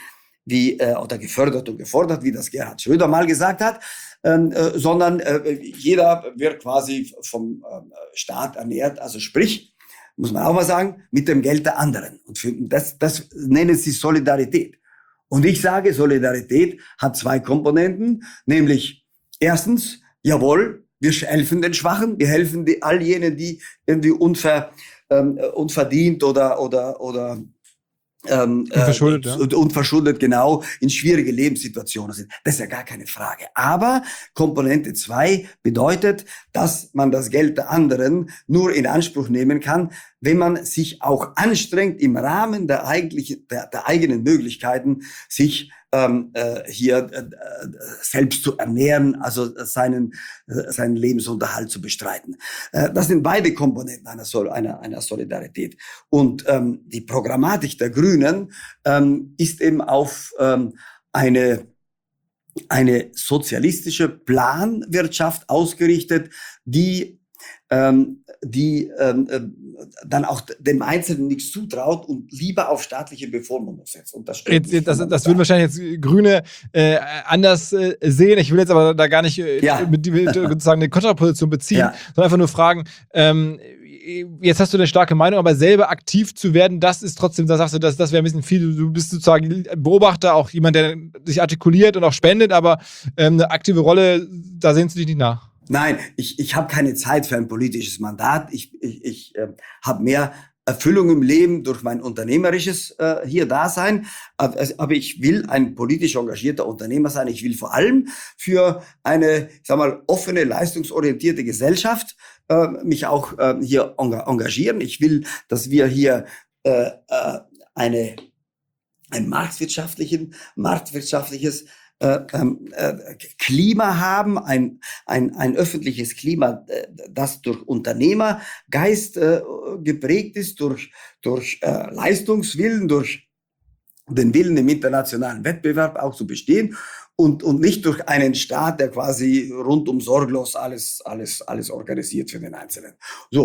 das Gerhard Schröder mal gesagt hat, sondern jeder wird quasi vom Staat ernährt, also sprich, muss man auch mal sagen, mit dem Geld der anderen. Und das nennen sie Solidarität. Und ich sage, Solidarität hat zwei Komponenten, nämlich erstens, jawohl, wir helfen den Schwachen, wir helfen all jenen, die irgendwie unverdient oder Verschuldet, ja. und verschuldet genau in schwierige Lebenssituationen sind. Das ist ja gar keine Frage. Aber Komponente 2 bedeutet, dass man das Geld der anderen nur in Anspruch nehmen kann, wenn man sich auch anstrengt, im Rahmen der eigenen Möglichkeiten, sich selbst zu ernähren, also seinen Lebensunterhalt zu bestreiten. Das sind beide Komponenten einer Solidarität. Und die Programmatik der Grünen ist eben auf eine sozialistische Planwirtschaft ausgerichtet, die dann auch dem Einzelnen nichts zutraut und lieber auf staatliche Bevormundung setzt. Und das würden wahrscheinlich jetzt Grüne anders sehen. Ich will jetzt aber da gar nicht mit sozusagen eine Kontraposition beziehen, sondern einfach nur fragen, jetzt hast du eine starke Meinung, aber selber aktiv zu werden, das ist trotzdem, da sagst du, das wäre ein bisschen viel. Du bist sozusagen Beobachter, auch jemand, der sich artikuliert und auch spendet, aber eine aktive Rolle, da sehnst du dich nicht nach. Nein, ich habe keine Zeit für ein politisches Mandat. Ich habe mehr Erfüllung im Leben durch mein unternehmerisches hier Dasein. Aber ich will ein politisch engagierter Unternehmer sein. Ich will vor allem für eine, offene, leistungsorientierte Gesellschaft mich auch hier engagieren. Ich will, dass wir hier ein marktwirtschaftliches Klima haben, ein öffentliches Klima, das durch Unternehmergeist geprägt ist, durch Leistungswillen, durch den Willen im internationalen Wettbewerb auch zu bestehen und nicht durch einen Staat, der quasi rundum sorglos alles organisiert für den Einzelnen. So,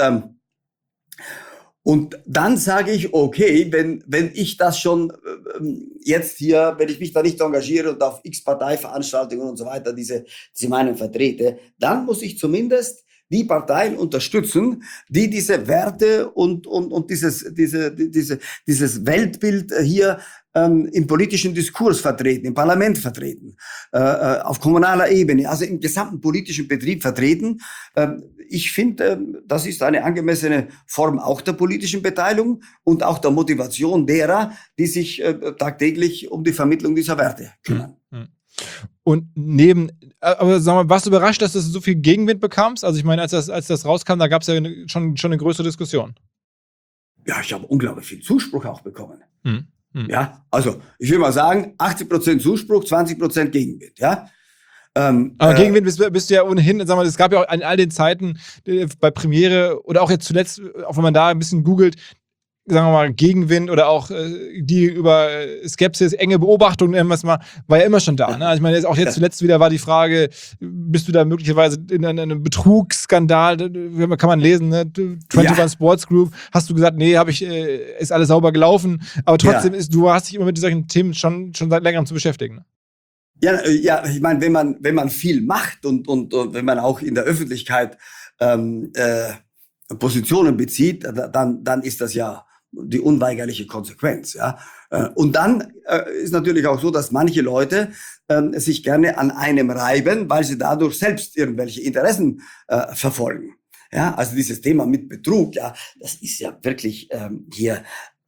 und dann sage ich, okay, wenn ich das schon jetzt hier, wenn ich mich da nicht engagiere und auf X-Parteiveranstaltungen und so weiter diese Meinung vertrete, dann muss ich zumindest die Parteien unterstützen, die diese Werte und dieses Weltbild hier im politischen Diskurs vertreten, im Parlament vertreten, auf kommunaler Ebene, also im gesamten politischen Betrieb vertreten. Ich finde, das ist eine angemessene Form auch der politischen Beteiligung und auch der Motivation derer, die sich tagtäglich um die Vermittlung dieser Werte kümmern. Und aber sag mal, warst du überrascht, dass du so viel Gegenwind bekamst? Also ich meine, als das rauskam, da gab es ja schon eine größere Diskussion. Ja, ich habe unglaublich viel Zuspruch auch bekommen. Ja, also ich will mal sagen, 80% Zuspruch, 20% Gegenwind, ja. Aber Gegenwind bist du ja ohnehin, sag mal, es gab ja auch in all den Zeiten bei Premiere oder auch jetzt zuletzt, auch wenn man da ein bisschen googelt, sagen wir mal, Gegenwind oder auch die über Skepsis, enge Beobachtung, nennen wir es mal, war ja immer schon da. Ne? Also ich meine, auch jetzt zuletzt wieder war die Frage, bist du da möglicherweise in einem Betrugsskandal, kann man lesen, ne? 21 Sports Group, hast du gesagt, nee, ist alles sauber gelaufen, aber trotzdem du hast dich immer mit solchen Themen schon seit längerem zu beschäftigen. Ne? Ja, ich meine, wenn man viel macht und wenn man auch in der Öffentlichkeit Positionen bezieht, dann ist das ja die unweigerliche Konsequenz, ja. Und dann ist natürlich auch so, dass manche Leute sich gerne an einem reiben, weil sie dadurch selbst irgendwelche Interessen verfolgen. Ja, also dieses Thema mit Betrug, ja, das ist ja wirklich hier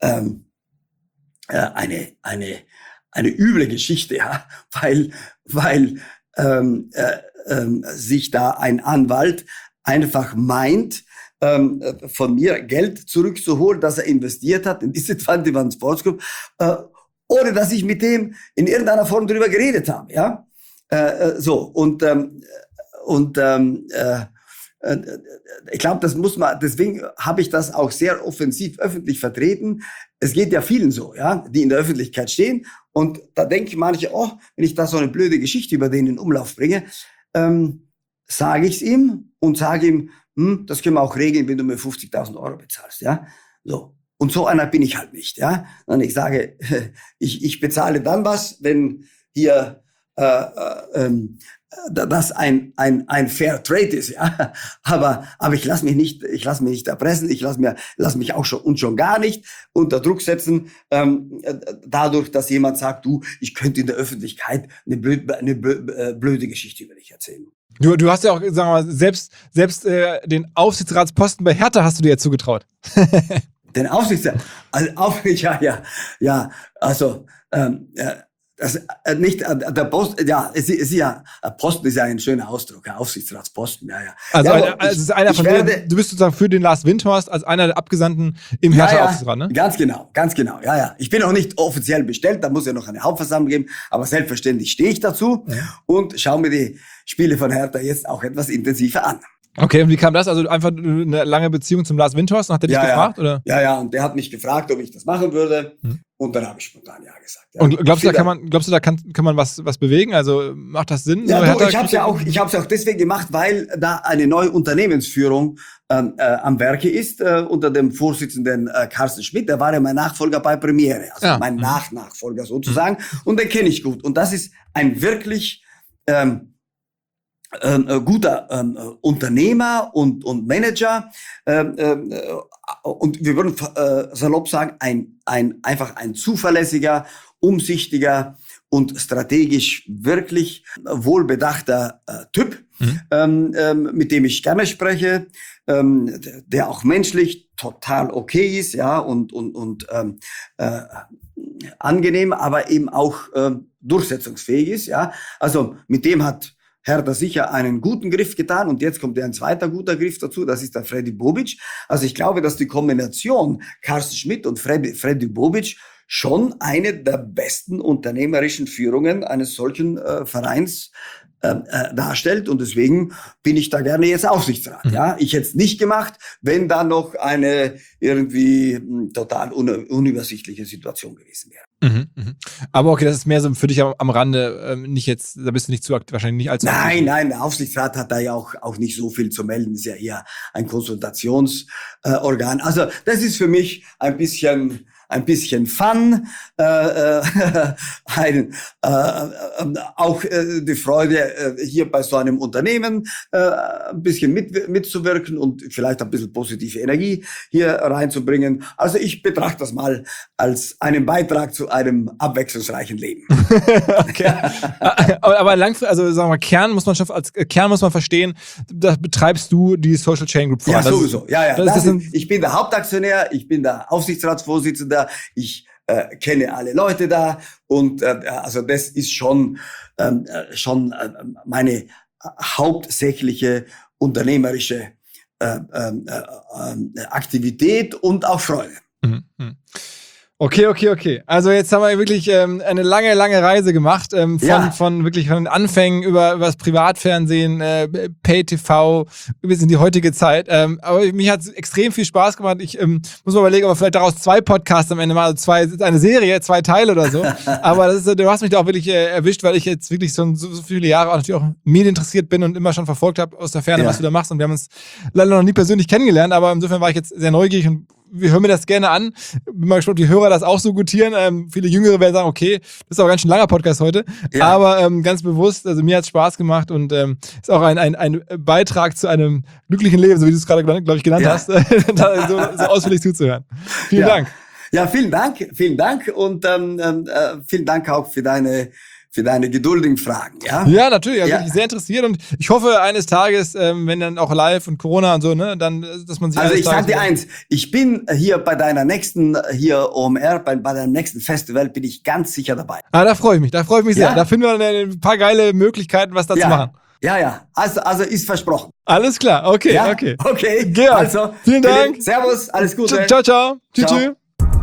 eine üble Geschichte, ja, weil sich da ein Anwalt einfach meint, von mir Geld zurückzuholen, das er investiert hat in diese 21 Sports Group, ohne dass ich mit dem in irgendeiner Form darüber geredet habe, ja. Ich glaube, das muss man, deswegen habe ich das auch sehr offensiv öffentlich vertreten. Es geht ja vielen so, ja, die in der Öffentlichkeit stehen. Und da denken manche, wenn ich da so eine blöde Geschichte über den in Umlauf bringe, sage ich es ihm und sage ihm, das können wir auch regeln, wenn du mir 50.000 Euro bezahlst, ja. So. Und so einer bin ich halt nicht, ja. Und ich sage, ich bezahle dann was, wenn hier das ein Fair Trade ist, ja. Aber ich lasse mich nicht erpressen, ich lass mich auch schon gar nicht unter Druck setzen, dadurch, dass jemand sagt, ich könnte in der Öffentlichkeit eine blöde Geschichte über dich erzählen. Du hast ja auch, sagen wir mal, selbst den Aufsichtsratsposten bei Hertha hast du dir ja zugetraut. Den Aufsichtsrat, nicht der Post, es ist ja, Posten ist ja ein schöner Ausdruck, Aufsichtsratsposten, ja. Also, es ist einer von denen, du bist sozusagen für den Lars Windhorst als einer der Abgesandten im Hertha-Aufsichtsrat, ne? Ganz genau, ja. Ich bin auch nicht offiziell bestellt, da muss ja noch eine Hauptversammlung geben, aber selbstverständlich stehe ich dazu und schaue mir die Spiele von Hertha jetzt auch etwas intensiver an. Okay, und wie kam das? Also einfach eine lange Beziehung zum Lars Windhorst? Hat der dich gefragt? Oder? Ja, und der hat mich gefragt, ob ich das machen würde. Und dann habe ich spontan ja gesagt. Ja. Und glaubst du, da kann man was bewegen? Also macht das Sinn? Ja, ich habe es ja auch deswegen gemacht, weil da eine neue Unternehmensführung am Werke ist, unter dem Vorsitzenden Carsten Schmidt. Der war ja mein Nachfolger bei Premiere, also mein Nachfolger sozusagen. Und den kenne ich gut. Und das ist ein wirklich guter Unternehmer und Manager und wir würden salopp sagen, einfach ein zuverlässiger, umsichtiger und strategisch wirklich wohlbedachter Typ, mit dem ich gerne spreche, der auch menschlich total okay ist, ja, und angenehm, aber eben auch durchsetzungsfähig ist, ja. Also mit dem hat Hertha sicher einen guten Griff getan und jetzt kommt ein zweiter guter Griff dazu, das ist der Freddy Bobic. Also ich glaube, dass die Kombination Carsten Schmidt und Freddy Bobic schon eine der besten unternehmerischen Führungen eines solchen Vereins darstellt und deswegen bin ich da gerne jetzt Aufsichtsrat. Ja, ich hätte es nicht gemacht, wenn da noch eine irgendwie total unübersichtliche Situation gewesen wäre. Aber okay, das ist mehr so für dich am Rande, nicht jetzt, da bist du nicht wahrscheinlich nicht allzu. Nein, der Aufsichtsrat hat da ja auch nicht so viel zu melden, ist ja eher ein Konsultationsorgan. Also das ist für mich ein bisschen Fun, auch die Freude, hier bei so einem Unternehmen ein bisschen mitzuwirken und vielleicht ein bisschen positive Energie hier reinzubringen. Also ich betrachte das mal als einen Beitrag zu einem abwechslungsreichen Leben. Okay. Aber langfristig, also sagen wir Kern muss man verstehen, da betreibst du die Social Chain Group vor. Ja, sowieso. Ich bin der Hauptaktionär, ich bin der Aufsichtsratsvorsitzender, ich kenne alle Leute da und also das ist schon meine hauptsächliche unternehmerische Aktivität und auch Freude. Okay. Also jetzt haben wir wirklich eine lange Reise gemacht, von den Anfängen über das Privatfernsehen, Pay-TV bis in die heutige Zeit. Aber mich hat es extrem viel Spaß gemacht. Ich muss mal überlegen, ob wir vielleicht daraus 2 Podcasts am Ende mal, eine Serie, 2 Teile oder so. Aber du hast mich da auch wirklich erwischt, weil ich jetzt wirklich so viele Jahre auch natürlich auch medieninteressiert bin und immer schon verfolgt habe aus der Ferne, was du da machst. Und wir haben uns leider noch nie persönlich kennengelernt, aber insofern war ich jetzt sehr neugierig und wir hören mir das gerne an. Bin mal gespannt, ob die Hörer das auch so gutieren. Viele Jüngere werden sagen, okay, das ist aber ganz schön langer Podcast heute. Ja. Aber ganz bewusst, also mir hat es Spaß gemacht und ist auch ein Beitrag zu einem glücklichen Leben, so wie du es gerade, glaube ich, genannt hast, da so ausführlich zuzuhören. Vielen Dank. Ja, vielen Dank und vielen Dank auch für deine geduldigen Fragen. Ja, natürlich. Also bin ich sehr interessiert und ich hoffe eines Tages, wenn dann auch live und Corona und so, ne, dann, dass man sich. Also ich sag dir eins, ich bin hier bei deiner nächsten, OMR, bei deinem nächsten Festival, bin ich ganz sicher dabei. Da freue ich mich sehr. Da finden wir ein paar geile Möglichkeiten, was da zu machen. Ja. Also ist versprochen. Alles klar, okay. Okay. Georg, also, vielen Dank. Servus, alles Gute. Ciao. Tschüss.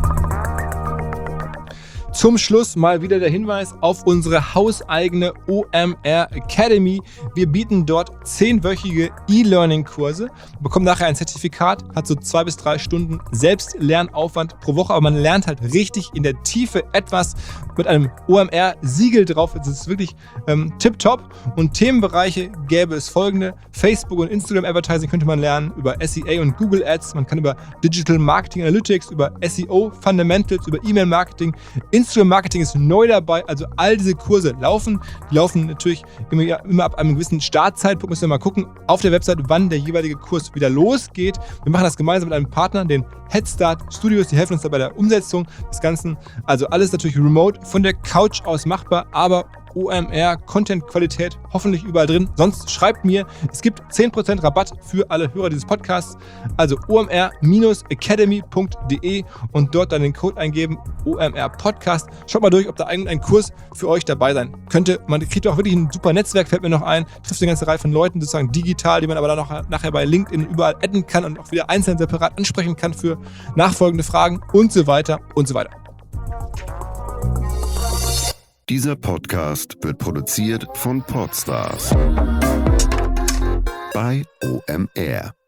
Zum Schluss mal wieder der Hinweis auf unsere hauseigene OMR Academy. Wir bieten dort 10-wöchige E-Learning-Kurse, bekommt nachher ein Zertifikat, hat so 2 bis 3 Stunden Selbstlernaufwand pro Woche, aber man lernt halt richtig in der Tiefe etwas mit einem OMR-Siegel drauf. Das ist wirklich tipptopp. Und Themenbereiche gäbe es folgende: Facebook und Instagram Advertising könnte man lernen, über SEA und Google Ads, man kann über Digital Marketing Analytics, über SEO Fundamentals, über E-Mail-Marketing, Instagram-Marketing ist neu dabei, also all diese Kurse laufen. Die laufen natürlich immer ab einem gewissen Startzeitpunkt. Müssen wir mal gucken auf der Website, wann der jeweilige Kurs wieder losgeht. Wir machen das gemeinsam mit einem Partner, den Headstart Studios. Die helfen uns dabei der Umsetzung des Ganzen. Also alles natürlich remote, von der Couch aus machbar, aber OMR, Content-Qualität, hoffentlich überall drin. Sonst schreibt mir, es gibt 10% Rabatt für alle Hörer dieses Podcasts. Also omr-academy.de und dort dann den Code eingeben, OMR Podcast. Schaut mal durch, ob da irgendein Kurs für euch dabei sein könnte. Man kriegt auch wirklich ein super Netzwerk, fällt mir noch ein, trifft eine ganze Reihe von Leuten, sozusagen digital, die man aber dann noch nachher bei LinkedIn überall adden kann und auch wieder einzeln separat ansprechen kann für nachfolgende Fragen und so weiter und so weiter. Dieser Podcast wird produziert von Podstars bei OMR.